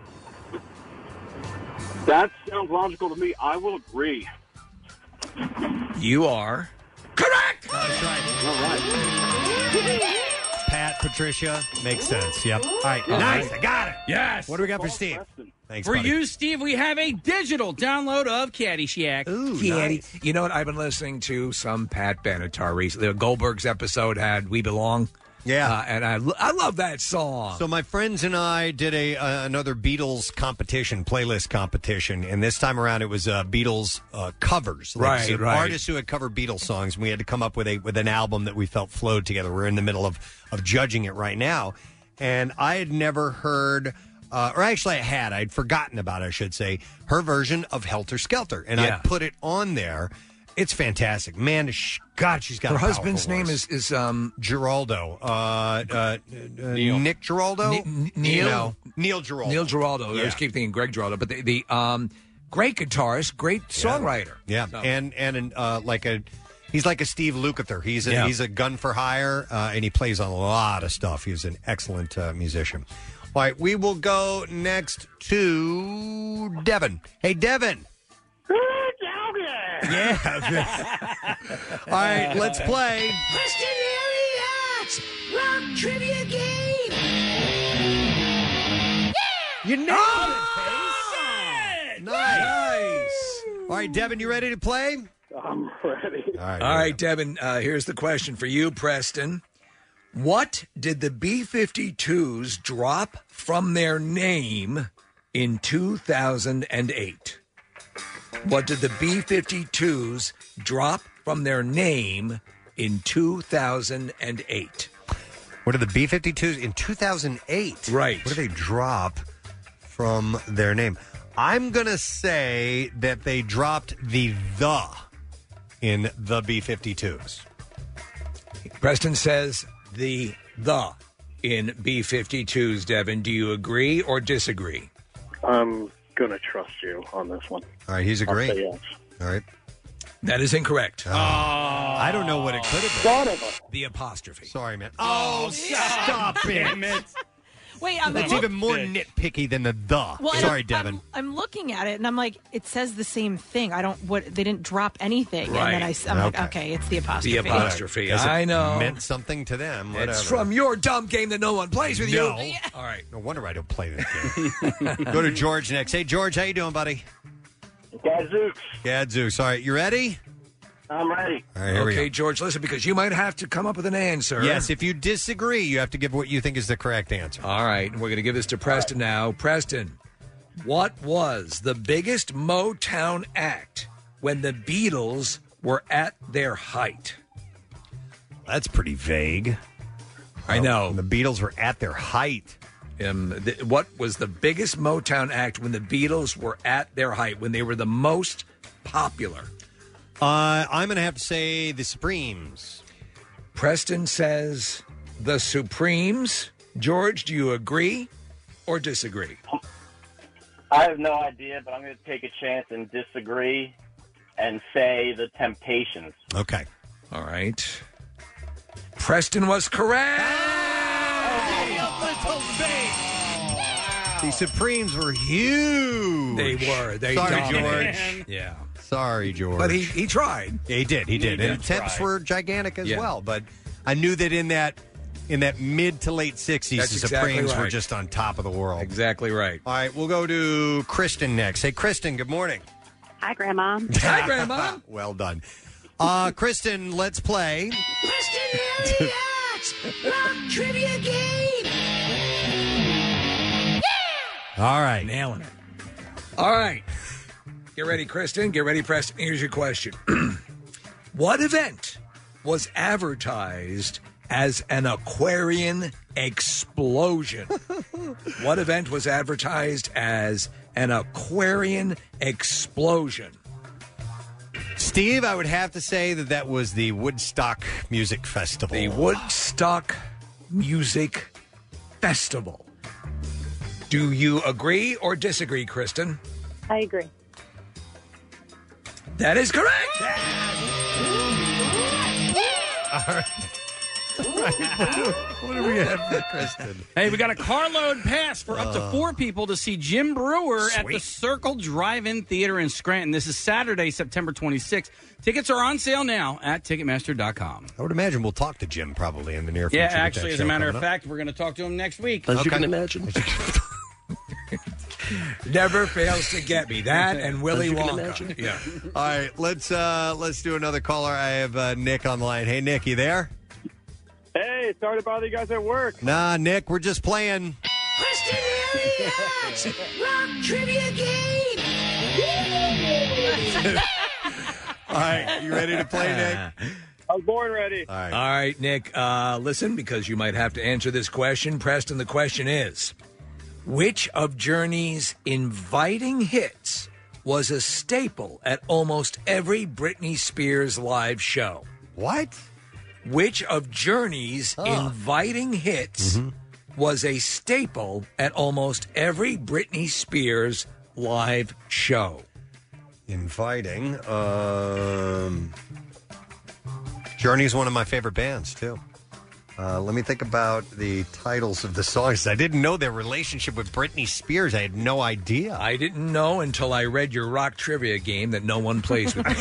That sounds logical to me. I will agree. You are correct. That's right. All right. Pat, Patricia, makes sense. Yep. All right. All nice. right. I got it. Yes. What do we got for Steve? Thanks, For buddy. you, Steve, we have a digital download of Caddyshack. Ooh, Kitty. nice. You know what? I've been listening to some Pat Benatar recently. Goldberg's episode had "We Belong." Yeah. uh, and I lo- I love that song. So my friends and I did a uh, another Beatles competition, playlist competition, and this time around it was uh, Beatles uh, covers, like Right, so right. artists who had covered Beatles songs. And we had to come up with a with an album that we felt flowed together. We're in the middle of of judging it right now, and I had never heard. Uh, or actually, I had. I'd forgotten about it, I should say, her version of Helter Skelter. And Yeah. I put it on there. It's fantastic, man. sh- God, she's got Her a husband's powerful name voice. is is um Geraldo. Uh, uh, uh, Neil. Nick Geraldo. N- Neil No, Neil Geraldo. Neil Giraldo. I Yeah. just keep thinking Greg Giraldo, but the, the um great guitarist, great songwriter. Yeah, So- and and an, uh, like a he's like a Steve Lukather. He's a, Yeah. he's a gun for hire, uh, and he plays on a lot of stuff. He's an excellent uh, musician. All right, we will go next to Devin. Hey, Devin. Yeah. All right, let's play. Preston Elliott's Rock Trivia Game. You nailed it, Nice. All right, Devin, you ready to play? I'm ready. All right, All right, Devin, uh, here's the question for you, Preston. What did the B fifty-twos drop from their name in two thousand eight? What did the B fifty-twos drop from their name in two thousand eight? What are the B fifty-twos in two thousand eight? Right. What do they drop from their name? I'm going to say that they dropped the the in the B fifty-twos. Preston says the the in B fifty-twos, Devin. Do you agree or disagree? I'm going to trust you on this one. All right, he's I'll agreeing. say yes. All right. That is incorrect. I don't know what it could have Son been. of a- The apostrophe. Sorry, man. Oh, stop it. Damn it. Wait, I'm That's look- even more nitpicky than the the. Well, and Sorry, I'm, Devin. I'm, I'm looking at it and I'm like, it says the same thing. I don't. What they didn't drop anything. Right. And then I, am like, okay, it's the apostrophe. The apostrophe. Guess it I know. meant something to them. Whatever. It's from your dumb game that no one plays with No. you. All right. No wonder I don't play this game. Go to George next. Hey, George, how you doing, buddy? Gadzooks. Gadzooks. All right, you ready? I'm ready. All right, here we Okay, go. George, listen, because you might have to come up with an answer. Yes, if you disagree, you have to give what you think is the correct answer. All right, we're going to give this to Preston now. Preston, what was the biggest Motown act when the Beatles were at their height? That's pretty vague. I know. When the Beatles were at their height. Um, th- what was the biggest Motown act when the Beatles were at their height, when they were the most popular? Uh, I'm going to have to say the Supremes. Preston says the Supremes. George, do you agree or disagree? I have no idea, but I'm going to take a chance and disagree and say the Temptations. Okay. All right. Preston was correct. The Supremes were huge. They were. They Sorry, dominated. George. Yeah. Sorry, George. But he, he tried. Yeah, he did. He did. He and did attempts try. were gigantic as Yeah. well. But I knew that in that in that mid to late sixties, That's the exactly Supremes were right. just on top of the world. Exactly right. All right, we'll go to Kristen next. Hey, Kristen, good morning. Hi, Grandma. Hi, Grandma. Well done. Uh, Kristen, let's play. Preston Elliott's Rock Trivia Game. All right. Nailing it. All right. Get ready, Kristen. Get ready, Preston. Here's your question. What event was advertised as an Aquarian explosion? What event was advertised as an Aquarian explosion? Steve, I would have to say that that was the Woodstock Music Festival. The Woodstock Music Festival. Do you agree or disagree, Kristen? I agree. That is correct. All right. What do we have for Kristen? Hey, we got a carload pass for up to Uh, four people to see Jim Brewer at the sweet. Circle Drive-In Theater in Scranton. This is Saturday, September twenty-sixth. Tickets are on sale now at Ticketmaster dot com. I would imagine we'll talk to Jim probably in the near future. Yeah, with that actually, as a show matter of coming up. fact, we're going to talk to him next week. As you can imagine. Never fails to get me. That and Willy As you can Wonka. imagine. Yeah. All right, let's uh, let's do another caller. I have uh, Nick on the line. Hey, Nick, you there? Hey, sorry to bother you guys at work. Nah, Nick, we're just playing. Preston Elliott's Rock Trivia Game. All right, you ready to play, Nick? I was born ready. All right. All right, Nick, uh, listen, because you might have to answer this question. Preston, the question is, which of Journey's inviting hits was a staple at almost every Britney Spears live show? What? Which of Journey's inviting hits Mm-hmm. was a staple at almost every Britney Spears live show? Inviting. Um, Journey's one of my favorite bands, too. Uh, let me think about the titles of the songs. I didn't know their relationship with Britney Spears. I had no idea. I didn't know until I read your rock trivia game that no one plays with me.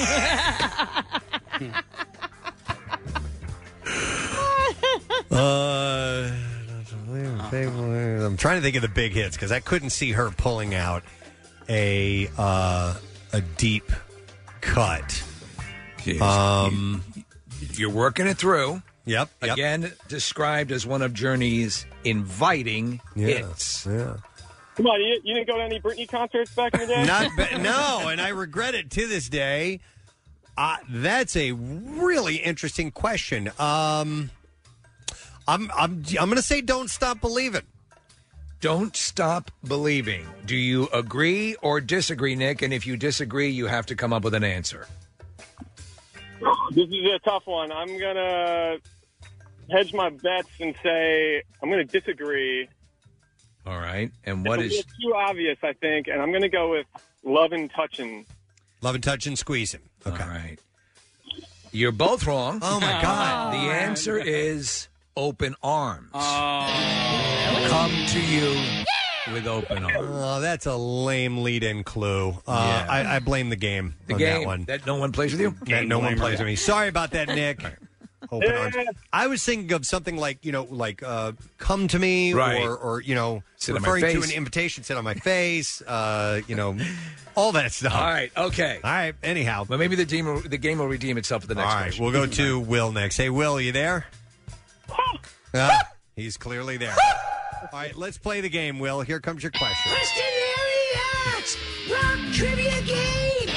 Uh, I'm trying to think of the big hits because I couldn't see her pulling out a uh, a deep cut. Um, You're working it through. Yep. yep. Again, described as one of Journey's inviting hits. Yeah. Come on, you, you didn't go to any Britney concerts back in the day? Not ba- no, and I regret it to this day. Uh, that's a really interesting question. Um, I'm I'm I'm going to say "Don't Stop Believing." Don't Stop Believing. Do you agree or disagree, Nick? And if you disagree, you have to come up with an answer. This is a tough one. I'm going to hedge my bets and say I'm going to disagree. All right. And what it's is... a little too obvious, I think, and I'm going to go with Love and Touchin'. Love and Touchin', Squeezing. Okay. All right. You're both wrong. Oh, my God. The answer is Open Arms. Come to you with open arms. Oh, that's a lame lead-in clue. Uh, Yeah. I, I blame the game The on game that one. that no one plays with you? That no one plays with me. Sorry about that, Nick. Open Yeah. arms. I was thinking of something like, you know, like uh, come to me Right. or, or, you know, Sit on my referring to face. an invitation, sit on my face, uh, you know, all that stuff. All right. Okay. All right. Anyhow. Well, maybe the, team will, the game will redeem itself for the next All right. question. We'll go to Will next. Hey, Will, are you there? Uh, he's clearly there. All right. Let's play the game, Will. Here comes your question. Preston Elliott's Rock Trivia Game.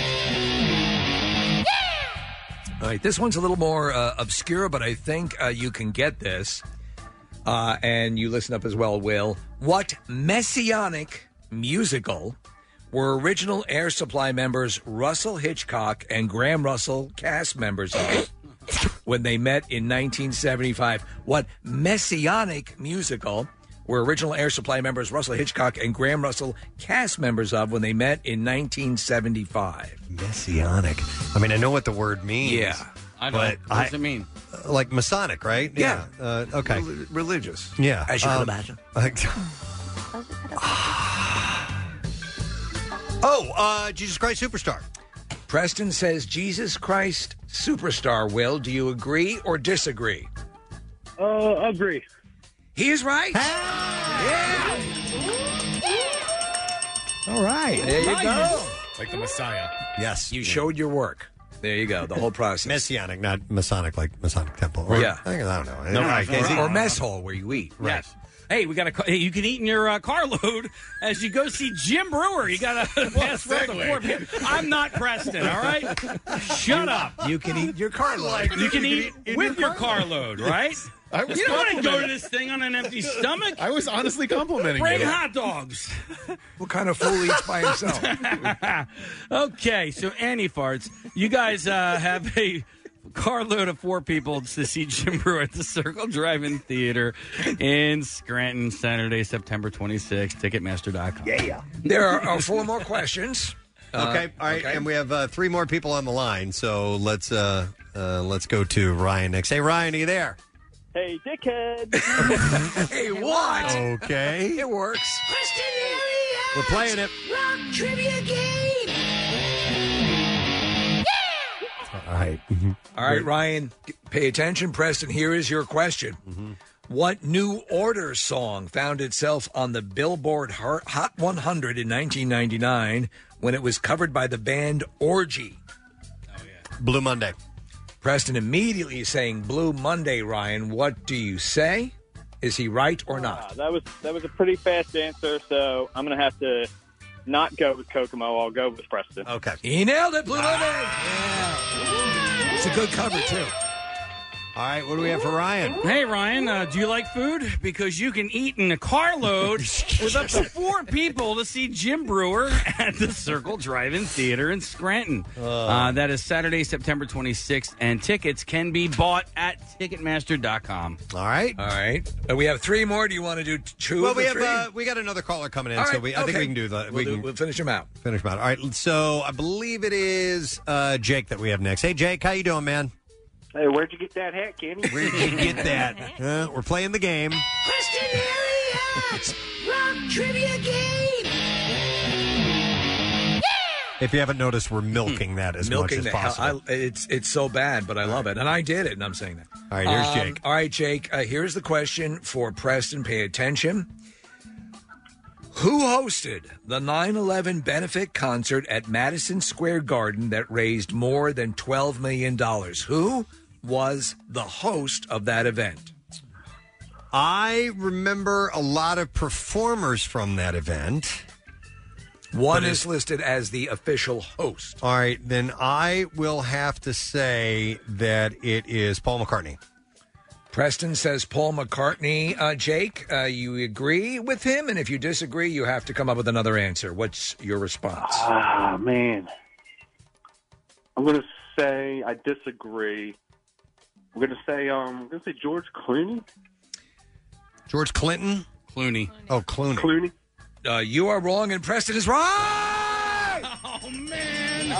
All right, this one's a little more uh, obscure, but I think uh, you can get this. Uh, and you listen up as well, Will. What messianic musical were original Air Supply members Russell Hitchcock and Graham Russell cast members of when they met in nineteen seventy-five? What messianic musical were original Air Supply members Russell Hitchcock and Graham Russell cast members of when they met in nineteen seventy-five? Messianic. I mean, I know what the word means. Yeah. I don't. But What does I- it mean? Uh, Like Masonic, right? Yeah. Uh, okay. Reli- religious. Yeah. As you can Um, imagine. oh, uh, Jesus Christ Superstar. Preston says Jesus Christ Superstar. Will, do you agree or disagree? Uh, agree. He is right. All right. There you go. Like the Messiah. Yes. You showed your work. There you go. The whole process. Messianic, not Masonic, like Masonic Temple. Or, Yeah. I, think, I don't know. No, All right, no, Casey. no. Or mess hall where you eat. Yes. Hey, we got a. Hey, you can eat in your uh, carload as you go see Jim Brewer. You got a pass for the four people. I'm not Preston. All right, shut up. You can eat your carload. You can eat with your carload, right? I was You don't want to go to complimenting- this thing on an empty stomach. I was honestly complimenting Bring you. hot dogs. What kind of fool eats by himself? Okay, so Annie farts. You guys uh, have a carload of four people to see Jim Brewer at the Circle Drive-In Theater in Scranton, Saturday, September twenty-sixth. Ticketmaster dot com. Yeah. There are, are four more questions. Uh, Okay, all right, okay. and we have uh, three more people on the line, so let's uh, uh, let's go to Ryan next. Hey, Ryan, are you there? Hey, dickhead. Hey, what? Okay, It works. Preston Elliott's we're playing it. Rock Trivia Game. All right. All right, Ryan, pay attention. Preston, here is your question. What New Order song found itself on the Billboard Hot one hundred in nineteen ninety-nine when it was covered by the band Orgy? Blue Monday. Preston immediately saying Blue Monday, Ryan. What do you say? Is he right or Uh, not? that was that was a pretty fast answer, so I'm going to have to not go with Kokomo. I'll go with Preston. Okay. He nailed it, Blue Monday. It's a good cover, too. All right, what do we have for Ryan? Hey, Ryan, uh, do you like food? Because you can eat in a carload with up to four people to see Jim Brewer at the Circle Drive-In Theater in Scranton. Uh, that is Saturday, September twenty-sixth, and tickets can be bought at Ticketmaster dot com. All right. All right. Uh, we have three more. Do you want to do t- two Well, of we the have three? uh, we got another caller coming in, All so right, we, I think okay. we can do the. We'll We do- can we'll finish them out. Finish them out. All right. So I believe it is uh, Jake that we have next. Hey, Jake, how you doing, man? Hey, where'd you get that hat, Kenny? Where'd you get that? Uh, we're playing the game. Preston Elliott! Rock Trivia Game! If you haven't noticed, we're milking that as Milking much as the hell- possible. I, it's it's so bad, but I love it, and I did it, and I'm saying that. All right, here's Um, Jake. All right, Jake. Uh, here's the question for Preston. Pay attention. Who hosted the nine eleven benefit concert at Madison Square Garden that raised more than twelve million dollars? Who was the host of that event? I remember a lot of performers from that event. One But is listed as the official host. All right, then I will have to say that it is Paul McCartney. Preston says Paul McCartney. Uh, Jake, uh, you agree with him? And if you disagree, you have to come up with another answer. What's your response? Ah, man. I'm going to say I disagree. I'm going to say um, I'm going to say George Clooney. George Clinton? Clooney. Oh, Clooney. Clooney. Uh, you are wrong, and Preston is right. Oh, man.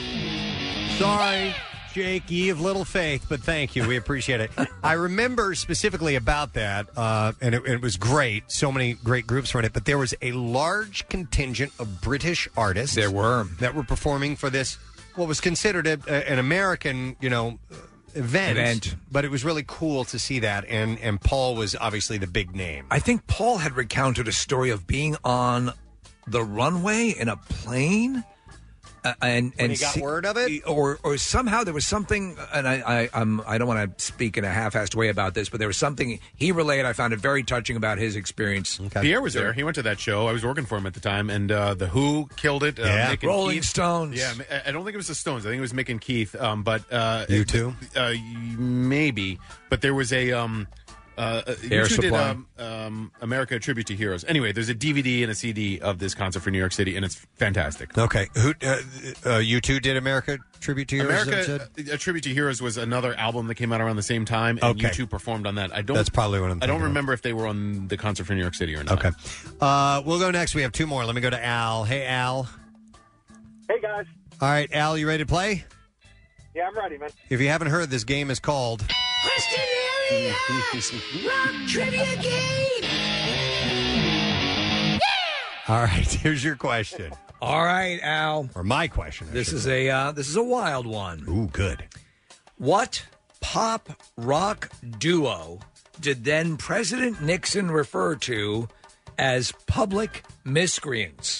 Sorry, Jake, ye of little faith, but thank you. We appreciate it. I remember specifically about that, uh, and it, it was great. So many great groups were in it, but there was a large contingent of British artists. There were. That were performing for this, what was considered a, a, an American, you know, event, Event. But it was really cool to see that, and, and Paul was obviously the big name. I think Paul had recounted a story of being on the runway in a plane. Uh, and When and he got see- word of it? or or somehow there was something, and I I I'm, I don't want to speak in a half-assed way about this, but there was something he relayed. I found it very touching about his experience. Pierre was there. He went to that show. I was working for him at the time, and uh, the Who killed it. Uh, Yeah. Mick and Rolling Keith. Stones. Yeah, I- I don't think it was the Stones. I think it was Mick and Keith. Um, but uh, You too? Uh, maybe. But there was a. Um, uh, uh, Air you two did Supply. um, um, America a Tribute to Heroes. Anyway, there's a D V D and a C D of this concert for New York City, and it's fantastic. Okay, who uh, uh, you two did America Tribute to Heroes? is that what you America said? uh, A Tribute to Heroes was another album that came out around the same time, and Okay. you two performed on that. I don't. That's probably what I'm I don't thinking of. remember if they were on the concert for New York City or not. Okay. Uh, we'll go next. We have two more. Let me go to Al. Hey, Al. Hey, guys. All right, Al, you ready to play? Yeah, I'm ready, man. If you haven't heard, this game is called. Preston Elliott! Rock Trivia Game! All right, here's your question. All right, Al. Or my question. I This should is say. a uh, this is a wild one. Ooh, good. What pop rock duo did then President Nixon refer to as public miscreants?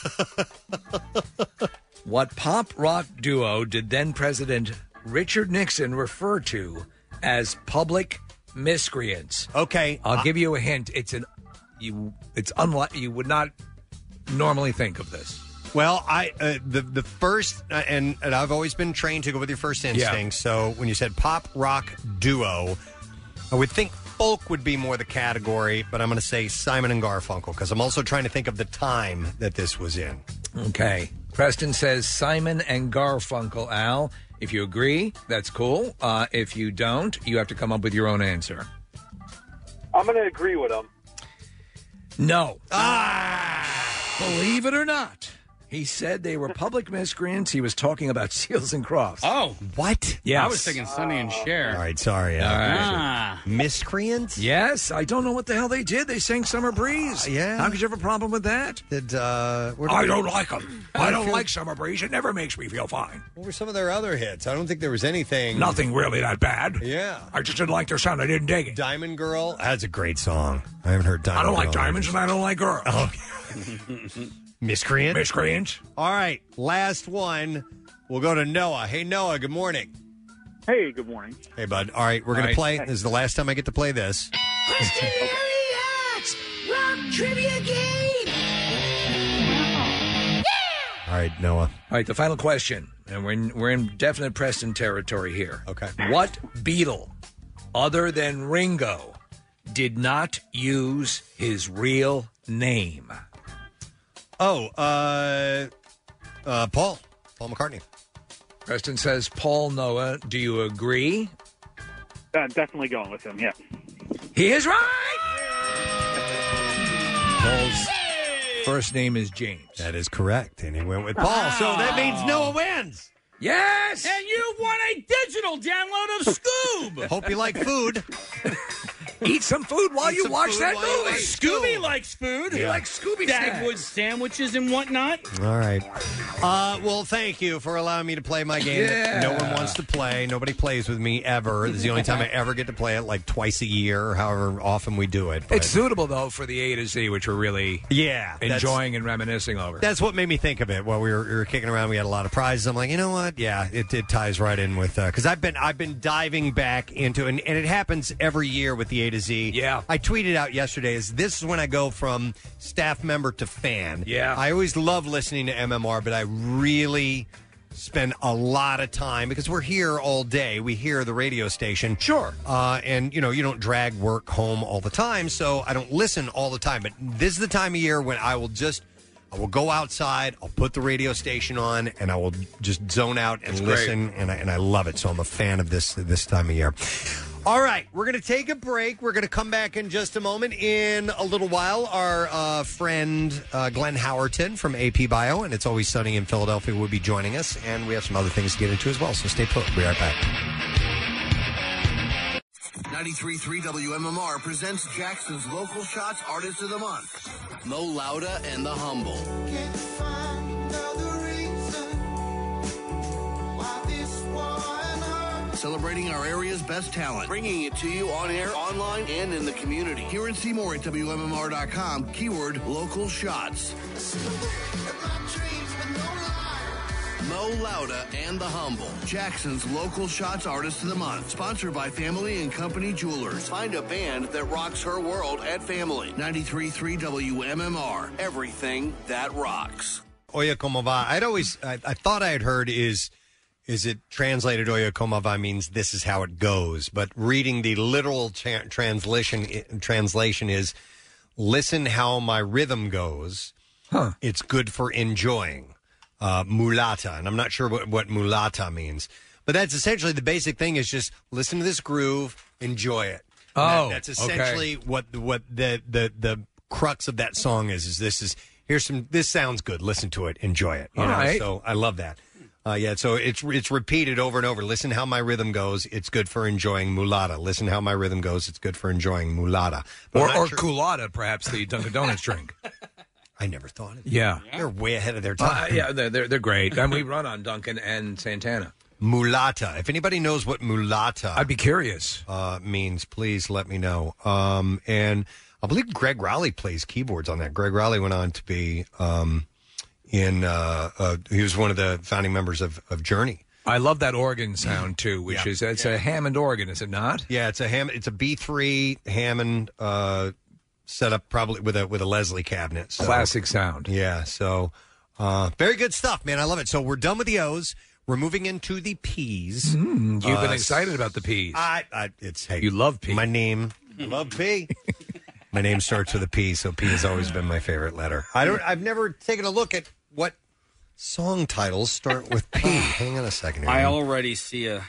What pop rock duo did then President Richard Nixon refer to as public miscreants? Okay, I'll uh, give you a hint. It's an you. It's unlike you would not normally think of this. Well, I uh, the the first uh, and and I've always been trained to go with your first instinct. So when you said pop rock duo, I would think folk would be more the category, but I'm going to say Simon and Garfunkel because I'm also trying to think of the time that this was in. Okay. Preston says Simon and Garfunkel, Al. If you agree, that's cool. Uh, if you don't, you have to come up with your own answer. I'm going to agree with him. No. Ah! Believe it or not, he said they were public miscreants. He was talking about Seals and Crofts. Oh. What? Yes. I was thinking Sonny and Cher. All right, sorry. All Al. right. Ah. Miscreants? Yes, I don't know what the hell they did. They sang Summer Breeze. Uh, yeah. How could you have a problem with that? Did uh, where did I they- don't like them. How I do you don't feel- like Summer Breeze. It never makes me feel fine. What were some of their other hits? I don't think there was anything. Nothing really that bad. Yeah. I just didn't like their sound. I didn't dig it. Diamond Girl. That's a great song. I haven't heard Diamond I don't Girl. like diamonds and I don't like girls. Oh. Miscreant? Miscreants. All right, last one. We'll go to Noah. Hey, Noah, good morning. Hey, good morning. Hey, bud. All right, we're All going right. to play. This is the last time I get to play this. Preston Elliott! Rock Trivia Game! All right, Noah. All right, the final question, and we're in, we're in definite Preston territory here. Okay. What Beatle other than Ringo did not use his real name? Oh, uh, uh, Paul. Paul McCartney. Preston says Paul Noah. Do you agree? Uh, definitely going with him, yeah. He is right! Paul's first name is James. That is correct. And he went with Paul. So that means Noah wins. Yes! And you won a digital download of Scoob! Hope you like food. Eat some food while Eat you some watch food that while you movie. watch Scooby likes food. He likes Scooby Dagwood sandwiches and whatnot. All right. Uh, well, thank you for allowing me to play my game Yeah. that no one wants to play. Nobody plays with me ever. This is the only time I ever get to play it, like twice a year, or however often we do it. But It's suitable, though, for the A to Z, which we're really yeah, that's- enjoying and reminiscing over. That's what made me think of it. While we were, we were kicking around, we had a lot of prizes. I'm like, you know what? Yeah, it, it ties right in with because I've been I've been diving back into and, and it happens every year with the A to Z. Yeah, I tweeted out yesterday is this is when I go from staff member to fan. Yeah, I always love listening to M M R, but I really spend a lot of time because we're here all day. We hear the radio station. Sure. Uh, and, you know, you don't drag work home all the time, so I don't listen all the time. But this is the time of year when I will just, I will go outside, I'll put the radio station on, and I will just zone out and That's listen, and I, and I love it. So I'm a fan of this this time of year. All right, we're going to take a break. We're going to come back in just a moment. In a little while, our uh, friend uh, Glenn Howerton from A P Bio, and It's Always Sunny in Philadelphia, will be joining us, and we have some other things to get into as well, so stay put. We'll be right back. ninety-three point three W M M R presents Jackson's Local Shots Artist of the Month, Mo Lauda and the Humble. Celebrating our area's best talent, bringing it to you on air, online, and in the community. Hear and see more at W M M R dot com, keyword local shots. Mo Lauda and the Humble, Jackson's Local Shots Artist of the Month, sponsored by Family and Company Jewelers. Find a band that rocks her world at Family. ninety-three point three W M M R, everything that rocks. Oye como va. I'd always, I, I thought I had heard is, is it translated Oye como va means this is how it goes. But reading the literal tra- translation, translation is listen how my rhythm goes. Huh. It's good for enjoying. Uh, mulata, and I'm not sure what, what mulata means, but that's essentially the basic thing is just listen to this groove, enjoy it. And Oh, that, that's essentially okay. what what the, the the crux of that song is. Is this is here's some this sounds good, listen to it, enjoy it. You All know? right. So I love that. Uh, yeah, so it's it's repeated over and over. Listen how my rhythm goes. It's good for enjoying mulata. Listen how my rhythm goes. It's good for enjoying mulata. But Or, I'm not or sure- culotta, perhaps the Dunkin' Donuts drink. I never thought of it. Yeah. They're way ahead of their Uh, time. yeah, they're, they're, they're great. And we run on Dunkin' and Santana. Mulata. If anybody knows what mulata, I'd be curious. Uh, means, please let me know. Um, and I believe Greg Rowley plays keyboards on that. Greg Rowley went on to be um, in. Uh, uh, he was one of the founding members of, of Journey. I love that organ sound too, which Yeah. is it's a Hammond organ, is it not? Yeah, it's a Ham. It's a B three Hammond uh, set up probably with a with a Leslie cabinet. So, Classic sound. Yeah. So uh, very good stuff, man. I love it. So we're done with the O's. We're moving into the P's. Mm, you've been Uh, excited about the P's. I, I it's hey, You love P. My name, I love P. My name starts with a P, so P has always been my favorite letter. I don't. I've never taken a look at what song titles start with P. Hang on a second here. I already see a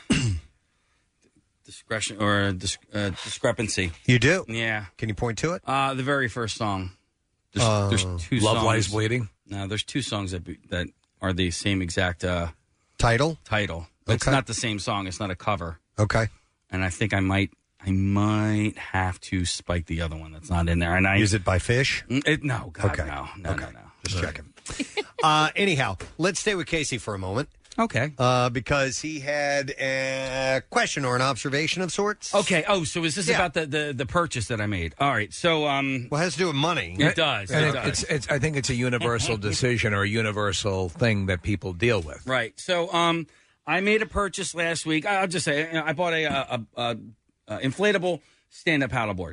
discretion or a dis- uh, discrepancy. You do? Yeah. Can you point to it? Uh, the very first song. There's, Uh, there's two Love songs. Lies Bleeding? No, there's two songs that be, that are the same exact uh, Title? title. But It's Okay. not the same song. It's not a cover. Okay. And I think I might I might have to spike the other one that's not in there. And I Is it by Fish? It, no, God, Okay. no, no, Okay. no, no. Just checking. uh, anyhow, let's stay with Casey for a moment. Okay. Uh, because he had a question or an observation of sorts. Okay. Oh, so is this Yeah. about the, the, the purchase that I made? All right. So, um, well, it has to do with money. It does. And It it- does. it's, it's, I think it's a universal decision or a universal thing that people deal with. Right. So, um, I made a purchase last week. I'll just say I bought a, a, a, a inflatable stand-up paddleboard.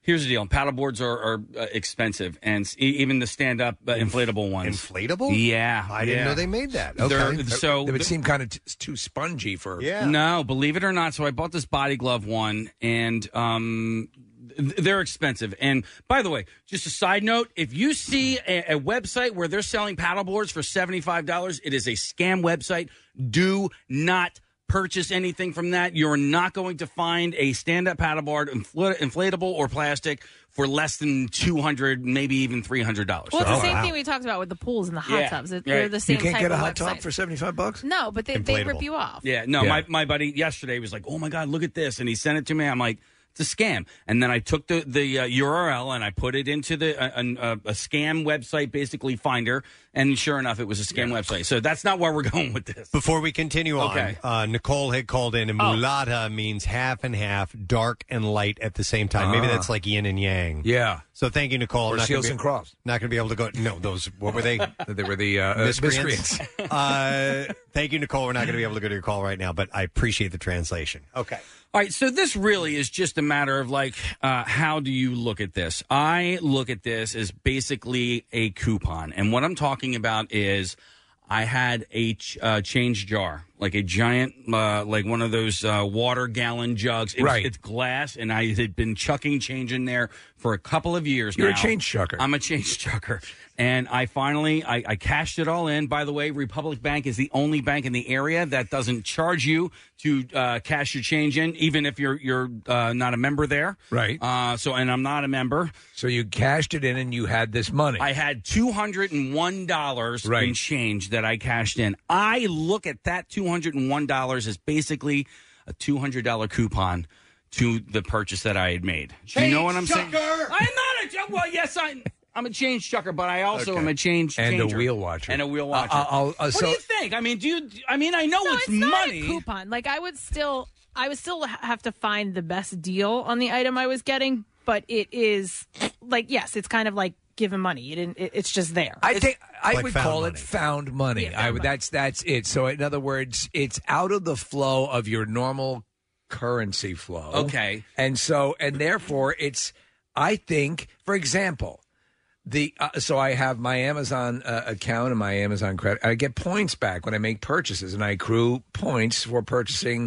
Here's the deal: paddleboards are, are uh, expensive, and s- e- even the stand-up uh, inflatable ones. Inflatable? Yeah, I didn't yeah. know they made that. They're- Okay. So They would th- seem kind of t- too spongy for. No, believe it or not. So I bought this body glove one, and um, th- they're expensive. And by the way, just a side note: if you see a, a website where they're selling paddleboards for seventy-five dollars, it is a scam website. Do not purchase anything from that. You're not going to find a stand-up paddleboard, infl- inflatable or plastic, for less than two hundred dollars, maybe even three hundred dollars. Well, it's the same thing we talked about with the pools and the hot Yeah, tubs. It- right. They're the same You can't type get a of hot website. tub for seventy-five bucks? No, but they, they rip Inflatable. you off. Yeah, no, Yeah. my my buddy yesterday was like, "Oh my god, look at this," and he sent it to me. I'm like, "It's a scam." And then I took the the uh, U R L and I put it into the uh, an- uh, a scam website, basically Finder, and sure enough, it was a scam website. So that's not where we're going with this. Before we continue on, Okay. uh, Nicole had called in, and Oh. mulata means half and half, dark and light at the same time. Maybe Ah. that's like yin and yang. Yeah. So thank you, Nicole. Or I'm not gonna Seals be- and Crofts. Not going to be able to go. No, those, what were they? They were the uh, uh, Miscreants. miscreants. uh, thank you, Nicole. We're not going to be able to go to your call right now, but I appreciate the translation. Okay. All right, so this really is just a matter of like, uh, how do you look at this? I look at this as basically a coupon, and what I'm talking about is I had a ch- uh, change jar, like a giant, uh, like one of those uh, water gallon jugs. It was- Right. it's glass, and I had been chucking change in there for a couple of years You're now. a change chucker. I'm a change chucker. And I finally, I, I cashed it all in. By the way, Republic Bank is the only bank in the area that doesn't charge you to uh, cash your change in, even if you're you're uh, not a member there. Right. Uh, so, and I'm not a member. So you cashed it in and you had this money. I had two hundred one dollars Right. in change that I cashed in. I look at that two hundred one dollars as basically a two hundred dollars coupon to the purchase that I had made. Do you know what I'm saying? chucker! I'm not a chucker. Well, yes, I, I'm a change chucker, but I also Okay. am a change And a changer. wheel watcher. And a wheel watcher. Uh, I'll- uh, what so- do you think? I mean, do you? I mean, I know No, it's, it's not money. a coupon. Like I would still, I would still ha- have to find the best deal on the item I was getting, but it is like yes, it's kind of like giving money. You didn't. It, it's just there. I think I like would found call money. it found money. Yeah, found I would, money. that's that's it. So in other words, it's out of the flow of your normal currency flow. Okay. And so and therefore it's I think, for example, the uh, so I have my Amazon uh, account and my Amazon credit. I get points back when I make purchases, and I accrue points for purchasing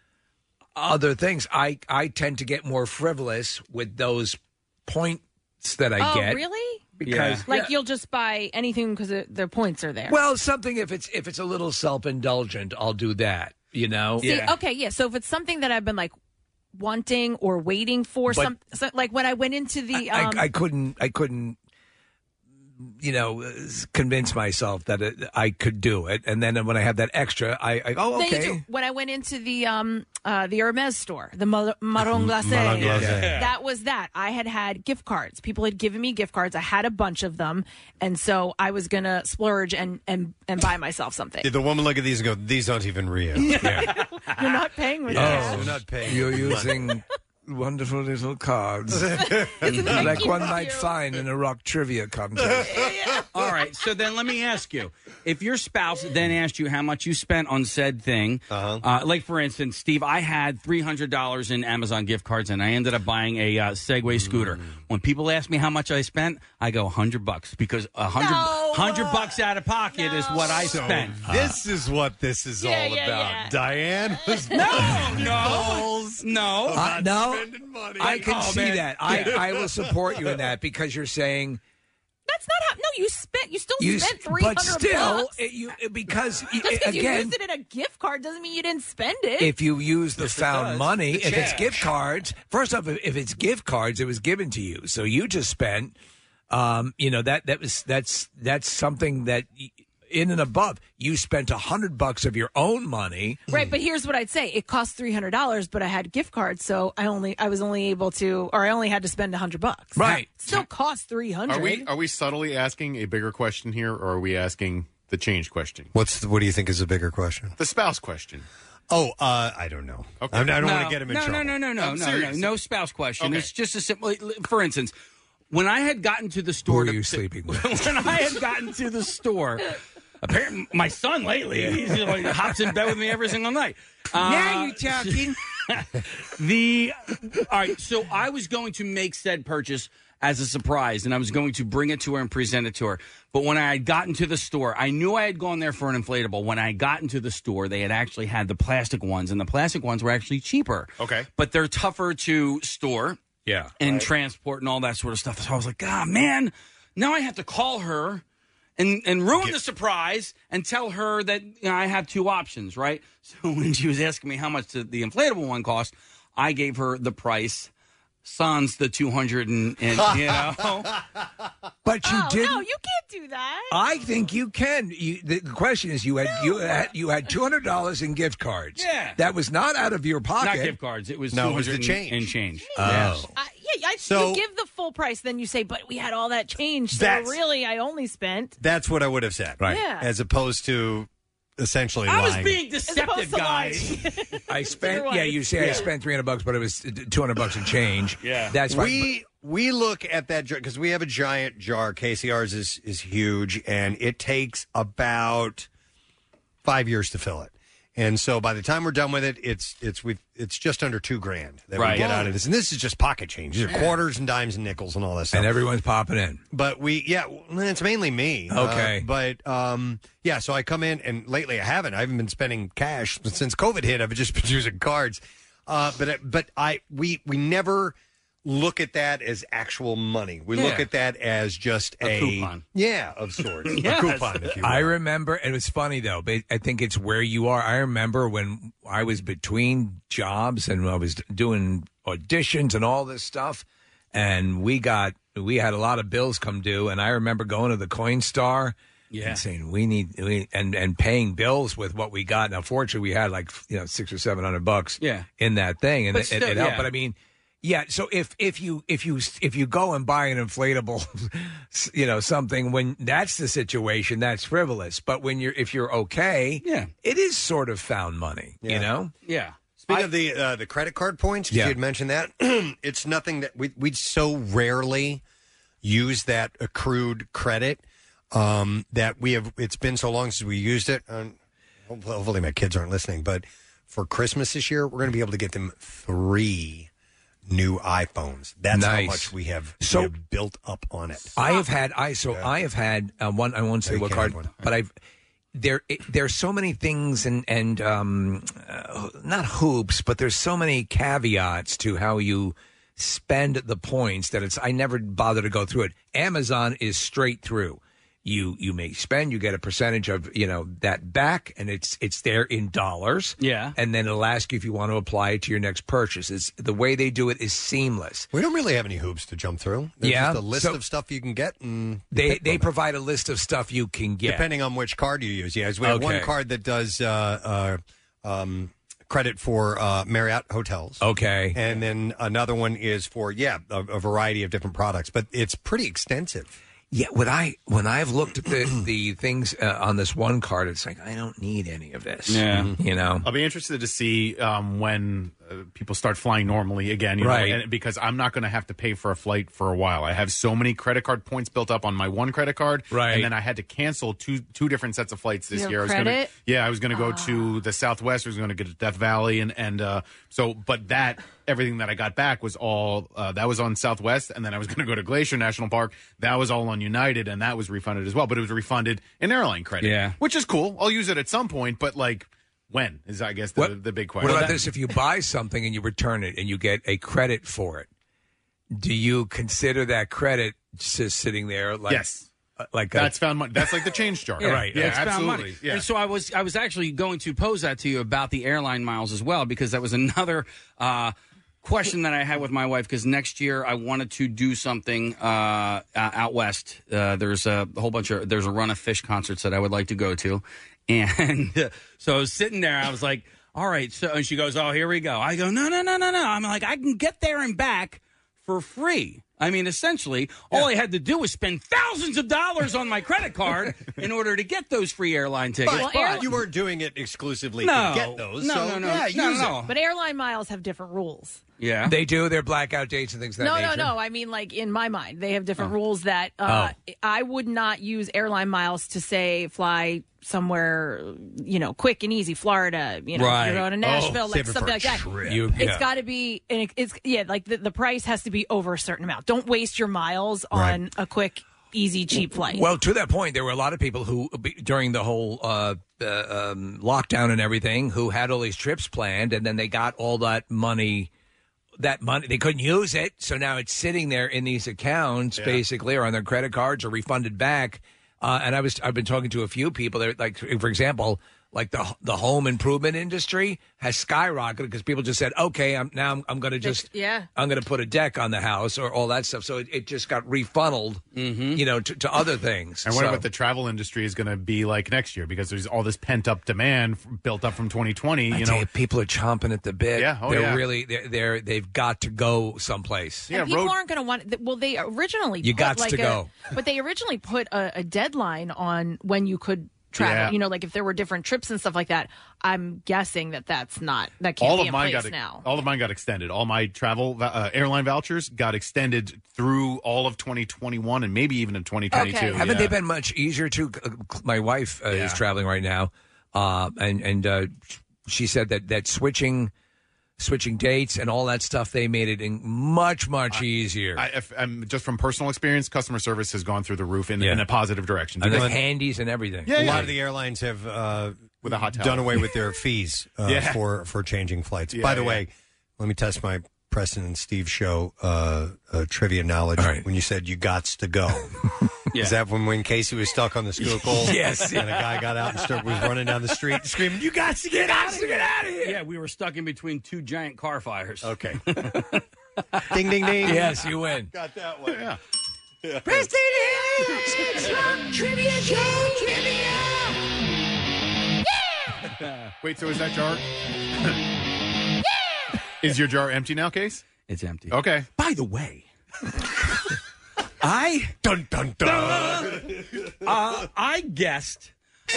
other things. I I tend to get more frivolous with those points that I oh, get. really? Because like yeah. you'll just buy anything because their points are there. Well, something if it's if it's a little self indulgent, I'll do that. You know. See, okay, yeah. So if it's something that I've been like wanting or waiting for, But- some so, like when I went into the, I, um, I couldn't. I couldn't. You know, uh, convince myself that it, I could do it, and then when I have that extra, I, I oh Then you okay. do. When I went into the um uh the Hermes store, the Mar- Marron Glacé, Marron Glacé. Yeah. that was that. I had had gift cards. People had given me gift cards. I had a bunch of them, and so I was gonna splurge and and and buy myself something. Did the woman look at these and go, these aren't even real? You're not paying with Yes, cash. you're not paying. You're with money. using wonderful little cards, Isn't that like one cute? might find in a rock trivia contest. All right, so then let me ask you: if your spouse then asked you how much you spent on said thing, uh-huh. uh, like for instance, Steve, I had three hundred dollars in Amazon gift cards, and I ended up buying a uh, Segway scooter. When people ask me how much I spent, I go hundred bucks because a hundred No. hundred bucks out of pocket is what I So spent. this is what this is Yeah, all yeah, about. yeah. Diane was No, no, no. Uh, no, money. I can Oh, see man. that. I, I will support you in that because you're saying That's not how. No, you spent. You still you, spent s- three but hundred still, bucks. it, you because y- Just because you again, used it in a gift card doesn't mean you didn't spend it. if you use the Yes, it found does. money, The if it's check. gift cards, first off, if if it's gift cards, it was given to you, so you just spent. Um, you know that that was that's that's something that y- in and above you spent a hundred bucks of your own money. Right, but here's what I'd say: it cost three hundred dollars, but I had gift cards, so I only I was only able to, or I only had to spend a hundred bucks. Right. It still cost three hundred. Are we are we subtly asking a bigger question here, or are we asking the change question? What's the, what do you think is a bigger question? The spouse question. Oh, uh, I don't know. Okay. I, I don't no, want to get him in no, trouble. No, no, no, no, I'm no, no, serious. no spouse question. Okay. It's just a simple. For instance, when I had gotten to the store, Who are to- you sleeping with? when I had gotten to the store, apparently my son lately he's like, hops in bed with me every single night. Uh, Now you're talking. the all right. So I was going to make said purchase as a surprise, and I was going to bring it to her and present it to her. But when I had gotten to the store, I knew I had gone there for an inflatable. When I got into the store, they had actually had the plastic ones, and the plastic ones were actually cheaper. Okay. But they're tougher to store. Yeah. And Right. transport and all that sort of stuff. So I was like, God, man, now I have to call her and, and ruin the surprise and tell her that you know, I have two options, right? So when she was asking me how much the, the inflatable one cost, I gave her the price. Sans the two hundred and, and you know. But you oh, didn't. no, you can't do that. I think you can. You, the, the question is, you had you had you had two hundred dollars in gift cards. Yeah. That was not out of your pocket. Not gift cards. It was No, two it was hundred the change. and change. Oh. Yes. Uh, yeah, I, So- you give the full price, then you say, but we had all that change, so That's- really I only spent. That's what I would have said. Right. Yeah. As opposed to essentially I was lying. being deceptive, guys. I spent. Yeah, you say I Yeah. spent three hundred bucks, but it was two hundred bucks and change. Yeah. That's right. we we look at that jar because we have a giant jar. K C R's is is huge, and it takes about five years to fill it. And so by the time we're done with it, it's it's we it's just under two grand that Right. we get out of this. And this is just pocket change. These are quarters and dimes and nickels and all that stuff. And everyone's popping in. But we, yeah, well, it's mainly me. Okay. Uh, but, um, yeah, so I come in, and lately I haven't. I haven't been spending cash since COVID hit. I've just been using cards. Uh, but but I we we never look at that as actual money. We look Yeah. at that as just a, A coupon. Yeah, of sorts. A Yes. coupon, if you will. I remember, and it was funny though. But I think it's where you are. I remember when I was between jobs and I was doing auditions and all this stuff, and we got we had a lot of bills come due, and I remember going to the Coinstar. Yeah. And saying we need we, and and paying bills with what we got. Now, fortunately, we had like you know six or seven hundred bucks. Yeah. in that thing, and But it, still, it helped. yeah. But I mean. Yeah, so if if you if you if you go and buy an inflatable, you know something when that's the situation, that's frivolous. But when you're if you're okay, yeah, it is sort of found money. You know, yeah. Speaking of the uh, the credit card points, 'cause Yeah. you had mentioned that, it's nothing that we we so rarely use that accrued credit um, that we have. It's been so long since we used it. Um, hopefully, hopefully my kids aren't listening, but for Christmas this year, we're going to be able to get them three new iPhones. That's Nice. how much we have, So- we have built up on it. I have had I so I have had uh, one. I won't say You what can't card, have one. but I've there. It, there's so many things and and um, uh, not hoops, but there's so many caveats to how you spend the points that it's. I never bother to go through it. Amazon is straight through. You you may spend, you get a percentage of you know that back, and it's it's there in dollars. Yeah, and then it'll ask you if you want to apply it to your next purchase. It's, the way they do it is seamless. We don't really have any hoops to jump through. There's Yeah, just a list so- of stuff you can get, and you They pick they from it. provide a list of stuff you can get. Depending on which card you use. Yeah, we have one Okay. card that does uh, uh, um, credit for uh, Marriott hotels. Okay. And then another one is for, yeah, a, a variety of different products, but it's pretty extensive. Yeah, when I when I've looked at the the things uh, on this one card, it's like I don't need any of this. you know. I'll be interested to see um, when uh, people start flying normally again, you Right. know, and, because I'm not going to have to pay for a flight for a while. I have so many credit card points built up on my one credit card, Right. And then I had to cancel two two different sets of flights this You have year. I was credit? Gonna, yeah, I was going to go to the Southwest. I was going to go to Death Valley, and and uh, so, but that everything that I got back was all uh, that was on Southwest, and then I was going to go to Glacier National Park. That was all on United, and that was refunded as well. But it was refunded in airline credit, Yeah. which is cool. I'll use it at some point, but like when is I guess the What- the big question. What about this? If you buy something and you return it and you get a credit for it, do you consider that credit just sitting there? Like, Yes. uh, like a- That's found money. That's like the change jar. Yeah, Right. Yeah, it's found absolutely. money. Yeah. And so I was I was actually going to pose that to you about the airline miles as well, because that was another uh, question that I had with my wife, because next year I wanted to do something uh, uh, out west. Uh, there's a whole bunch of there's a run of Fish concerts that I would like to go to, and so I was sitting there. I was like, all right. So and she goes, oh, here we go. I go, no, no, no, no, no. I'm like, I can get there and back for free. I mean, essentially, all I had to do was spend thousands of dollars on my credit card in order to get those free airline tickets. But, But- you weren't doing it exclusively No. to get those. No, so, no, no. yeah, No, use no. it. But airline miles have different rules. Yeah. They do their blackout dates and things of that No, nature. no, no. I mean, like in my mind, they have different rules that uh, Oh. I would not use airline miles to say fly somewhere, you know, quick and easy, Florida. You know, Right. if you're going to Oh, Nashville, like save it something for a like that. trip. You- It's yeah. got to be, and it, it's yeah, like the, the price has to be over a certain amount. Don't waste your miles on a quick, easy, cheap flight. Well, to that point, there were a lot of people who, be- during the whole uh, uh, um, lockdown and everything, who had all these trips planned, and then they got all that money. That money, they couldn't use it, so now it's sitting there in these accounts, Yeah. basically, or on their credit cards, or refunded back. Uh, and I was, I've been talking to a few people. They're like, for example, like the the home improvement industry has skyrocketed because people just said, "Okay, I'm now I'm, I'm going to just yeah. I'm going to put a deck on the house or all that stuff." So it, it just got refunneled, you know, to, to other things. I wonder So- what the travel industry is going to be like next year because there's all this pent up demand f- built up from twenty twenty. I You tell know, you, people are chomping at the bit. Yeah, oh, they're yeah. really they're, they're they've got to go someplace. And people aren't going to want. Well, they originally You put gots like to a, go. but they originally put a, a deadline on when you could travel. Yeah. You know, like if there were different trips and stuff like that. I'm guessing that that's not that can't all be of in mine place got now. all of mine got extended. All my travel vou- uh, airline vouchers got extended through all of twenty twenty-one and maybe even in twenty twenty-two. Haven't yeah. they been much easier to? Uh, my wife uh, Yeah. is traveling right now, uh, and and uh, she said that that switching. Switching dates and all that stuff, they made it in much, much easier. I, if, I'm just from personal experience, customer service has gone through the roof in, Yeah. in a positive direction. and the Because- handies and everything. Yeah, a yeah. lot of the airlines have uh, With a hot towel. done away with their fees uh, Yeah. for for changing flights. Yeah, By the yeah. way, let me test my Preston and Steve show uh, uh, trivia knowledge. When you said you gots to go, is that when when Casey was stuck on the Schuylkill? Yes. and a guy got out and started, was running down the street screaming, "You got to get out! get out of here!" Yeah, we were stuck in between two giant car fires. Okay. Ding ding ding! Yes, you win. Got that one. Yeah. Preston Hicks! Rock Trivia Game! Trivia! Wait, so is that jar? Is your jar empty now, Case? It's empty. Okay. By the way, I dun dun dun. uh, I guessed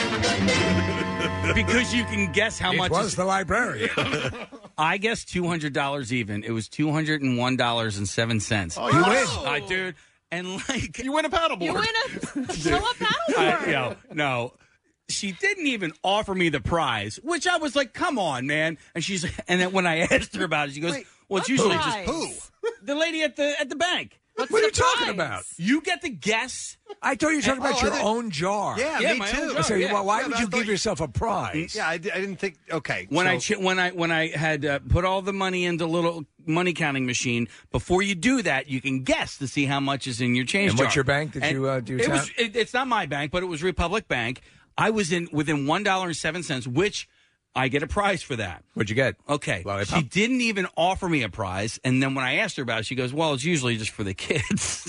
because you can guess how It much was is- the librarian. I guessed two hundred dollars even. It was two hundred and one dollars and seven cents. Oh, you win. I dude, and like You win a paddleboard. You win a fill up I, paddleboard. you know, no. She didn't even offer me the prize, which I was like, "Come on, man!" And she's, and then when I asked her about it, she goes, Wait, "Well, it's what usually prize? just who? The lady at the at the bank." What's What are the you talking prize? about? You get to guess. I thought you were talking Oh, about I your did- own jar. Yeah, Yeah, me my too. own jar. So Yeah. why why Yeah, would but I you thought give you- yourself a prize? Yeah, I, di- I didn't think. Okay, When I so- ch- when I when I had uh, put all the money into little money counting machine, before you do that, you can guess to see how much is in your change And jar. what's your bank that And you, uh, do It was, tap? it, it's not my bank, but it was Republic Bank. I was in within one dollar and seven cents, which I get a prize for that. What'd you get? Okay, Lollipop? she didn't even offer me a prize, and then when I asked her about it, she goes, "Well, it's usually just for the kids."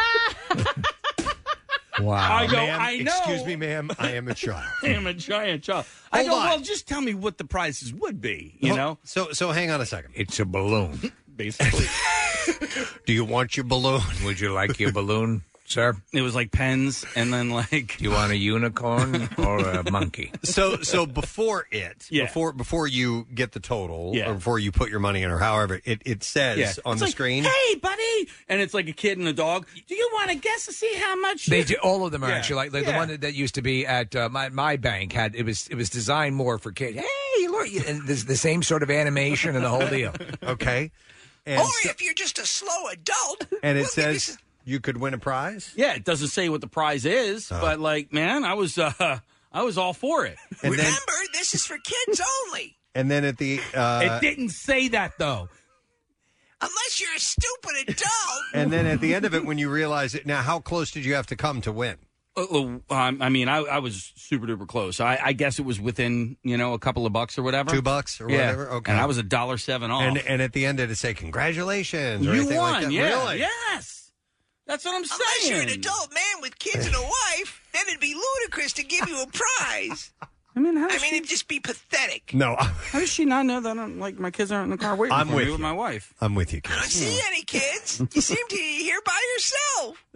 wow. I go, Ma'am, I know. Excuse me, ma'am. I am a child. I am a giant child. I Hold go, on. well, just tell me what the prizes would be. You Well, know, So so hang on a second. It's a balloon. basically. Do you want your balloon? Would you like your balloon, sir? It was like pens, and then like Do you want a unicorn or a monkey? So so before it, Yeah. before before you get the total, Yeah. or before you put your money in, or however, it, it says Yeah. on It's the like, screen. "Hey, buddy," and it's like a kid and a dog. Do you want to guess to see how much? They you-" do, all of them are Yeah. actually like, like the Yeah. one that, that used to be at uh, my my bank had it was it was designed more for kids. Hey, look, and this, the same sort of animation and the whole deal. Okay. And, Or so- if you're just a slow adult. and it we'll give you says you could win a prize. Yeah, it doesn't say what the prize is, Oh. but like, man, I was uh, I was all for it. And then Remember, this is for kids only. and then at the uh, it didn't say that though. Unless you're a stupid adult. and then at the end of it, when you realize it, now how close did you have to come to win? Uh, uh, um, I mean, I, I was super duper close. I, I guess it was within you know a couple of bucks or whatever, Two bucks or Yeah. whatever. Okay. And I was a dollar seven off. And and at the end, did it say congratulations or you anything won, like that? yeah, Really? yes. That's what I'm Unless you're saying. an adult man with kids and a wife, then it'd be ludicrous to give you a prize. I mean, how I does mean, she, it'd just be pathetic. No, how does she not know that I'm, like my kids aren't in the car waiting I'm for with me with you. my wife? I'm with you, I don't kids. see any kids. You seem to be here by yourself.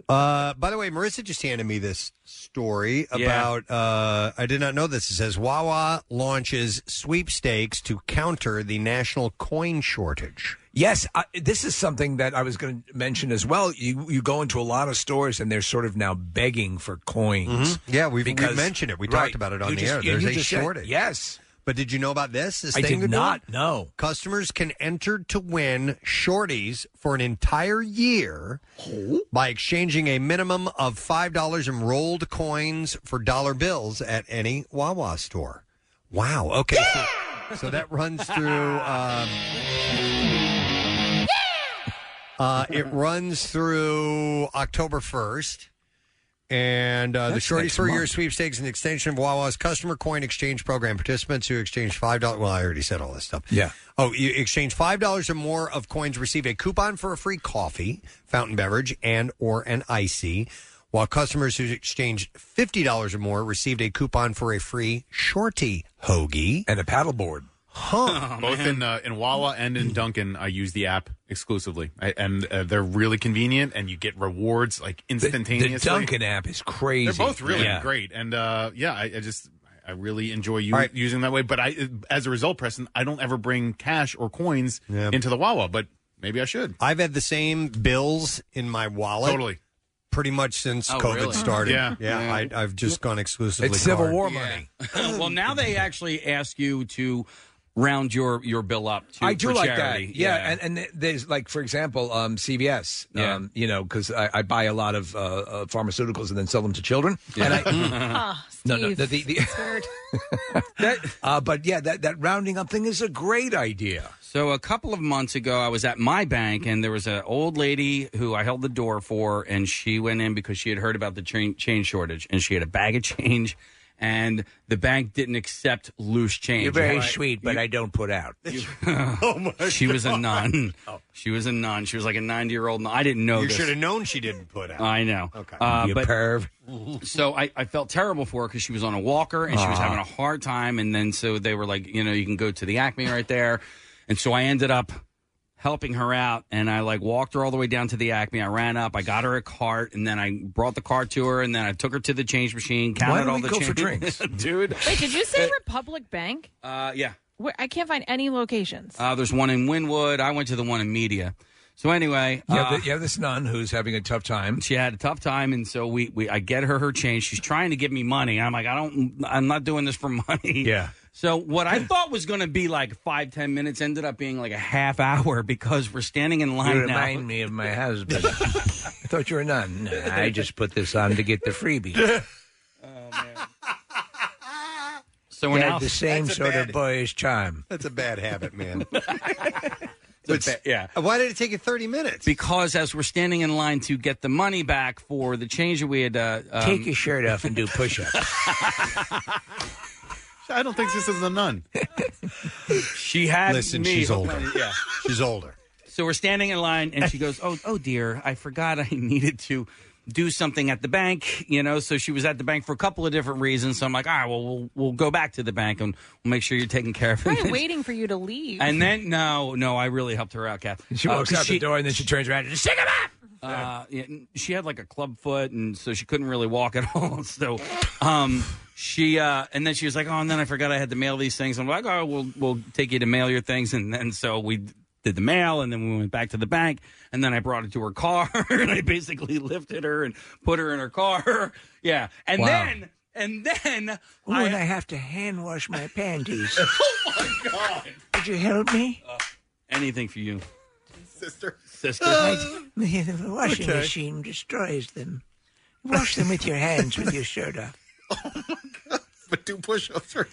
Uh, by the way, Marissa just handed me this story Yeah. about, uh, I did not know this. It says Wawa launches sweepstakes to counter the national coin shortage. Yes, I, this is something that I was going to mention as well. You you go into a lot of stores and they're sort of now begging for coins. Mhm. Yeah, we've, because- we've mentioned it. We right. talked about it on You the just- air. you- There's you a just said- shortage. yes. But did you know about this? This I thing did they're doing? not know. Customers can enter to win shorties for an entire year by exchanging a minimum of five dollars in rolled coins for dollar bills at any Wawa store. Wow. Okay. So, so that runs through. Um, uh, it runs through October first. And uh, the That's Shorties next for a Year month. sweepstakes, an extension of Wawa's customer coin exchange program. Participants who exchange five dollars. Well, I already said all this stuff. Yeah. Oh, you exchange five dollars or more of coins, receive a coupon for a free coffee, fountain beverage, and or an icy. While customers who exchanged fifty dollars or more received a coupon for a free shorty hoagie and a paddleboard. Huh. Both in uh, in Wawa and in Dunkin', I use the app exclusively, I, and uh, they're really convenient, and you get rewards like instantaneously. The Dunkin' app is crazy. They're both really Yeah. great, and uh, yeah, I, I just I really enjoy u- All right. using that way. But I, as a result, Preston, I don't ever bring cash or coins into the Wawa, but maybe I should. I've had the same bills in my wallet. Totally. Pretty much since Oh, COVID really? started. Yeah. yeah. Yeah. I, I've just gone exclusively. It's Civil card. War Yeah. money. Well, now they actually ask you to round your, your bill up to I do for like charity. that. Yeah, And, and th- there's like, for example, um, C V S. Yeah. Um, you know, because I, I buy a lot of uh, uh, pharmaceuticals and then sell them to children. And I, Ah, no, no, Steve. the, the, the, It's weird. uh, but yeah, that, that rounding up thing is a great idea. So a couple of months ago, I was at my bank, and there was an old lady who I held the door for, and she went in because she had heard about the cha- change shortage, and she had a bag of change, and the bank didn't accept loose change. You're very Right. sweet, but I don't put out. Oh my She was a God. nun. She was a nun. She was like a ninety-year-old nun. I didn't know You this. should have known she didn't put out. I know. Okay. Uh, You but, perv. So I, I felt terrible for her because she was on a walker and she was Aw. having a hard time. And then so they were like, you know, you can go to the Acme right there. And so I ended up helping her out, and I like walked her all the way down to the Acme. I ran up, I got her a cart, and then I brought the cart to her, and then I took her to the change machine, counted Why don't all we the go change. for drinks? Dude. Wait, did you say Republic Bank? Uh, yeah. Where, I can't find any locations. Uh, there's one in Wynwood. I went to the one in Media. So anyway, You have, uh, the, you have this nun who's having a tough time. she had a tough time, and so we, we I get her her change. She's trying to give me money. I'm like, I don't, I'm not doing this for money. Yeah. So what I thought was going to be like five, ten minutes ended up being like a half hour because we're standing in line You now. remind me of my husband. I thought you were a nun. I just put this on to get the freebie. So You we're had now the same That's a sort bad- of boyish charm. That's a bad habit, man. But, yeah. Why did it take you thirty minutes? Because as we're standing in line to get the money back for the change that we had, uh, um, Take your shirt off and do push-ups. I don't think this is a nun. she had Listen, me. she's older. Yeah. She's older. So we're standing in line, and she goes, "Oh, oh dear, I forgot I needed to do something at the bank." You know, so she was at the bank for a couple of different reasons. So I'm like, "All right, well, we'll we'll go back to the bank and we'll make sure you're taking care of Probably it." waiting for you to leave. And then no, no, I really helped her out, Kath. She Uh, walks 'cause out the door and then she turns around and just stick him up. Uh, yeah, she had like a club foot, and so she couldn't really walk at all. So, um, she uh, and then she was like, "Oh," and then I forgot I had to mail these things. I'm like, "Oh, we'll we'll take you to mail your things," and then so we did the mail, and then we went back to the bank, and then I brought her to her car, and I basically lifted her and put her in her car. Yeah, and Wow. then and then Oh, I, and I have to hand wash my panties. oh my god, Would you help me? uh, anything for you, Sister. sister. The washing Okay. machine destroys them. Wash them with your hands with your shirt off. But do push-ups first.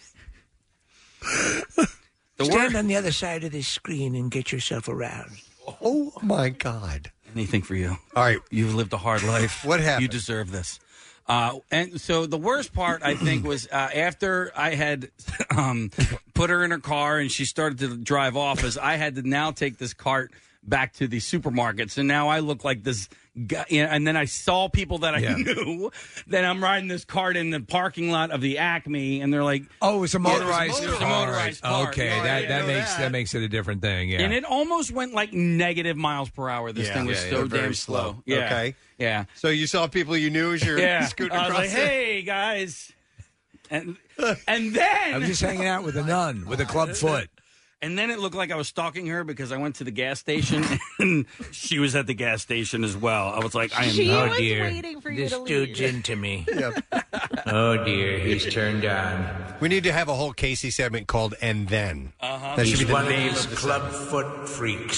The Stand wor- on the other side of this screen and get yourself aroused. Oh my God! anything for you. All right, you've lived a hard life. What happened? You deserve this. Uh, and so the worst part, I think, was uh, after I had um, put her in her car and she started to drive off, is I had to now take this cart back to the supermarkets, and now I look like this guy. You know, and then I saw people that I Yeah. knew. Then I'm riding this cart in the parking lot of the Acme, and they're like, "Oh, it's a motorized, yeah, it was a car. motorized car." Okay, Yeah, that yeah, that yeah. makes that. makes it a different thing. Yeah, And it almost went like negative miles per hour. This Yeah. thing was Yeah, so yeah, very damn slow. slow. Yeah. Okay. Yeah. So you saw people you knew as you're Yeah. scooting I was across like, there? hey, guys. And, and then... I was just hanging out with a nun with a club foot. And then it looked like I was stalking her because I went to the gas station and she was at the gas station as well. I was like, I am She not was dear. waiting for you This to leave. dude's into me. Yep. Oh, dear, he's turned on. We need to have a whole Casey segment called "And Then." Uh-huh. That should He's be the one name of these of the club foot freaks.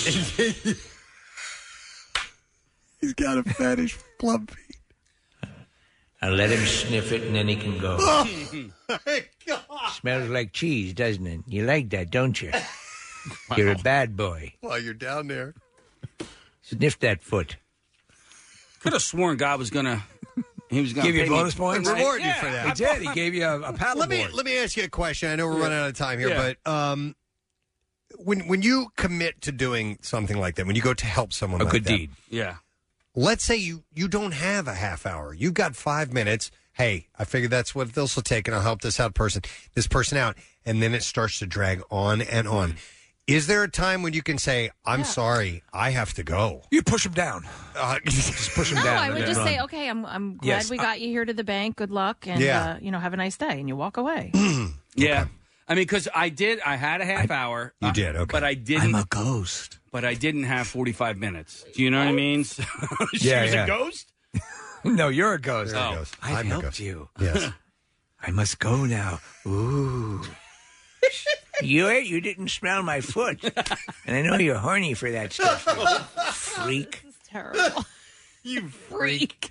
He's got a fetish for club feet. I let him sniff it, and then he can go. Oh, my God. Smells like cheese, doesn't it? You like that, don't you? You're a bad boy. While you're down there. Sniff that foot. Could have sworn God was going to... He was going to Give you pay me- bonus points? And reward you Yeah, for that. He did. He gave you a, a paddle Let me board. let me ask you a question. I know we're Yeah. running out of time here, Yeah. but um, when when you commit to doing something like that, when you go to help someone, A like good that, deed. Yeah. let's say you you don't have a half hour, you've got five minutes. Hey, I figured that's what this will take, and I'll help this out person, this person out, and then it starts to drag on and on. Is there a time when you can say, "I'm sorry, I have to go"? You push him down. Uh, just push him No, down. I and would then just run. say, okay, I'm I'm glad Yes, we I- got you here to the bank. Good luck, and Yeah. uh, you know, have a nice day, and you walk away. Yeah. I mean, because I did, I had a half hour. You uh, did, okay. But I didn't. I'm a ghost. But I didn't have forty-five minutes. Do you know what I mean? So, she Yeah, was yeah. a ghost? No, you're a ghost. There it Oh. goes. I've I'm a helped ghost. you. Yes. I must go now. Ooh. You you didn't smell my foot, and I know you're horny for that stuff, freak. This is terrible. You freak.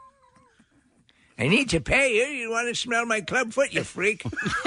I need to pay you. You want to smell my club foot, you freak?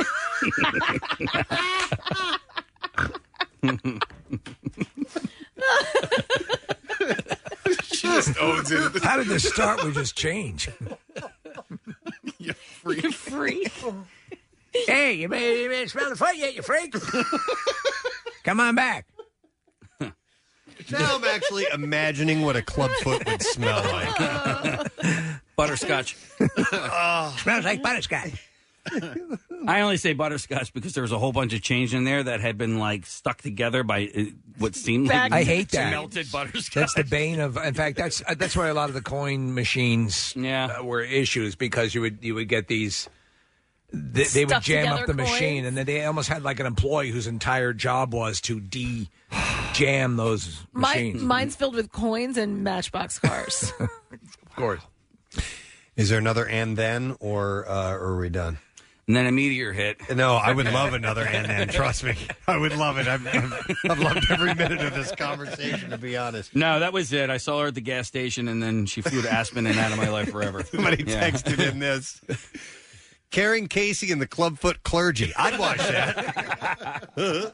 She just owns it. How did this start? We just change. You freak. You freak. Hey, you may, you may smell the foot yet, you freak? Come on back. Now I'm actually imagining what a club foot would smell like. Butterscotch. Smells like butterscotch. I only say butterscotch because there was a whole bunch of change in there that had been like stuck together by uh, what seemed like I hate that. melted butterscotch. That's the bane of. In fact, that's uh, that's why a lot of the coin machines Yeah. uh, were issues because you would you would get these. They, they would Stuck jam up together the machine, coins. and then they almost had like an employee whose entire job was to de-jam those My, machines. mine's filled with coins and Matchbox cars. Of course. Is there another and then, or, uh, or are we done? And then a meteor hit. No, I would love another and then. Trust me, I would love it. I've, I've, I've loved every minute of this conversation, to be honest. No, that was it. I saw her at the gas station, and then she flew to Aspen and out of my life forever. Somebody Yeah. texted in this. Carrying Casey and the Clubfoot Clergy. I'd watch that.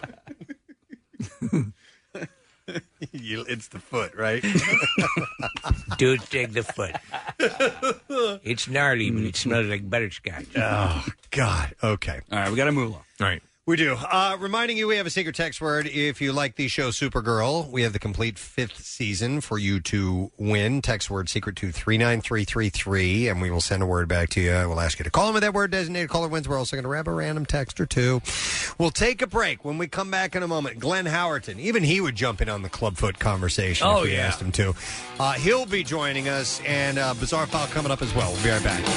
You- it's the foot, right? Dude, take the foot. It's gnarly, but it smells like butterscotch. Oh, God. Okay. All right, we got to move on. All right. We do. Uh, reminding you, we have a secret text word. If you like the show Supergirl, we have the complete fifth season for you to win. Text word secret to three nine three three three, and we will send a word back to you. We'll ask you to call in with that word. Designated caller wins. We're also going to grab a random text or two. We'll take a break. When we come back in a moment, Glenn Howerton, even he would jump in on the Clubfoot conversation Oh, if we yeah. asked him to. Uh, he'll be joining us, and uh, Bizarre File coming up as well. We'll be right back.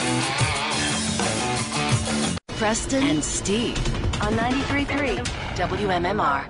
Preston and Steve on ninety-three point three W M M R.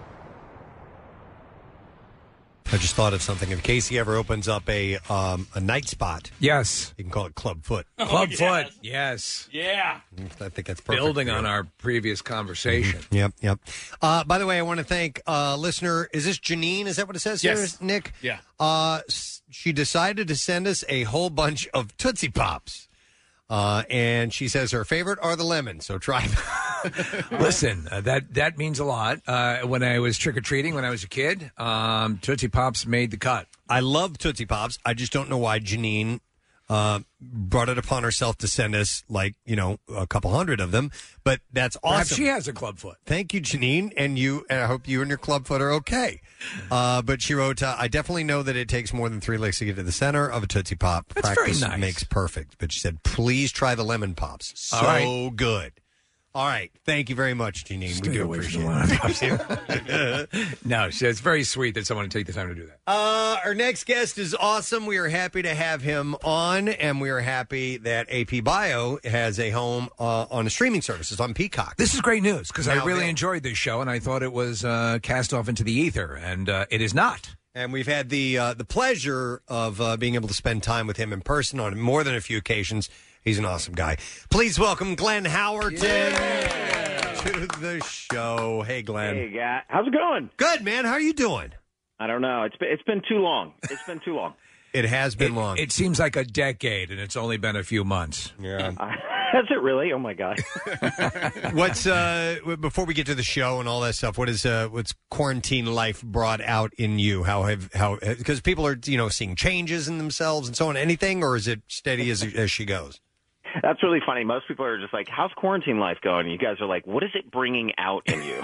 I just thought of something. If Casey ever opens up a um, a night spot, Yes. you can call it Clubfoot. Clubfoot. yes. yes. Yeah. I think that's perfect. Building for you. on our previous conversation. Yep, yep. Uh, by the way, I want to thank uh, listener. Is this Janine? Is that what it says here, Yes. Nick? Yeah. Uh, s- she decided to send us a whole bunch of Tootsie Pops. Uh, and she says her favorite are the lemons, so try them. Listen, uh, that that means a lot. Uh, when I was trick or treating when I was a kid, um, Tootsie Pops made the cut. I love Tootsie Pops. I just don't know why Janine uh, brought it upon herself to send us, like, you know, a couple hundred of them. But that's awesome. Perhaps she has a clubfoot. Thank you, Janine, and you. And I hope you and your clubfoot are okay. Uh, but she wrote, uh, I definitely know that it takes more than three licks to get to the center of a Tootsie Pop. That's very Practice nice. makes perfect. But she said, please try the lemon pops. So All right. good. All right. Thank you very much, Janine. we do away appreciate from it. No, she- it's very sweet that someone would take the time to do that. Uh, our next guest is awesome. We are happy to have him on, and we are happy that A P Bio has a home uh, on the streaming services on Peacock. This is great news because I Now really available. enjoyed this show, and I thought it was uh, cast off into the ether, and uh, it is not. And we've had the uh, the pleasure of uh, being able to spend time with him in person on more than a few occasions. He's an awesome guy. Please welcome Glenn Howerton to the show. Hey, Glenn. Hey, guy. How's it going? Good, man. How are you doing? I don't know. It's been, it's been too long. It's been too long. It has been long. It seems like a decade, and it's only been a few months. Yeah. Has it really? Oh, my God. What's uh before we get to the show and all that stuff? What is uh what's quarantine life brought out in you? How have how because people are you know seeing changes in themselves and so on. Anything, or is it steady as as she goes? That's really funny. Most people are just like, how's quarantine life going? You guys are like, what is it bringing out in you?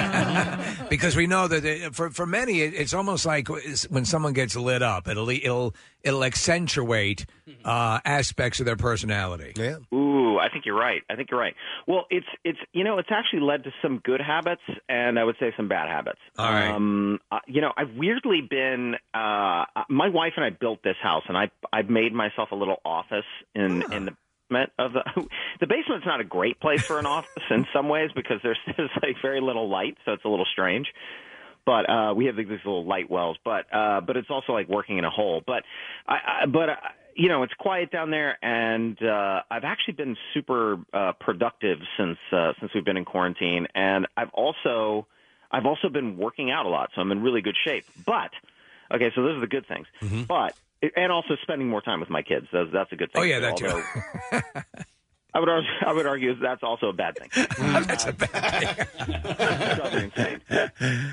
Because we know that it, for for many, it, it's almost like when someone gets lit up, it'll it'll it'll accentuate uh, aspects of their personality. Yeah. Ooh, I think you're right. I think you're right. Well, it's it's you know, it's actually led to some good habits and I would say some bad habits. All right. Um, uh, you know, I've weirdly been. Uh, my wife and I built this house, and I I've made myself a little office in in the. Of the the basement's not a great place for an office in some ways because there's there's like very little light, so it's a little strange. But uh, we have these little light wells, but uh, but it's also like working in a hole. But I, I but uh, you know it's quiet down there, and uh, I've actually been super uh, productive since uh, since we've been in quarantine, and I've also I've also been working out a lot, so I'm in really good shape. But okay, so those are the good things. Mm-hmm. But and also spending more time with my kids. That's, that's a good thing. Oh, yeah, too, that too. although I would argue, I would argue that's also a bad thing. That's a bad thing. insane.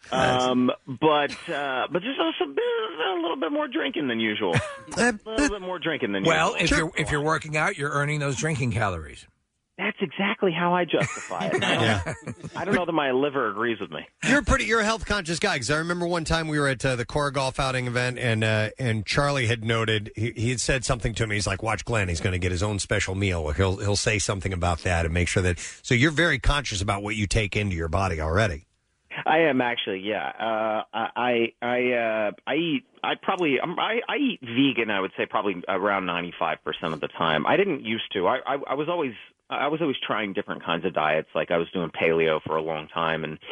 Um, but uh, but there's also been a little bit more drinking than usual. A little bit more drinking than Well, usual. if you're if you're working out, you're earning those drinking calories. That's exactly how I justify it. I don't, Yeah. I don't know that my liver agrees with me. You're pretty. You're a health conscious guy. Because I remember one time we were at uh, the Cora Golf Outing event, and uh, and Charlie had noted he, he had said something to me. He's like, "Watch Glenn. He's going to get his own special meal. He'll he'll say something about that and make sure that." So you're very conscious about what you take into your body already. I am actually, yeah. Uh, I I uh, I eat. I probably I'm, I I eat vegan. I would say probably around ninety-five percent of the time. I didn't used to. I, I I was always I was always trying different kinds of diets. Like I was doing paleo for a long time, and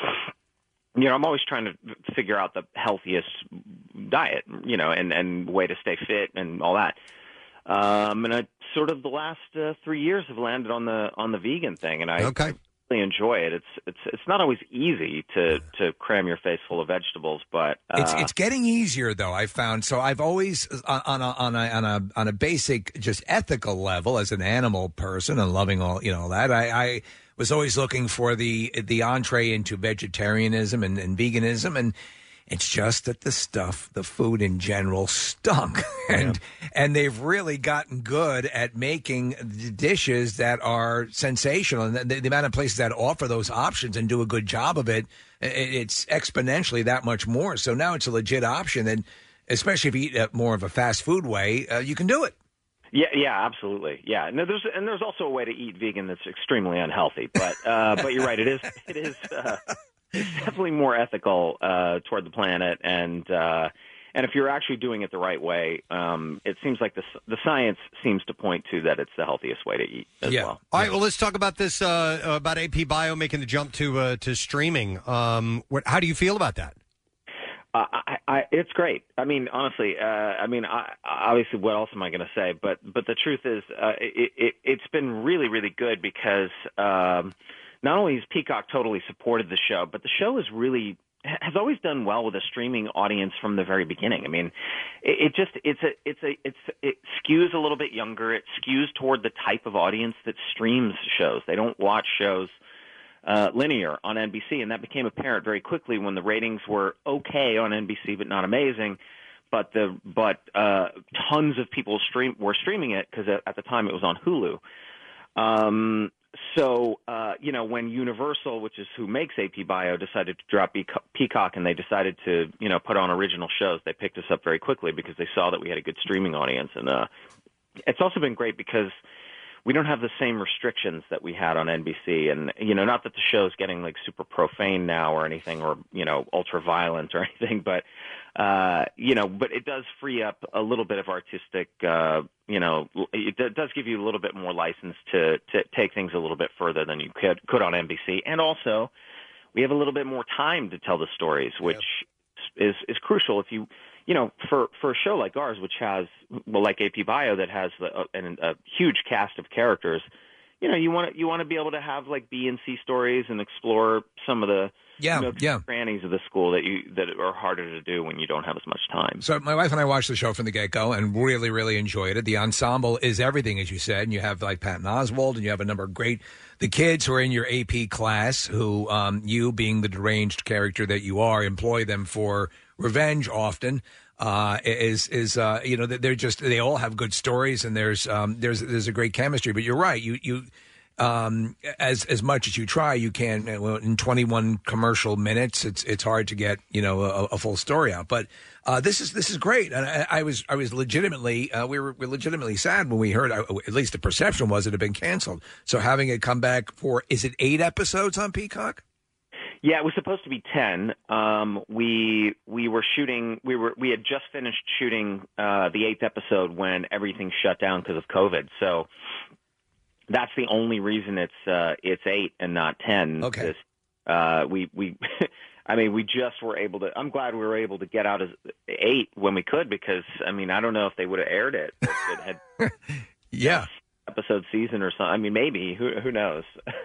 you know I'm always trying to figure out the healthiest diet, you know, and and way to stay fit and all that. Um, and I sort of the last uh, three years have landed on the on the vegan thing, and I. Okay. Really enjoy it. It's it's it's not always easy to to cram your face full of vegetables, but uh, It's it's getting easier though. I found so I've always on on a, on a on a on a basic just ethical level as an animal person and loving all you know that I, I was always looking for the the entree into vegetarianism and, and veganism, and it's just that the stuff, the food in general, stunk, and and they've really gotten good at making the dishes that are sensational, and the, the amount of places that offer those options and do a good job of it, it's exponentially that much more. So now it's a legit option, and especially if you eat it more of a fast food way, uh, you can do it. yeah, yeah, absolutely, yeah. And there's and there's also a way to eat vegan that's extremely unhealthy, but uh, but you're right, it is it is. Uh, It's definitely more ethical uh, toward the planet, and uh, and if you're actually doing it the right way, um, it seems like the the science seems to point to that it's the healthiest way to eat as yeah. well. All right. Well, let's talk about this uh, about A P Bio making the jump to uh, to streaming. Um, what, how do you feel about that? Uh, I, I, it's great. I mean, honestly, uh, I mean, I, obviously, what else am I going to say? But but the truth is, uh, it, it, it's been really, really good because. Um, Not only has Peacock totally supported the show, but the show is really has always done well with a streaming audience from the very beginning. I mean, it, it just it's a it's a it's it skews a little bit younger. It skews toward the type of audience that streams shows. They don't watch shows uh, linear on N B C, and that became apparent very quickly when the ratings were okay on N B C but not amazing. but the but uh, tons of people stream were streaming it because at, at the time it was on Hulu. Um, so uh, you know, when Universal, which is who makes A P Bio, decided to drop Peacock and they decided to you know put on original shows, they picked us up very quickly because they saw that we had a good streaming audience. And uh, it's also been great because we don't have the same restrictions that we had on N B C. And, you know, not that the show's getting like super profane now or anything, or, you know, ultra violent or anything, but, uh, you know, but it does free up a little bit of artistic, uh, you know, it d- does give you a little bit more license to, to take things a little bit further than you could, could on N B C. And also we have a little bit more time to tell the stories, which yep. is, is crucial. If you, you know, for, for a show like ours, which has, well, like A P Bio, that has a, a, a huge cast of characters, you know, you want to you want to be able to have like B and C stories and explore some of the yeah, you know, yeah. crannies of the school that you that are harder to do when you don't have as much time. So my wife and I watched the show from the get-go and really, really enjoyed it. The ensemble is everything, as you said, and you have like Patton Oswalt, and you have a number of great the kids who are in your A P class, who um, you, being the deranged character that you are, employ them for revenge often. Uh, is is uh, you know they're just they all have good stories, and there's um, there's there's a great chemistry. But you're right, you you um, as as much as you try, you can't in twenty-one commercial minutes. It's it's hard to get you know a, a full story out. But uh, this is this is great, and I, I was I was legitimately uh, we were, we were legitimately sad when we heard uh, at least the perception was it had been canceled. So having it come back for is it eight episodes on Peacock? Yeah, it was supposed to be ten. Um, we we were shooting. We were we had just finished shooting uh, the eighth episode when everything shut down because of COVID. So that's the only reason it's uh, it's eight and not ten. Okay. This, uh, we we, I mean, we just were able to. I'm glad we were able to get out as eight when we could, because I mean, I don't know if they would have aired it if it had yeah episode season or something. I mean, maybe who who knows.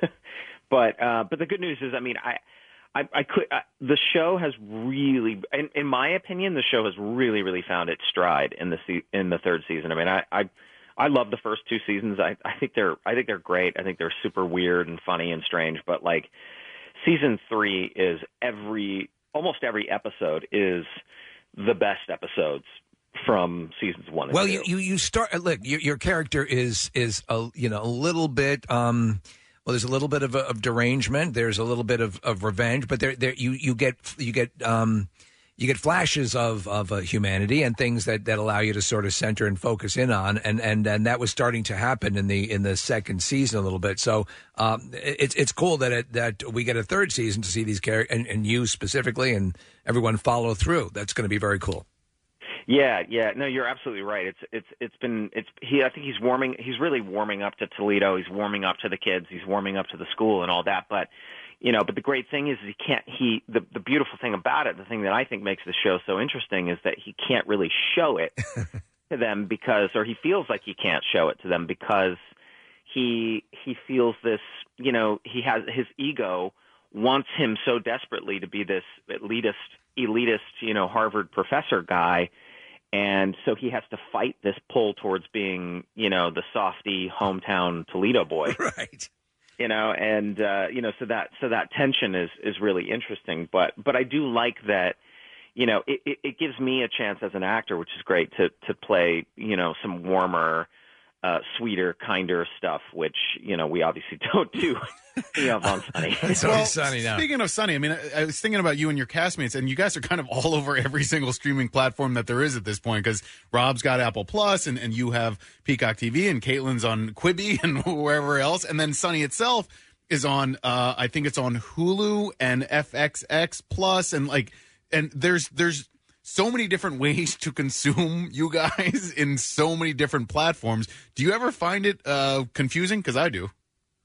But uh, but the good news is, I mean, I. I, I could. Uh, the show has really, in, in my opinion, the show has really, really found its stride in the se- in the third season. I mean, I, I, I love the first two seasons. I, I think they're, I think they're great. I think they're super weird and funny and strange. But like, season three is every, almost every episode is the best episodes from seasons one and Well, two. you, you you start look. Your, your character is is a you know a little bit. Um, Well, there's a little bit of, of derangement. There's a little bit of, of revenge, but there, there you, you get you get um, you get flashes of of uh, humanity and things that, that allow you to sort of center and focus in on, and, and, and that was starting to happen in the in the second season a little bit. So um, it's it's cool that it, that we get a third season to see these characters and, and you specifically and everyone follow through. That's going to be very cool. Yeah, yeah. No, you're absolutely right. It's it's it's been it's he I think he's warming he's really warming up to Toledo. He's warming up to the kids. He's warming up to the school and all that. But you know, but the great thing is he can't he the the beautiful thing about it, the thing that I think makes the show so interesting is that he can't really show it to them because or he feels like he can't show it to them because he he feels this, you know, he has his ego wants him so desperately to be this elitist elitist, you know, Harvard professor guy. And so he has to fight this pull towards being, you know, the softy hometown Toledo boy. Right. You know, and, uh, you know, so that so that tension is, is really interesting. But but I do like that, you know, it, it, it gives me a chance as an actor, which is great, to, to play, you know, some warmer, uh, sweeter, kinder stuff, which, you know, we obviously don't do you know, on Sunny. Well, speaking of Sunny, I mean, I, I was thinking about you and your castmates, and you guys are kind of all over every single streaming platform that there is at this point, because Rob's got Apple Plus, and, and you have Peacock T V, and Caitlin's on Quibi and wherever else, and then Sunny itself is on, uh, I think it's on Hulu and F X X Plus, and like, and there's there's so many different ways to consume you guys in so many different platforms. Do you ever find it uh, confusing? Because I do.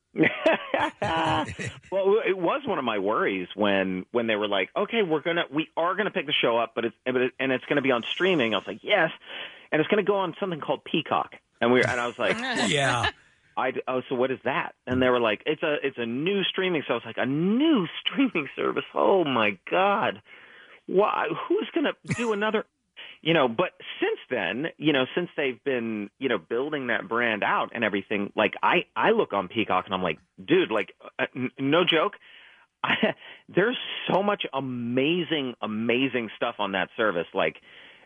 Well, it was one of my worries when when they were like, okay, we're gonna we are gonna pick the show up, but it's and it's gonna be on streaming. I was like, yes, and it's gonna go on something called Peacock, and we and I was like, yeah. I oh, so what is that? And they were like, it's a it's a new streaming. So I was like, a new streaming service? Oh my god, why? Who's gonna do another? You know, but since then, you know, since they've been, you know, building that brand out and everything, like I, I look on Peacock and I'm like, dude, like, uh, n- no joke. I, there's so much amazing, amazing stuff on that service. Like,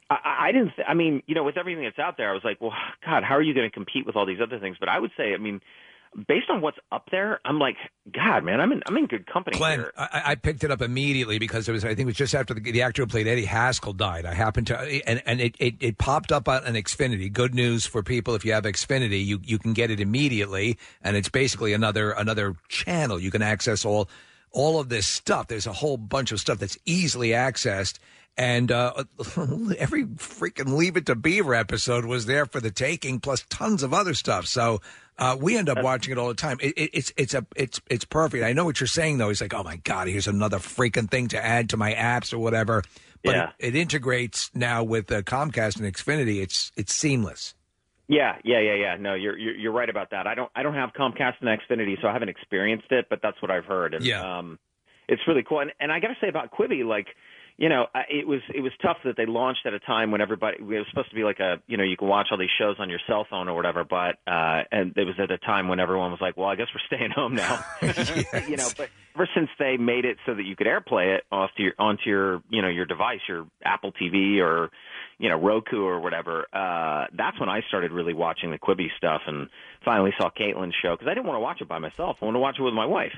I, I didn't. Th- I mean, you know, with everything that's out there, I was like, well, God, how are you going to compete with all these other things? But I would say, I mean, based on what's up there, I'm like, God, man, I'm in I'm in good company Glenn, here. I, I picked it up immediately because it was. I think it was just after the, the actor who played Eddie Haskell died. I happened to, and and it, it, it popped up on an Xfinity. Good news for people if you have Xfinity, you you can get it immediately, and it's basically another another channel. You can access all all of this stuff. There's a whole bunch of stuff that's easily accessed. And uh, every freaking Leave It to Beaver episode was there for the taking, plus tons of other stuff. So uh, we end up watching it all the time. It, it, it's it's a it's it's perfect. I know what you're saying though. It's like, oh my God, here's another freaking thing to add to my apps or whatever. But Yeah. it, it integrates now with uh, Comcast and Xfinity. It's it's seamless. Yeah, yeah, yeah, yeah. No, you're, you're you're right about that. I don't I don't have Comcast and Xfinity, so I haven't experienced it, but that's what I've heard. And, Yeah. um, it's really cool. And and I got to say about Quibi, like, you know, I- it was it was tough that they launched at a time when everybody, it was supposed to be like a, you know, you can watch all these shows on your cell phone or whatever, but uh, and it was at a time when everyone was like, well, I guess we're staying home now, you know. But ever since they made it so that you could AirPlay it off to your onto your, you know, your device, your Apple T V or, you know, Roku or whatever, uh, that's when I started really watching the Quibi stuff and finally saw Caitlin's show because I didn't want to watch it by myself. I wanted to watch it with my wife.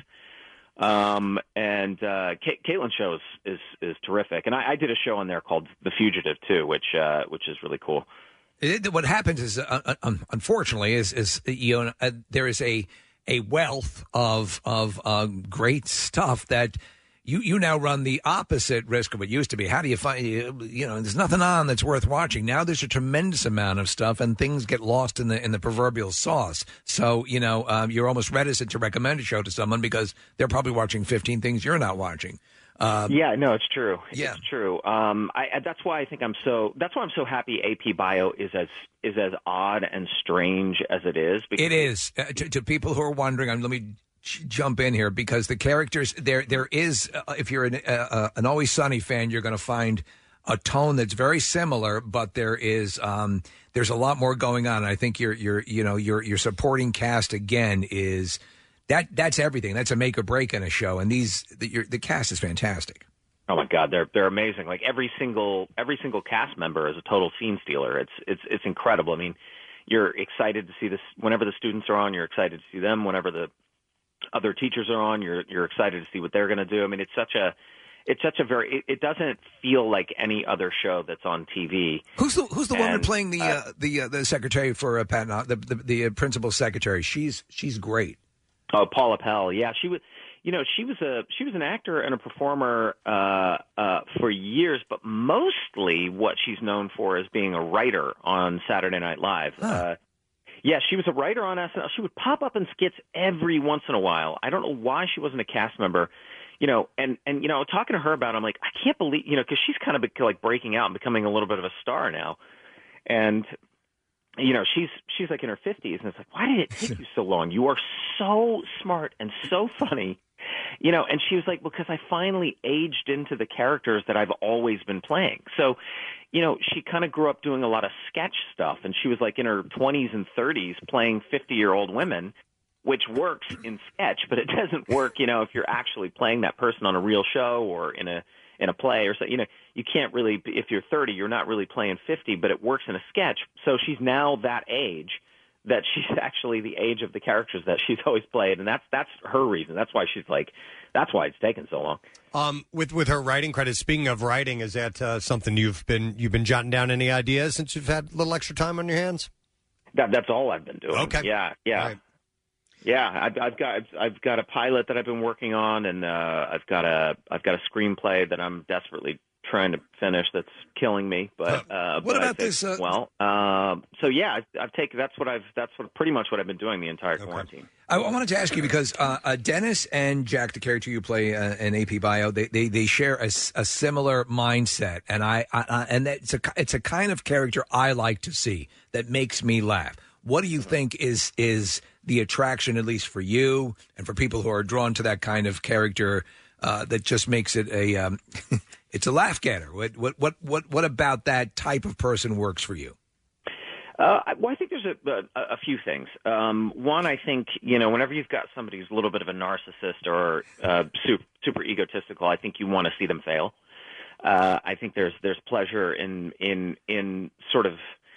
Um, and uh, Ca- Caitlin's show is, is, is terrific. And I, I did a show on there called The Fugitive, too, which uh, which is really cool. It, what happens is, uh, um, unfortunately, is is you know uh, there is a a wealth of of uh, great stuff that you you now run the opposite risk of what used to be. How do you find you, you know? There's nothing on that's worth watching now. There's a tremendous amount of stuff, and things get lost in the in the proverbial sauce. So you know um, you're almost reticent to recommend a show to someone because they're probably watching fifteen things you're not watching. Um, yeah, no, it's true. Yeah. It's true. Um, I, I- that's why I think I'm so. That's why I'm so happy. A P Bio is as is as odd and strange as it is. Because It is uh, to, to people who are wondering. Um, let me j- jump in here because the characters there. There is, uh, if you're an, uh, uh, an Always Sunny fan, you're going to find a tone that's very similar, but there is um, there's a lot more going on. And I think your your you know your your supporting cast again is that that's everything. That's a make or break in a show, and these the, your, the cast is fantastic. Oh my God, they're they're amazing. Like every single every single cast member is a total scene stealer. It's it's it's incredible. I mean, you're excited to see this whenever the students are on. You're excited to see them whenever the other teachers are on. You're you're excited to see what they're going to do. I mean, it's such a it's such a very it, it doesn't feel like any other show that's on T V. Who's the who's the woman And, playing the uh, uh, the uh, the secretary for uh, Patton? The the, the uh, principal secretary. She's she's great. Oh, Paula Pell. Yeah, she was. You know, she was a she was an actor and a performer uh, uh, for years, but mostly what she's known for is being a writer on Saturday Night Live. Uh, yeah, she was a writer on S N L. She would pop up in skits every once in a while. I don't know why she wasn't a cast member. You know, and and you know, talking to her about it, I'm like, I can't believe, you know, because she's kind of be- like breaking out and becoming a little bit of a star now, and. You know, she's she's like in her fifties, and it's like, why did it take you so long? You are so smart and so funny, you know. And she was like, because I finally aged into the characters that I've always been playing. So, you know, she kind of grew up doing a lot of sketch stuff, and she was like in her twenties and thirties playing fifty-year-old women, which works in sketch, but it doesn't work, you know, if you're actually playing that person on a real show or in a in a play or so. You know, you can't really, if you're thirty, you're not really playing fifty, but it works in a sketch. So she's now that age that she's actually the age of the characters that she's always played, and that's that's her reason. That's why she's like, that's why it's taken so long. Um, with with her writing credits. Speaking of writing, is that uh, something you've been you've been jotting down any ideas since you've had a little extra time on your hands? That that's all I've been doing. Okay. Yeah, yeah. Yeah, I've, I've got I've, I've got a pilot that I've been working on, and uh, I've got a I've got a screenplay that I'm desperately trying to finish. That's killing me, but uh, what but I about think, this, uh, well, uh, so yeah, I've, I've taken that's what I've that's what pretty much what I've been doing the entire quarantine. I, I wanted to ask you because uh, uh, Dennis and Jack, the character you play uh, in A P Bio, they they, they share a, s- a similar mindset, and I, I, I and that it's a it's a kind of character I like to see that makes me laugh. What do you think is is the attraction, at least for you and for people who are drawn to that kind of character, uh, that just makes it a um, it's a laugh getter? What what what what what about that type of person works for you? Uh, I- well, I think there's a, a, a few things. Um, one, I think, you know, whenever you've got somebody who's a little bit of a narcissist or uh, super, super egotistical, I think you want to see them fail. uh, I think there's there's pleasure in in in sort of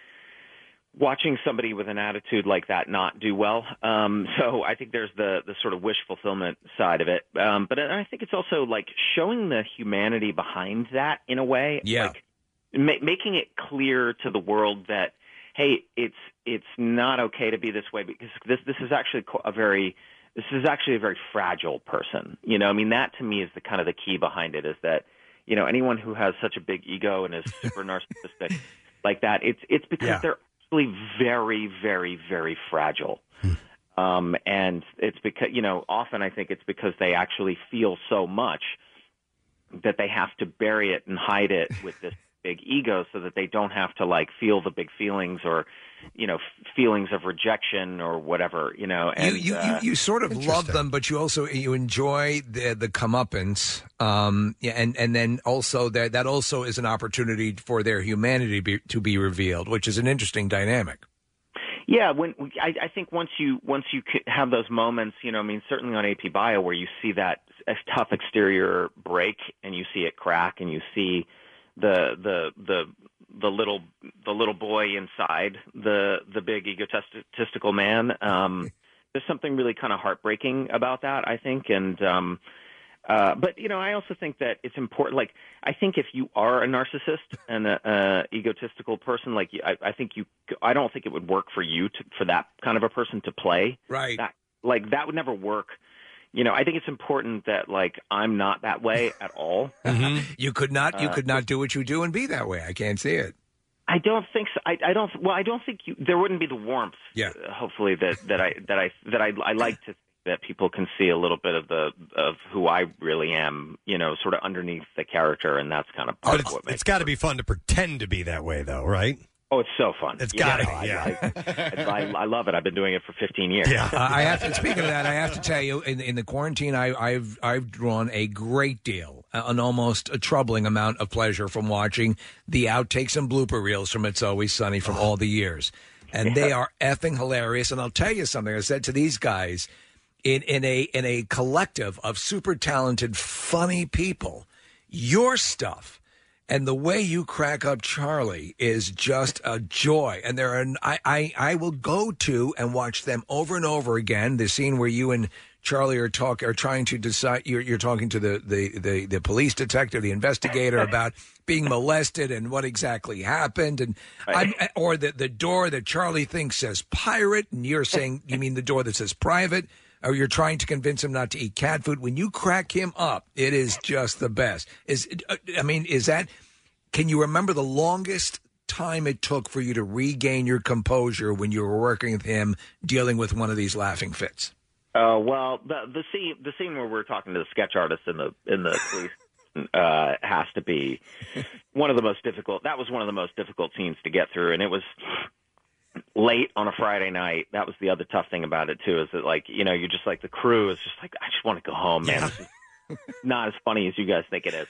watching somebody with an attitude like that not do well. Um, so I think there's the the sort of wish fulfillment side of it. Um, but I think it's also like showing the humanity behind that in a way. Yeah. Like ma- making it clear to the world that, hey, it's it's not okay to be this way, because this this is actually a very this is actually a very fragile person. You know, I mean, that to me is the kind of the key behind it, is that, you know, anyone who has such a big ego and is super narcissistic like that, it's it's because Yeah. they're actually very, very, very fragile. Um, and it's because, you know, often I think it's because they actually feel so much that they have to bury it and hide it with this big ego, so that they don't have to like feel the big feelings or, you know, f- feelings of rejection or whatever, you know. And you, you, uh, you, you sort of love them, but you also you enjoy the the comeuppance, um, yeah, and and then also that that also is an opportunity for their humanity be, to be revealed, which is an interesting dynamic. Yeah, when I, I think once you once you c- have those moments, you know, I mean, certainly on A P Bio, where you see that a tough exterior break and you see it crack, and you see the the the the little the little boy inside the the big egotistical man. Um, there's something really kind of heartbreaking about that, I think, and um, uh, but you know, I also think that it's important. Like, I think if you are a narcissist and a, a egotistical person, like I, I think you, I don't think it would work for you to for that kind of a person to play. Right. That, like that would never work. You know, I think it's important that, like, I'm not that way at all. You could not, you Uh, could not do what you do and be that way. I can't see it. I don't think so. I, I don't. Well, I don't think you. There wouldn't be the warmth. Yeah. uh, hopefully that that I that I that I I like to think that people can see a little bit of the of who I really am. You know, sort of underneath the character, and that's kind of part But of it's, what makes. it's got to be fun to pretend to be that way, though, right? Oh, it's so fun. It's Yeah, got to no, I- be, yeah. I, I, I love it. I've been doing it for fifteen years. Uh, I have to. Speaking of that, I have to tell you, in, in the quarantine, I, I've I've drawn a great deal, an almost a troubling amount of pleasure from watching the outtakes and blooper reels from It's Always Sunny from all the years, and they are effing hilarious. And I'll tell you something. I said to these guys, in in a in a collective of super talented, funny people, your stuff. And the way you crack up Charlie is just a joy. And there are, I, I, I will go to and watch them over and over again. The scene where you and Charlie are talk are trying to decide. You're, you're talking to the, the, the, the police detective, the investigator, about being molested and what exactly happened, and I'm, or the the door that Charlie thinks says pirate, and you're saying you mean the door that says private. Or you're trying to convince him not to eat cat food. When you crack him up, it is just the best. Is I mean, is that? Can you remember the longest time it took for you to regain your composure when you were working with him, dealing with one of these laughing fits? Uh, well, the the scene the scene where we're talking to the sketch artist in the in the police uh, has to be one of the most difficult. That was one of the most difficult scenes to get through, and it was late on a Friday night. That was the other tough thing about it too, is that, like, you know, you're just like, the crew is just like, I just want to go home, man. This is not as funny as you guys think it is.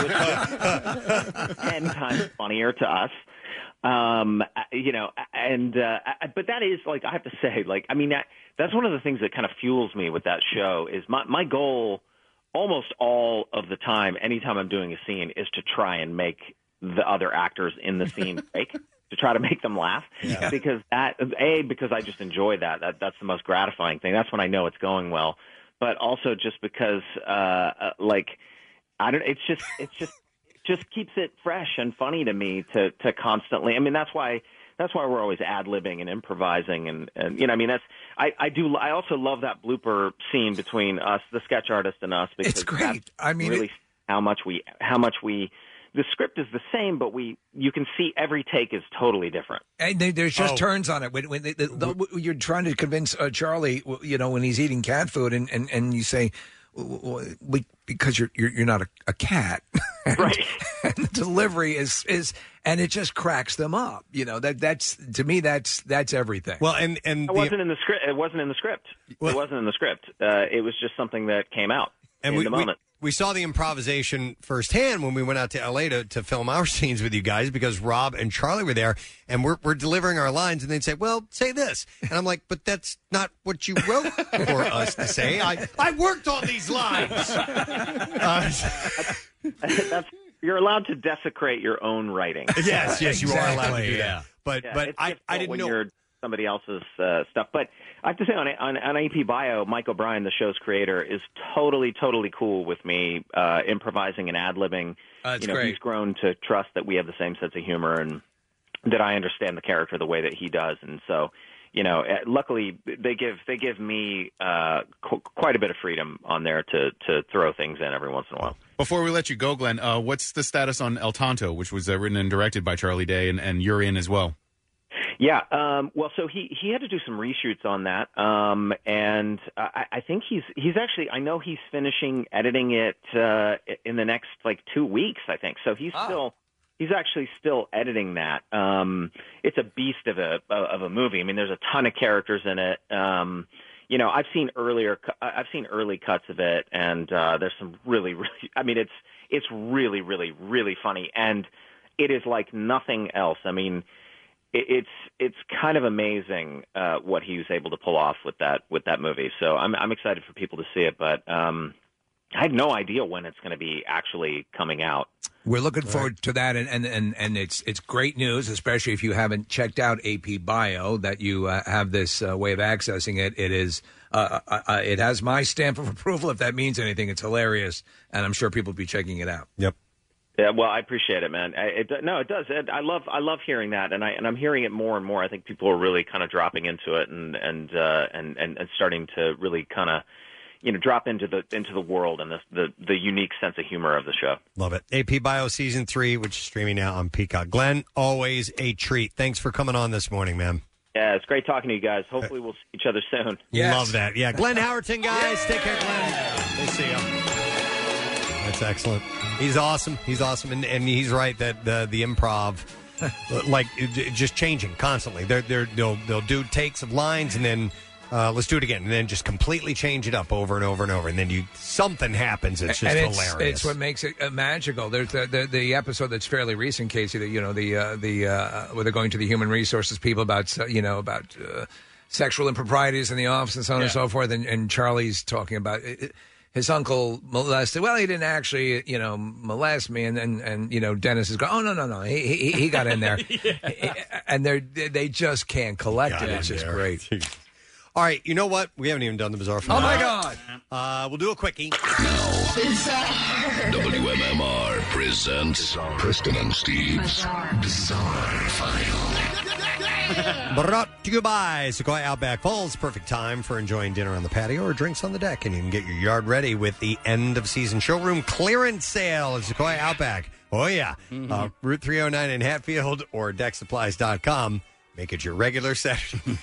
Ten times funnier to us. Um, you know, and, uh, but that is, like, I have to say, like, I mean, that, that's one of the things that kind of fuels me with that show is my, my goal almost all of the time, anytime I'm doing a scene, is to try and make the other actors in the scene break. To try to make them laugh, Yeah. because that a because I just enjoy that. That that's the most gratifying thing. That's when I know it's going well. But also just because, uh, uh, like, I don't. It's just it's just it just keeps it fresh and funny to me to to constantly. I mean, that's why that's why we're always ad libbing and improvising and and you know. I mean, that's I I do. I also love that blooper scene between us, the sketch artist, and us. Because It's great. that's I mean, really it- how much we how much we. The script is the same, but we you can see every take is totally different. And they, there's just Oh. turns on it when, when they, the, the, you're trying to convince uh, Charlie, you know, when he's eating cat food, and, and, and you say, well, we, because you're, you're you're not a, a cat, right? And the delivery is is, and it just cracks them up. You know, that that's to me that's that's everything. Well, and and It wasn't in the script. It wasn't in the script. it wasn't in the script. Uh, it was just something that came out And in we, the we, moment. we saw the improvisation firsthand when we went out to L A to, to film our scenes with you guys, because Rob and Charlie were there, and we're, we're delivering our lines, and they'd say, well, say this. And I'm like, but that's not what you wrote for us to say. I, I worked on these lines. Uh, that's you're allowed to desecrate your own writing. Yes, yes, you are allowed to do Exactly, that. yeah. But Yeah, but it's I, difficult I didn't when know. you're somebody else's uh, stuff. But I have to say, on, on, on A P Bio, Mike O'Brien, the show's creator, is totally, totally cool with me uh, improvising and ad-libbing. Uh, that's you know, great. he's grown to trust that we have the same sense of humor and that I understand the character the way that he does. And so, you know, uh, luckily they give they give me uh, qu- quite a bit of freedom on there to to throw things in every once in a while. Before we let you go, Glenn, uh, what's the status on El Tonto, which was uh, written and directed by Charlie Day, and, and you're in as well? Yeah, um, well, so he, he had to do some reshoots on that, um, and I, I think he's he's actually I know he's finishing editing it uh, in the next like two weeks, I think. So he's Oh. still he's actually still editing that. Um, it's a beast of a of a movie. I mean, there's a ton of characters in it. Um, you know, I've seen earlier cu- I've seen early cuts of it, and uh, there's some really really I mean, it's it's really really really funny, and it is like nothing else. I mean. It's it's kind of amazing uh, what he was able to pull off with that with that movie. So I'm I'm excited for people to see it, but um, I have no idea when it's going to be actually coming out. We're looking forward to that, and, and, and, and it's it's great news, especially if you haven't checked out A P Bio, that you uh, have this uh, way of accessing it. It is uh, uh, uh, it has my stamp of approval. If that means anything, it's hilarious, and I'm sure people will be checking it out. Yep. Yeah, well, I appreciate it, man. I, it, no, it does. It, I love, I love hearing that, and I and I'm hearing it more and more. I think people are really kind of dropping into it, and and uh, and, and and starting to really kind of, you know, drop into the into the world and the, the the unique sense of humor of the show. Love it. A P Bio Season three, which is streaming now on Peacock. Glenn, always a treat. Thanks for coming on this morning, man. Yeah, it's great talking to you guys. Hopefully, we'll see each other soon. Love that. Yeah, Glenn Howerton, guys. Take care, Glenn. We'll see you. That's excellent. He's awesome. He's awesome, and, and he's right that the the improv, like it- just changing constantly. They're they're they'll they'll do takes of lines, and then uh, let's do it again, and then just completely change it up over and over and over, and then you something happens. It's just and it's, hilarious. It's what makes it uh, magical. There's the, the the episode that's fairly recent, Casey. That you know the uh, the uh, where they're going to the human resources people about uh, you know about uh, sexual improprieties in the office and so on and so forth. And, and Charlie's talking about it, his uncle molested. Well, he didn't actually, you know, molest me. And and, and you know, Dennis is going, oh no no no, he he, he got in there, and they they just can't collect Got it. in It's just there. great. All right, you know what? We haven't even done the bizarre. Oh my God! Uh, we'll do a quickie. W M M R presents Preston and Steve's Bizarre, File. Brought to you by Sequoia Outback Falls. Perfect time for enjoying dinner on the patio or drinks on the deck. And you can get your yard ready with the end of season showroom clearance sale at Sequoia Outback. Oh, yeah. Mhm. Uh, Route three oh nine in Hatfield or deck supplies dot com. Make it your regular Saturday.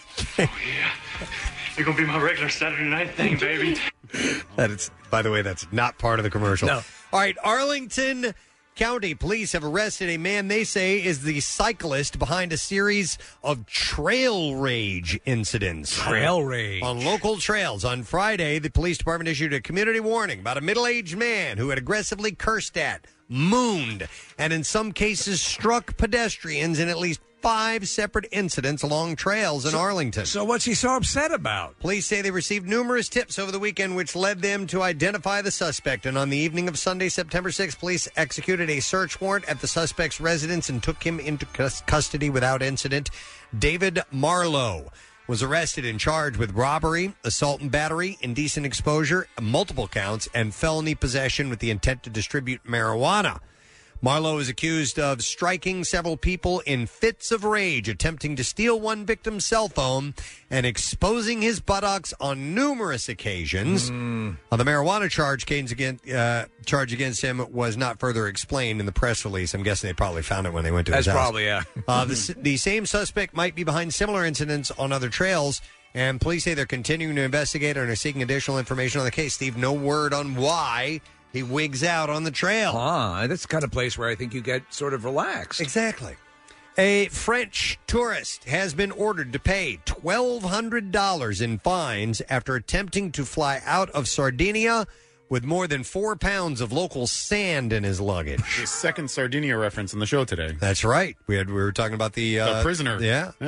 You're gonna be my regular Saturday night thing, baby. That is, by the way, that's not part of the commercial. No. All right, Arlington County police have arrested a man they say is the cyclist behind a series of trail rage incidents. Trail rage. On local trails. On Friday, the police department issued a community warning about a middle-aged man who had aggressively cursed at, mooned, and in some cases struck pedestrians in at least five separate incidents along trails in Arlington. So what's he so upset about? Police say they received numerous tips over the weekend which led them to identify the suspect. And on the evening of Sunday, September sixth, police executed a search warrant at the suspect's residence and took him into cus- custody without incident. David Marlowe was arrested and charged with robbery, assault and battery, indecent exposure, multiple counts, and felony possession with the intent to distribute marijuana. Marlowe is accused of striking several people in fits of rage, attempting to steal one victim's cell phone, and exposing his buttocks on numerous occasions. Uh, the marijuana charge against, uh, charge against him was not further explained in the press release. I'm guessing they probably found it when they went to his That's house. probably, yeah. uh, the, the same suspect might be behind similar incidents on other trails, and police say they're continuing to investigate and are seeking additional information on the case. Steve, no word on why he wigs out on the trail. Ah, that's the kind of place where I think you get sort of relaxed. Exactly. A French tourist has been ordered to pay twelve hundred dollars in fines after attempting to fly out of Sardinia with more than four pounds of local sand in his luggage. The second Sardinia reference in the show today. That's right. We had we were talking about the, uh, The prisoner. Yeah. Yeah.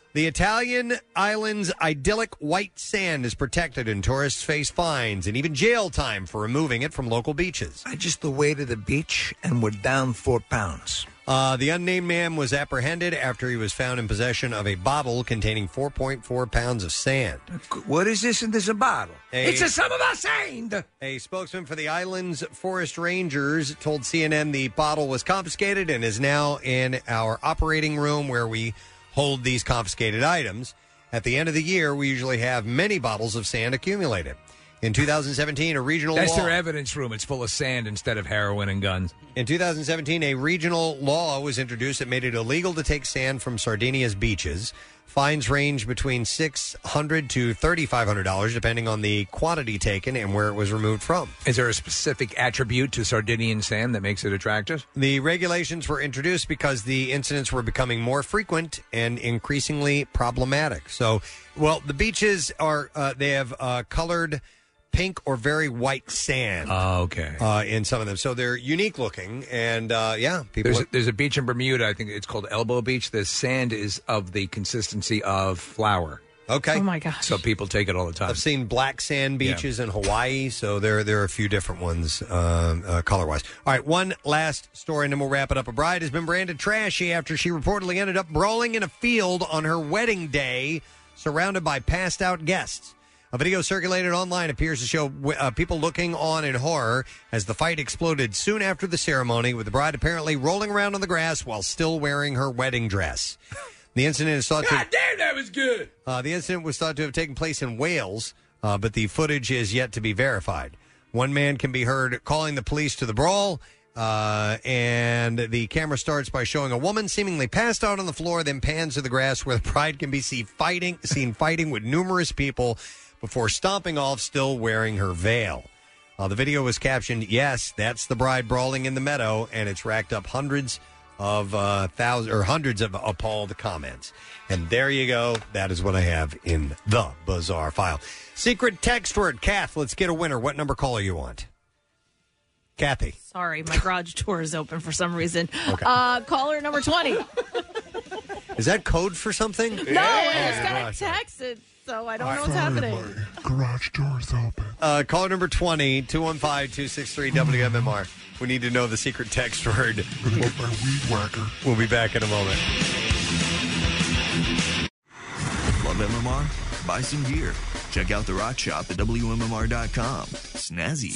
The Italian island's idyllic white sand is protected, and tourists face fines and even jail time for removing it from local beaches. I just the way to the beach, and we're down four pounds. Uh, the unnamed man was apprehended after he was found in possession of a bottle containing four point four pounds of sand. What is this in this bottle? A- it's a some of our sand. A spokesman for the island's forest rangers told C N N the bottle was confiscated and is now in our operating room where we hold these confiscated items. At the end of the year, we usually have many bottles of sand accumulated. In two thousand seventeen, a regional That's law... their evidence room. It's full of sand instead of heroin and guns. In two thousand seventeen, a regional law was introduced that made it illegal to take sand from Sardinia's beaches. Fines range between six hundred dollars to three thousand five hundred dollars, depending on the quantity taken and where it was removed from. Is there a specific attribute to Sardinian sand that makes it attractive? The regulations were introduced because the incidents were becoming more frequent and increasingly problematic. So, well, the beaches are, uh, they have uh, colored pink or very white sand. Oh, okay. Uh, in some of them. So they're unique looking, and uh, yeah, people... There's a, there's a beach in Bermuda, I think it's called Elbow Beach. The sand is of the consistency of flour. Okay. Oh, my gosh. So people take it all the time. I've seen black sand beaches in Hawaii, so there there are a few different ones um, uh, color-wise. All right, one last story, and then we'll wrap it up. A bride has been branded trashy after she reportedly ended up brawling in a field on her wedding day, surrounded by passed-out guests. A video circulated online appears to show uh, people looking on in horror as the fight exploded soon after the ceremony, with the bride apparently rolling around on the grass while still wearing her wedding dress. The incident is thought to... God damn, that was good! Uh, the incident was thought to have taken place in Wales, uh, but the footage is yet to be verified. One man can be heard calling the police to the brawl, uh, and the camera starts by showing a woman seemingly passed out on the floor, then pans to the grass where the bride can be seen fighting, seen fighting with numerous people before stomping off, still wearing her veil. Uh, the video was captioned, "Yes, that's the bride brawling in the meadow," and it's racked up hundreds of uh, thousands or hundreds of appalled comments. And there you go. That is what I have in the bizarre file. Secret text word, Kath. Let's get a winner. What number caller you want, Kathy? Sorry, my garage door is open for some reason. Okay. Uh, caller number twenty. Is that code for something? No, I just got a text, it, so I don't know what's happening. Garage doors open. Uh, caller number twenty, two one five, two six three, W M M R. We need to know the secret text word. We'll be back in a moment. Love M M R? Buy some gear. Check out the rock shop at W M M R dot com. Snazzy.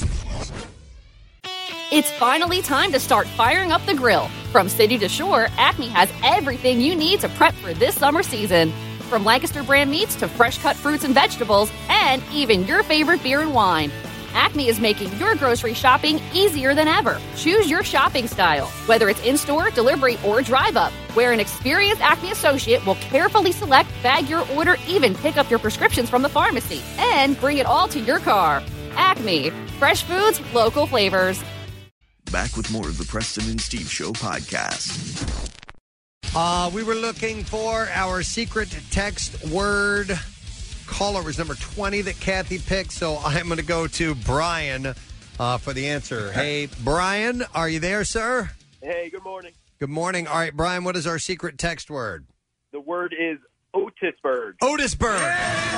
It's finally time to start firing up the grill. From city to shore, Acme has everything you need to prep for this summer season. From Lancaster brand meats to fresh cut fruits and vegetables, and even your favorite beer and wine. Acme is making your grocery shopping easier than ever. Choose your shopping style, whether it's in-store, delivery, or drive-up, where an experienced Acme associate will carefully select, bag your order, even pick up your prescriptions from the pharmacy, and bring it all to your car. Acme. Fresh foods, local flavors. Back with more of the Preston and Steve Show podcast. Uh, we were looking for our secret text word. Caller was number twenty that Kathy picked, so I'm going to go to Brian uh, for the answer. Hey, Brian, are you there, sir? Hey, good morning. Good morning. All right, Brian, what is our secret text word? The word is Otisburg. Otisburg.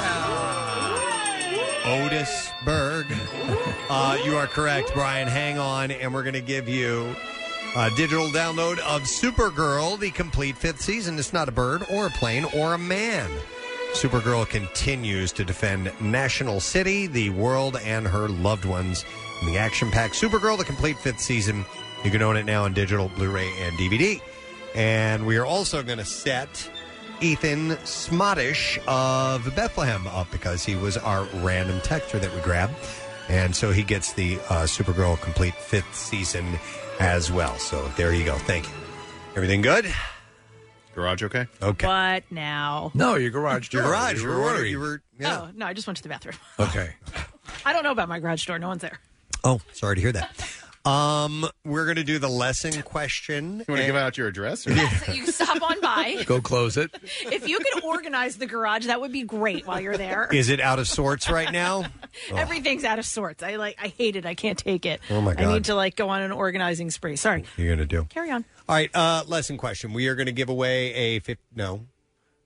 Otisburg. Uh, you are correct, Brian. Hang on, and we're going to give you a digital download of Supergirl, the complete fifth season. It's not a bird or a plane or a man. Supergirl continues to defend National City, the world, and her loved ones in the action-packed Supergirl, the complete fifth season. You can own it now on digital, Blu-ray, and D V D. And we are also going to set Ethan Smottish of Bethlehem up because he was our random texter that we grabbed. And so he gets the uh, Supergirl complete fifth season as well. So there you go. Thank you. Everything good? Garage okay? Okay. What now? No, your garage door. Your garage. You You were were, worried. you were, yeah. Oh, no, I just went to the bathroom. Okay. I don't know about my garage door. No one's there. Oh, sorry to hear that. Um, we're going to do the lesson question. You want to give out your address? Or? Yes, you stop on by. Go close it. If you could organize the garage, that would be great while you're there. Is it out of sorts right now? Oh. Everything's out of sorts. I like. I hate it. I can't take it. Oh, my I God. need to like go on an organizing spree. Sorry. You're going to do. Carry on. All right, uh, lesson question. We are going to give away a fifth. No.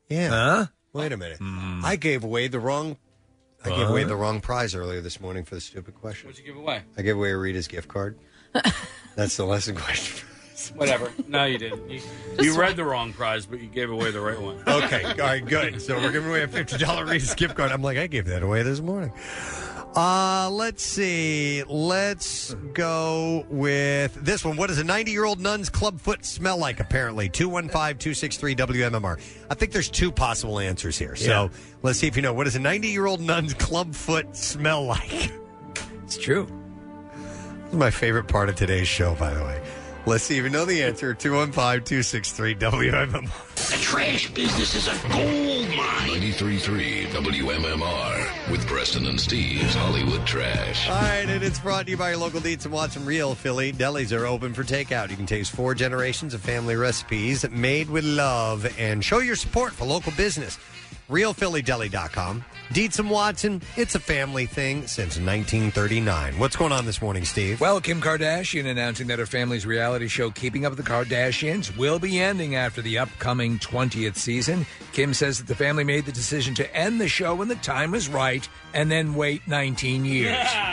Yeah. Huh? Wait a minute. I gave away the wrong. I gave What? away the wrong prize earlier this morning for the stupid question. What'd you give away? I gave away a Rita's gift card. That's the lesson question. Whatever. No, you didn't. You, you read the wrong prize, but you gave away the right one. Okay. All right. Good. So we're giving away a fifty dollars Rita's gift card. I'm like, I gave that away this morning. Uh, let's see. Let's go with this one. What does a ninety-year-old nun's clubfoot smell like, apparently? two one five, two six three, W M M R. I think there's two possible answers here. So Yeah. let's see if you know. What does a ninety-year-old nun's clubfoot smell like? It's true. This is my favorite part of today's show, by the way. Let's see if you know the answer. two one five, two six three, W M M R. The trash business is a gold mine. ninety-three point three W M M R with Preston and Steve's Hollywood Trash. All right, and it's brought to you by your local Dietz and Watson Real Philly. Delis are open for takeout. You can taste four generations of family recipes made with love and show your support for local business. real philly deli dot com. Dietz and Watson, it's a family thing since nineteen thirty-nine. What's going on this morning, Steve? Well, Kim Kardashian announcing that her family's reality show, Keeping Up with the Kardashians, will be ending after the upcoming twentieth season. Kim says that the family made the decision to end the show when the time was right and then wait nineteen years.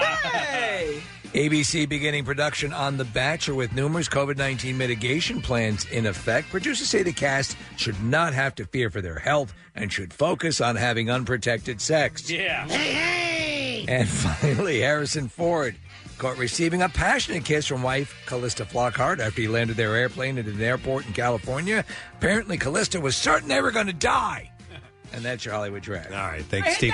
A B C beginning production on The Bachelor with numerous COVID nineteen mitigation plans in effect. Producers say the cast should not have to fear for their health and should focus on having unprotected sex. Yeah. And finally, Harrison Ford caught receiving a passionate kiss from wife Callista Flockhart after he landed their airplane at an airport in California. Apparently, Callista was certain they were going to die. And that's your Hollywood Trash. All right, thanks, Steve.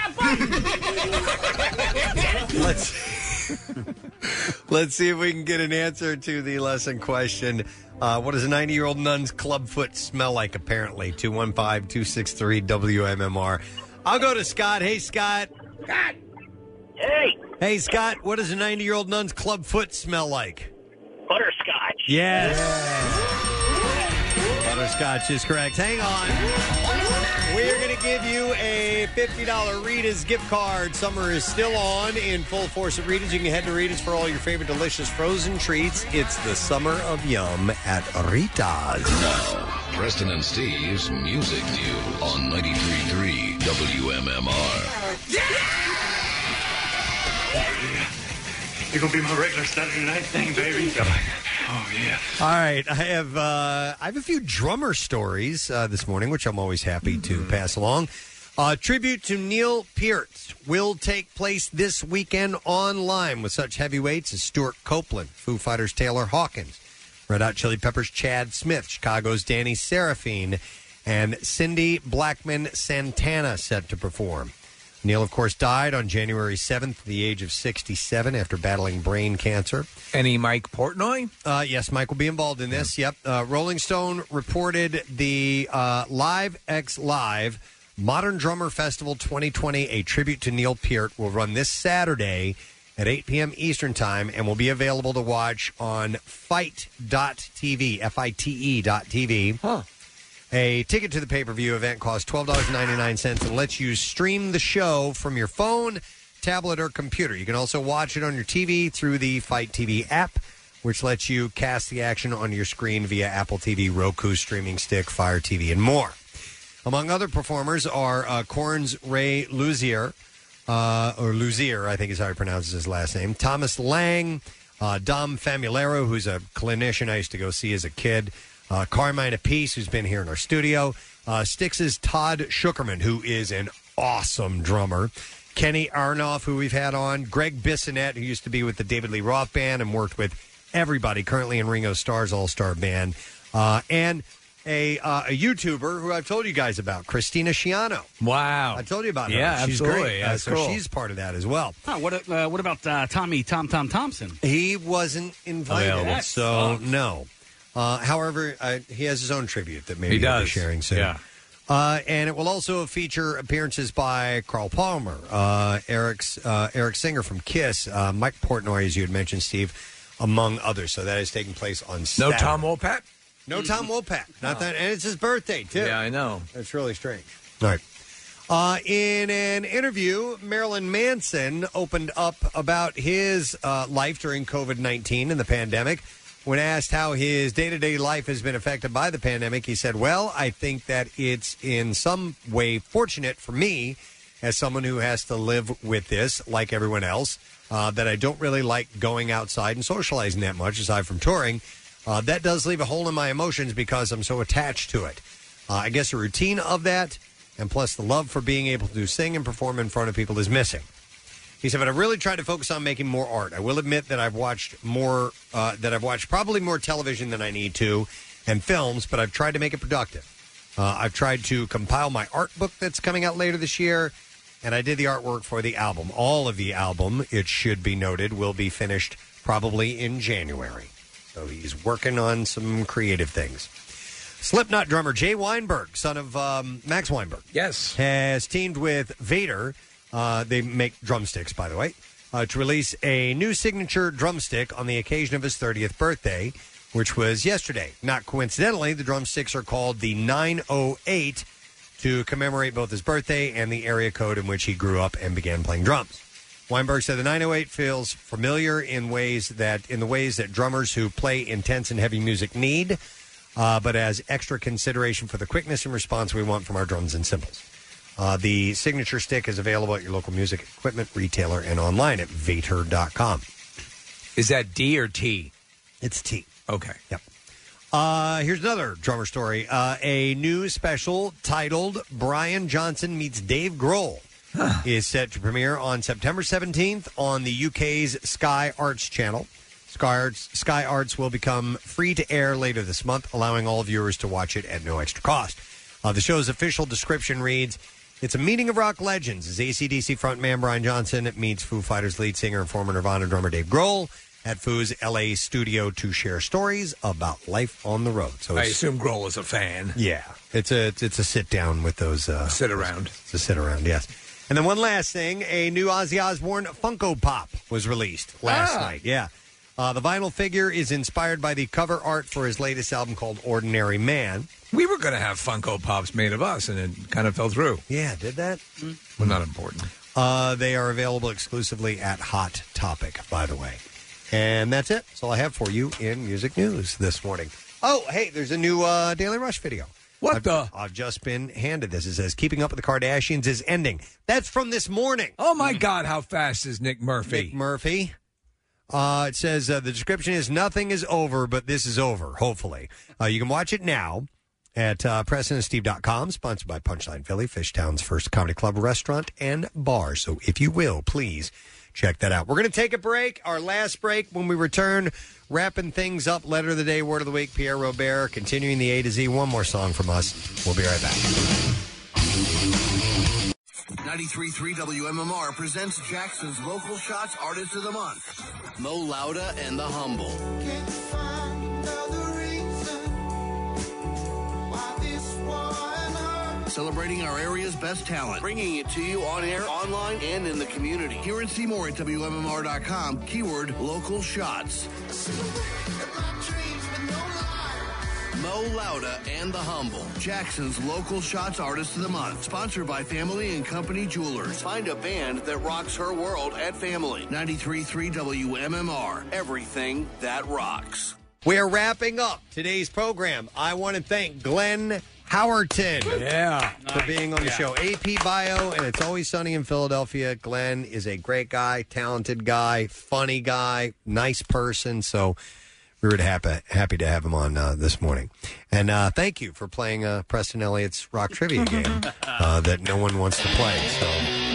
Let's let's see if we can get an answer to the lesson question. Uh, what does a ninety-year-old nun's clubfoot smell like, apparently? two one five, two six three, W M M R. I'll go to Scott. Hey, Scott. Scott. Hey. Hey, Scott. What does a ninety-year-old nun's clubfoot smell like? Butterscotch. Yes. Butterscotch is correct. Hang on. We're going to give you a fifty dollars Rita's gift card. Summer is still on in full force at Rita's. You can head to Rita's for all your favorite delicious frozen treats. It's the summer of yum at Rita's. Now, Preston and Steve's Music News on ninety-three point three W M M R. You're gonna be my regular Saturday night thing, baby. Oh yeah. All right, I have uh, I have a few drummer stories uh, this morning, which I'm always happy to pass along. Uh, tribute to Neil Peart will take place this weekend online with such heavyweights as Stuart Copeland, Foo Fighters' Taylor Hawkins, Red Hot Chili Peppers' Chad Smith, Chicago's Danny Seraphine, and Cindy Blackman Santana set to perform. Neil, of course, died on January seventh at the age of sixty-seven after battling brain cancer. Any Mike Portnoy? Uh, yes, Mike will be involved in this. Yep. Uh, Rolling Stone reported the uh, Live X Live Modern Drummer Festival twenty twenty, a tribute to Neil Peart, will run this Saturday at eight p.m. Eastern Time and will be available to watch on fight dot t v, F I T E dot T V. Huh. A ticket to the pay-per-view event costs twelve dollars and ninety-nine cents and lets you stream the show from your phone, tablet, or computer. You can also watch it on your T V through the Fight T V app, which lets you cast the action on your screen via Apple T V, Roku, Streaming Stick, Fire T V, and more. Among other performers are uh, Korn's Ray Luzier, uh, or Luzier, I think is how he pronounces his last name, Thomas Lang, uh, Dom Famularo, who's a clinician I used to go see as a kid, Uh, Carmine Appice, who's been here in our studio. Uh, Styx's Todd Schuckerman, who is an awesome drummer. Kenny Arnoff, who we've had on. Greg Bissonette, who used to be with the David Lee Roth Band and worked with everybody, currently in Ringo Starr's All-Star Band. Uh, and a, uh, a YouTuber who I've told you guys about, Christina Schiano. Wow. I told you about her. Yeah, she's absolutely. great. Uh, That's so cool. she's part of that as well. Oh, what uh, what about uh, Tommy Tom Tom Thompson? He wasn't invited, Available. so That no. Uh, however, uh, he has his own tribute that maybe He he'll be does. sharing soon. Yeah. Uh, and it will also feature appearances by Carl Palmer, uh, Eric's uh, Eric Singer from Kiss, uh, Mike Portnoy, as you had mentioned, Steve, among others. So that is taking place on No Saturday. Tom Wopat? No Tom Wopat. Not that, and it's his birthday too. Yeah, I know. That's really strange. All right. Uh, in an interview, Marilyn Manson opened up about his uh, life during COVID nineteen and the pandemic. when asked how his day-to-day life has been affected by the pandemic, he said, well, I think that it's in some way fortunate for me as someone who has to live with this like everyone else, uh, that I don't really like going outside and socializing that much aside from touring. Uh, that does leave a hole in my emotions because I'm so attached to it. Uh, I guess a routine of that, and plus the love for being able to sing and perform in front of people is missing. He said, but I've really tried to focus on making more art. I will admit that I've watched more, uh, that I've watched probably more television than I need to and films, but I've tried to make it productive. Uh, I've tried to compile my art book that's coming out later this year, and I did the artwork for the album. All of the album, it should be noted, will be finished probably in January. So he's working on some creative things. Slipknot drummer Jay Weinberg, son of um, Max Weinberg, yes, has teamed with Vader. Uh, they make drumsticks, by the way, uh, to release a new signature drumstick on the occasion of his thirtieth birthday, which was yesterday. Not coincidentally, the drumsticks are called the nine oh eight to commemorate both his birthday and the area code in which he grew up and began playing drums. Weinberg said the nine oh eight feels familiar in ways that in the ways that drummers who play intense and heavy music need, uh, but as extra consideration for the quickness and response we want from our drums and cymbals. Uh, the signature stick is available at your local music equipment retailer and online at Vater dot com. Is that D or T? It's T. Okay. Yep. Uh, here's another drummer story. Uh, a new special titled Brian Johnson Meets Dave Grohl is set to premiere on September seventeenth on the U K's Sky Arts channel. Sky Arts, Sky Arts will become free to air later this month, allowing all viewers to watch it at no extra cost. Uh, the show's official description reads, it's a meeting of rock legends as A C D C frontman Brian Johnson meets Foo Fighters lead singer and former Nirvana drummer Dave Grohl at Foo's L A studio to share stories about life on the road. So I it's, assume Grohl is a fan. Yeah, it's a it's, it's a sit down with those uh, sit around. It's a sit around, yes. And then one last thing, a new Ozzy Osbourne Funko Pop was released last Ah. night. Yeah. Uh, the vinyl figure is inspired by the cover art for his latest album called Ordinary Man. We were going to have Funko Pops made of us, and it kind of fell through. Yeah, did that? Well, not important. Uh, they are available exclusively at Hot Topic, by the way. And that's it. That's all I have for you in music news this morning. Oh, hey, there's a new uh, Daily Rush video. What I've, the? I've just been handed this. It says, Keeping Up with the Kardashians is ending. That's from this morning. Oh, my God, how fast is Nick Murphy? Nick Murphy. Uh, it says uh, the description is nothing is over, but this is over, hopefully. Uh, you can watch it now at uh, Preston and Steve dot com, sponsored by Punchline Philly, Fishtown's first comedy club, restaurant, and bar. So if you will, please check that out. We're going to take a break, our last break. When we return, wrapping things up, letter of the day, word of the week, Pierre Robert, continuing the A to Z. One more song from us. We'll be right back. ninety-three point three W M M R presents Jackson's Local Shots Artist of the Month, Mo Lauda and the Humble. Celebrating our area's best talent, bringing it to you on air, online, and in the community. Hear and see more at W M M R dot com, keyword local shots. Mo Lauda and the Humble, Jackson's Local Shots Artist of the Month, sponsored by Family and Company Jewelers. Find a band that rocks her world at Family. ninety-three point three W M M R, everything that rocks. We are wrapping up today's program. I want to thank Glenn Howerton yeah. for being on the Yeah. show. A P Bio, and It's Always Sunny in Philadelphia. Glenn is a great guy, talented guy, funny guy, nice person. So we were happy, happy to have him on uh, this morning. And uh, thank you for playing uh, Preston Elliott's rock trivia game uh, that no one wants to play. So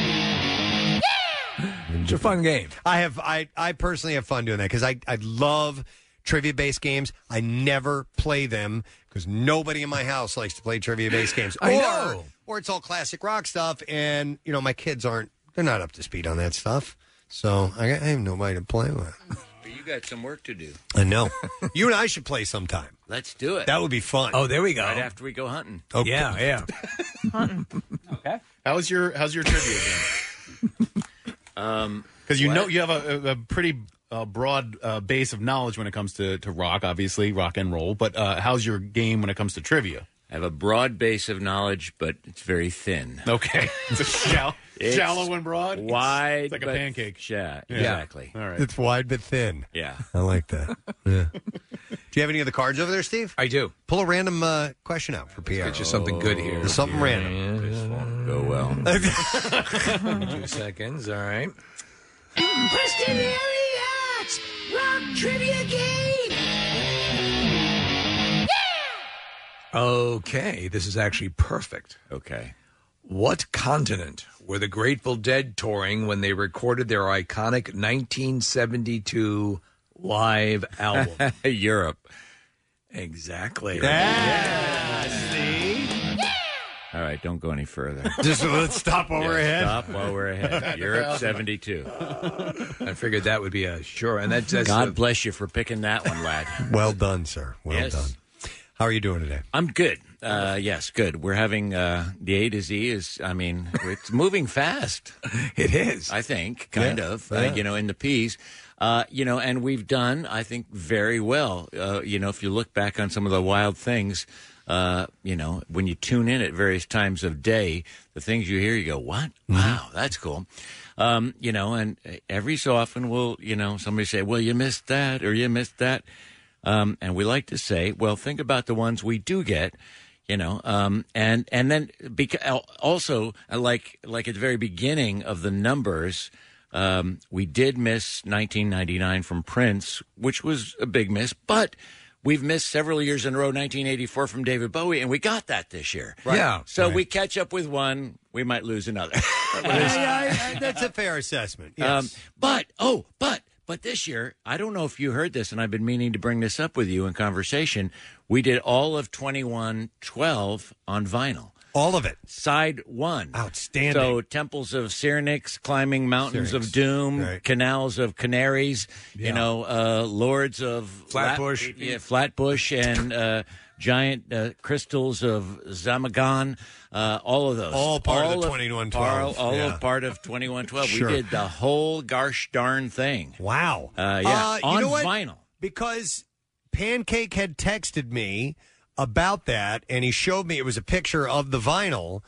it's a fun game. I have, I, I personally have fun doing that because I, I love trivia-based games. I never play them because nobody in my house likes to play trivia-based games. I or, know. Or it's all classic rock stuff, and, you know, my kids aren't, they're not up to speed on that stuff. So I, I have nobody to play with. You got some work to do. I know. You and I should play sometime. Let's do it. That would be fun. Oh, there we go. Right after we go hunting. Okay. Yeah, yeah. Okay. How's your How's your trivia game? Um, Because you what? know you have a, a, a pretty uh, broad uh, base of knowledge when it comes to, to rock, obviously rock and roll. But uh, how's your game when it comes to trivia? I have a broad base of knowledge, but it's very thin. Okay, it's a shallow, It's shallow and broad. Wide, it's like a but- pancake. Yeah, Yeah. exactly. All right. It's wide but thin. Yeah. I like that. Yeah. Do you have any of the cards over there, Steve? I do. Pull a random uh, question out for Pierre. Get you something good here. There's something random. This won't go well. Two seconds. All right. Preston Elliott! Rock Trivia Game! Okay, this is actually perfect. Okay. What continent were the Grateful Dead touring when they recorded their iconic nineteen seventy-two live album? Europe. Exactly. Yeah, see? All right, don't go any further. Just let's stop while Yeah, we're ahead. Stop while we're ahead. Europe seventy-two. I figured that would be a sure. And that's, that's God a- bless you for picking that one, lad. Well done, sir. Well Yes. done. How are you doing today? I'm good. Uh, yes, good. We're having uh, the A to Z is, I mean, it's moving fast. It is. I think, kind Yeah, of, yeah. uh, you know, in the P's. Uh, you know, and we've done, I think, very well. Uh, you know, if you look back on some of the wild things, uh, you know, when you tune in at various times of day, the things you hear, you go, what? Wow, that's cool. Um, you know, and every so often we'll, you know, somebody say, well, you missed that or you missed that. Um, and we like to say, well, think about the ones we do get, you know, um, and and then beca- also uh, like like at the very beginning of the numbers, um, we did miss nineteen ninety-nine from Prince, which was a big miss, but we've missed several years in a row, nineteen eighty-four from David Bowie, and we got that this year. Right. Yeah. So Right. we catch up with one, we might lose another. Yeah, yeah, I- that's a fair assessment. Yes. Um, but, oh, but, but this year, I don't know if you heard this, and I've been meaning to bring this up with you in conversation. We did all of twenty-one twelve on vinyl. All of it. Side one. Outstanding. So Temples of Syrinx, Climbing Mountains Syrinx. of Doom, Right. Canals of Canaries, Yeah. you know, uh, Lords of Flatbush. La- yeah, Flatbush and uh, Giant uh, Crystals of Zamagon. Uh, all of those. All part of the All twenty-one twelve. All, all Yeah. of part of twenty-one twelve. Sure. We did the whole gosh darn thing. Wow. Uh, yeah, Uh, you on know what? vinyl. Because Pancake had texted me about that, and he showed me it was a picture of the vinyl,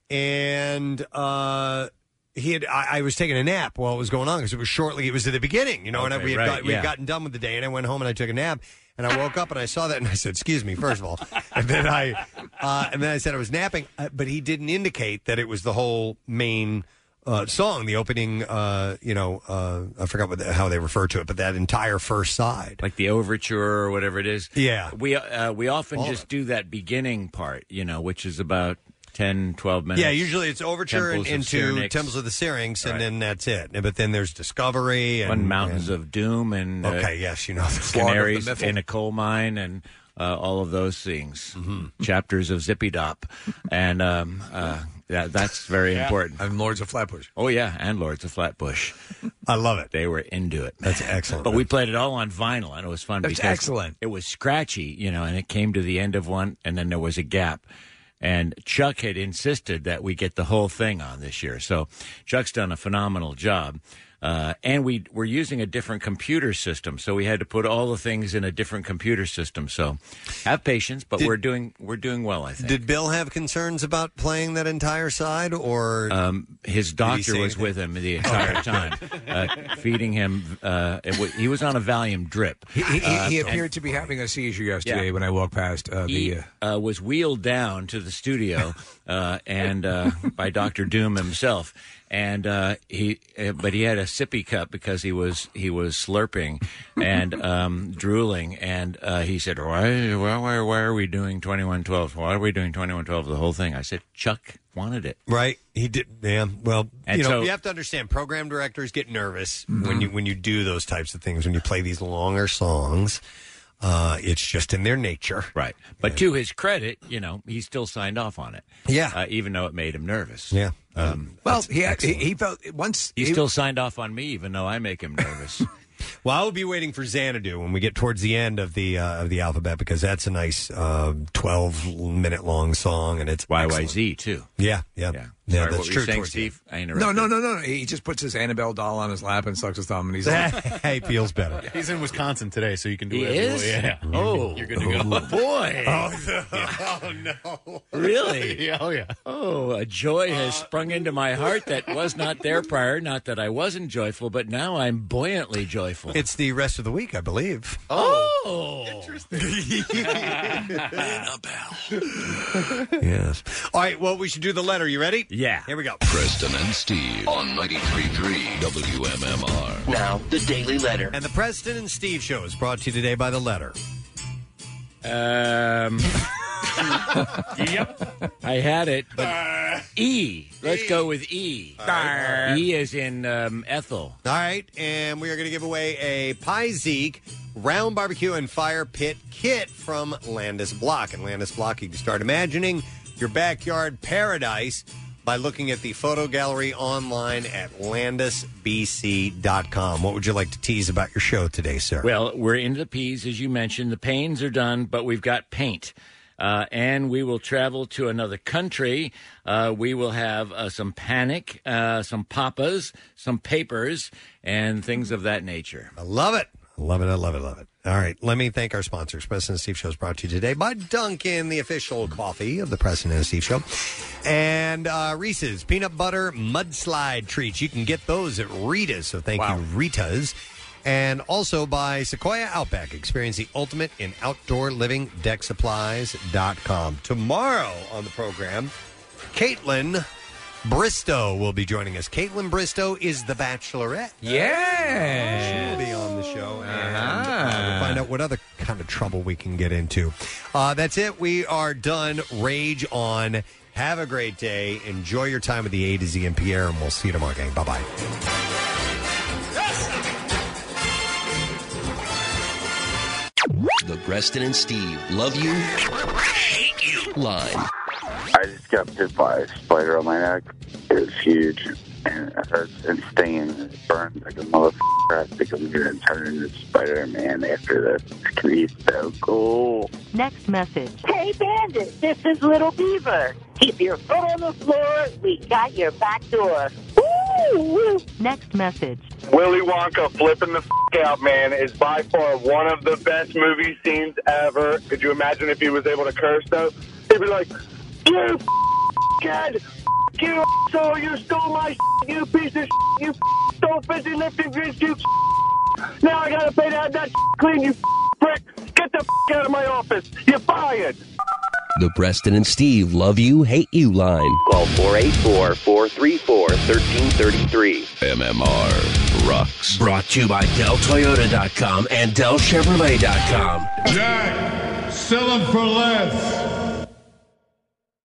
and uh, he had. I, I was taking a nap while it was going on because it was shortly. It was at the beginning, you know, and I, Okay, we had right, got, we yeah. had gotten done with the day, and I went home and I took a nap. And I woke up and I saw that and I said, "Excuse me," first of all, and then I, uh, and then I said I was napping, uh, but he didn't indicate that it was the whole main uh, song, the opening. Uh, you know, uh, I forgot what the, how they refer to it, but that entire first side, like the overture or whatever it is. Yeah. we uh, we often All of just do that beginning part, you know, which is about ten, twelve minutes. Yeah, usually it's overture and Temples of into Syrinx. Temples of the Syrinx, and Right. then that's it. But then there's Discovery and One Mountains and- of Doom and uh, Okay, yes, you know the Canaries Slaughter of the Miffle. in a Coal Mine and uh, all of those things. Mm-hmm. Chapters of Zippy Dop, and um, uh, that, that's very Yeah. important. And Lords of Flatbush. Oh yeah, and Lords of Flatbush. I love it. They were into it. That's excellent. But we played it all on vinyl, and it was fun. That's because excellent. It was scratchy, you know, and it came to the end of one, and then there was a gap. And Chuck had insisted that we get the whole thing on this year. So Chuck's done a phenomenal job. Uh, and we were using a different computer system, so we had to put all the things in a different computer system. So have patience, but Did- we're doing we're doing well, I think. Did Bill have concerns about playing that entire side, or Um, his Did he doctor say was anything? with him the entire time, uh, feeding him. Uh, it w- he was on a Valium drip. He, he, Uh, he and- appeared to be having a seizure yesterday Yeah. when I walked past uh, he the. Uh, uh, was wheeled down to the studio uh, and uh, by Doctor Doom himself, and uh, he uh, but he had a sippy cup because he was he was slurping and um, drooling, and uh, he said, "Why why why are we doing twenty-one twelve? Why are we doing twenty-one twelve the whole thing?" I said, "Chuck wanted it." right? He did. Yeah. Well, And you know, so- you have to understand. Program directors get nervous when you when you do those types of things. When you play these longer songs, uh, it's just in their nature, right? But to his credit, you know, he still signed off on it. Yeah. uh, even though it made him nervous. Yeah. Um, well, he, had, he he felt once he he- still signed off on me, even though I make him nervous. Well, I will be waiting for Xanadu when we get towards the end of the uh, of the alphabet because that's a nice uh, twelve minute long song, and it's Y Y excellent. Z too. Yeah, yeah, Yeah. yeah. Sorry, that's what were true. you saying, towards the Steve? I interrupted. No, no, no, no, no. He just puts his Annabelle doll on his lap and sucks his thumb, and he's like, Hey, feels better. He's in Wisconsin today, so you can do He it. is? Yeah. Oh, You're good to go. boy. Oh, no. Really? Yeah, oh, yeah. Oh, a joy has sprung into my heart that was not there prior. Not that I wasn't joyful, but now I'm buoyantly joyful. It's the rest of the week, I believe. Oh, Oh, interesting. Annabelle. Yes. All right, well, we should do the letter. You ready? Yeah. Here we go. Preston and Steve on ninety-three point three W M M R. Now, the Daily Letter. And the Preston and Steve Show is brought to you today by the letter. Um. Yep. I had it, but E. Let's go with E. right. E is in um, Ethel. All right, and we are going to give away a Pie Zeke round barbecue and fire pit kit from Landis Block. And Landis Block, you can start imagining your backyard paradise by looking at the photo gallery online at landis b c dot com. What would you like to tease about your show today, sir? Well, we're into the P's, as you mentioned. The pains are done, but we've got paint. Uh, and we will travel to another country. Uh, we will have uh, some panic, uh, some papas, some papers, and things of that nature. I love it. I love it. I love it. Love it. All right. Let me thank our sponsors. Preston and Steve Show is brought to you today by Dunkin', the official coffee of the Preston and Steve Show. And uh, Reese's Peanut Butter Mudslide Treats. You can get those at Rita's. So thank Wow. you, Rita's. And also by Sequoia Outback. Experience the ultimate in outdoor living. deck supplies dot com. Tomorrow on the program, Caitlin Bristow will be joining us. Caitlin Bristow is the Bachelorette. Yeah. She will be on the show. And uh, we'll find out what other kind of trouble we can get into. Uh, that's it. We are done. Rage on. Have a great day. Enjoy your time with the A to Z and Pierre, and we'll see you tomorrow, gang. Bye-bye. The Preston and Steve Love You, Hate You line. I just got bit by a spider on my neck. It was huge, and it hurts and stings. It burns like a motherfucker. I think I'm going to turn into Spider-Man after this. It's going to be so cool. Next message. Hey, Bandit, this is Little Beaver. Keep your foot on the floor. We got your back door. Woo! Next message. Willy Wonka flipping the f*** out, man, is by far one of the best movie scenes ever. Could you imagine if he was able to curse, though? He'd be like, you f*** kid, f*** you so you stole my s***, you piece of s***, you f*** stole fifty lifting fish, you s***. Now I gotta pay to have that s*** clean, you f*** prick. Get the f*** out of my office. You're fired. The Preston and Steve Love You, Hate You line. Call four eight four, four three four, one three three three. M M R rocks. Brought to you by Del Toyota dot com and Del Chevrolet dot com. Jack, sell them for less.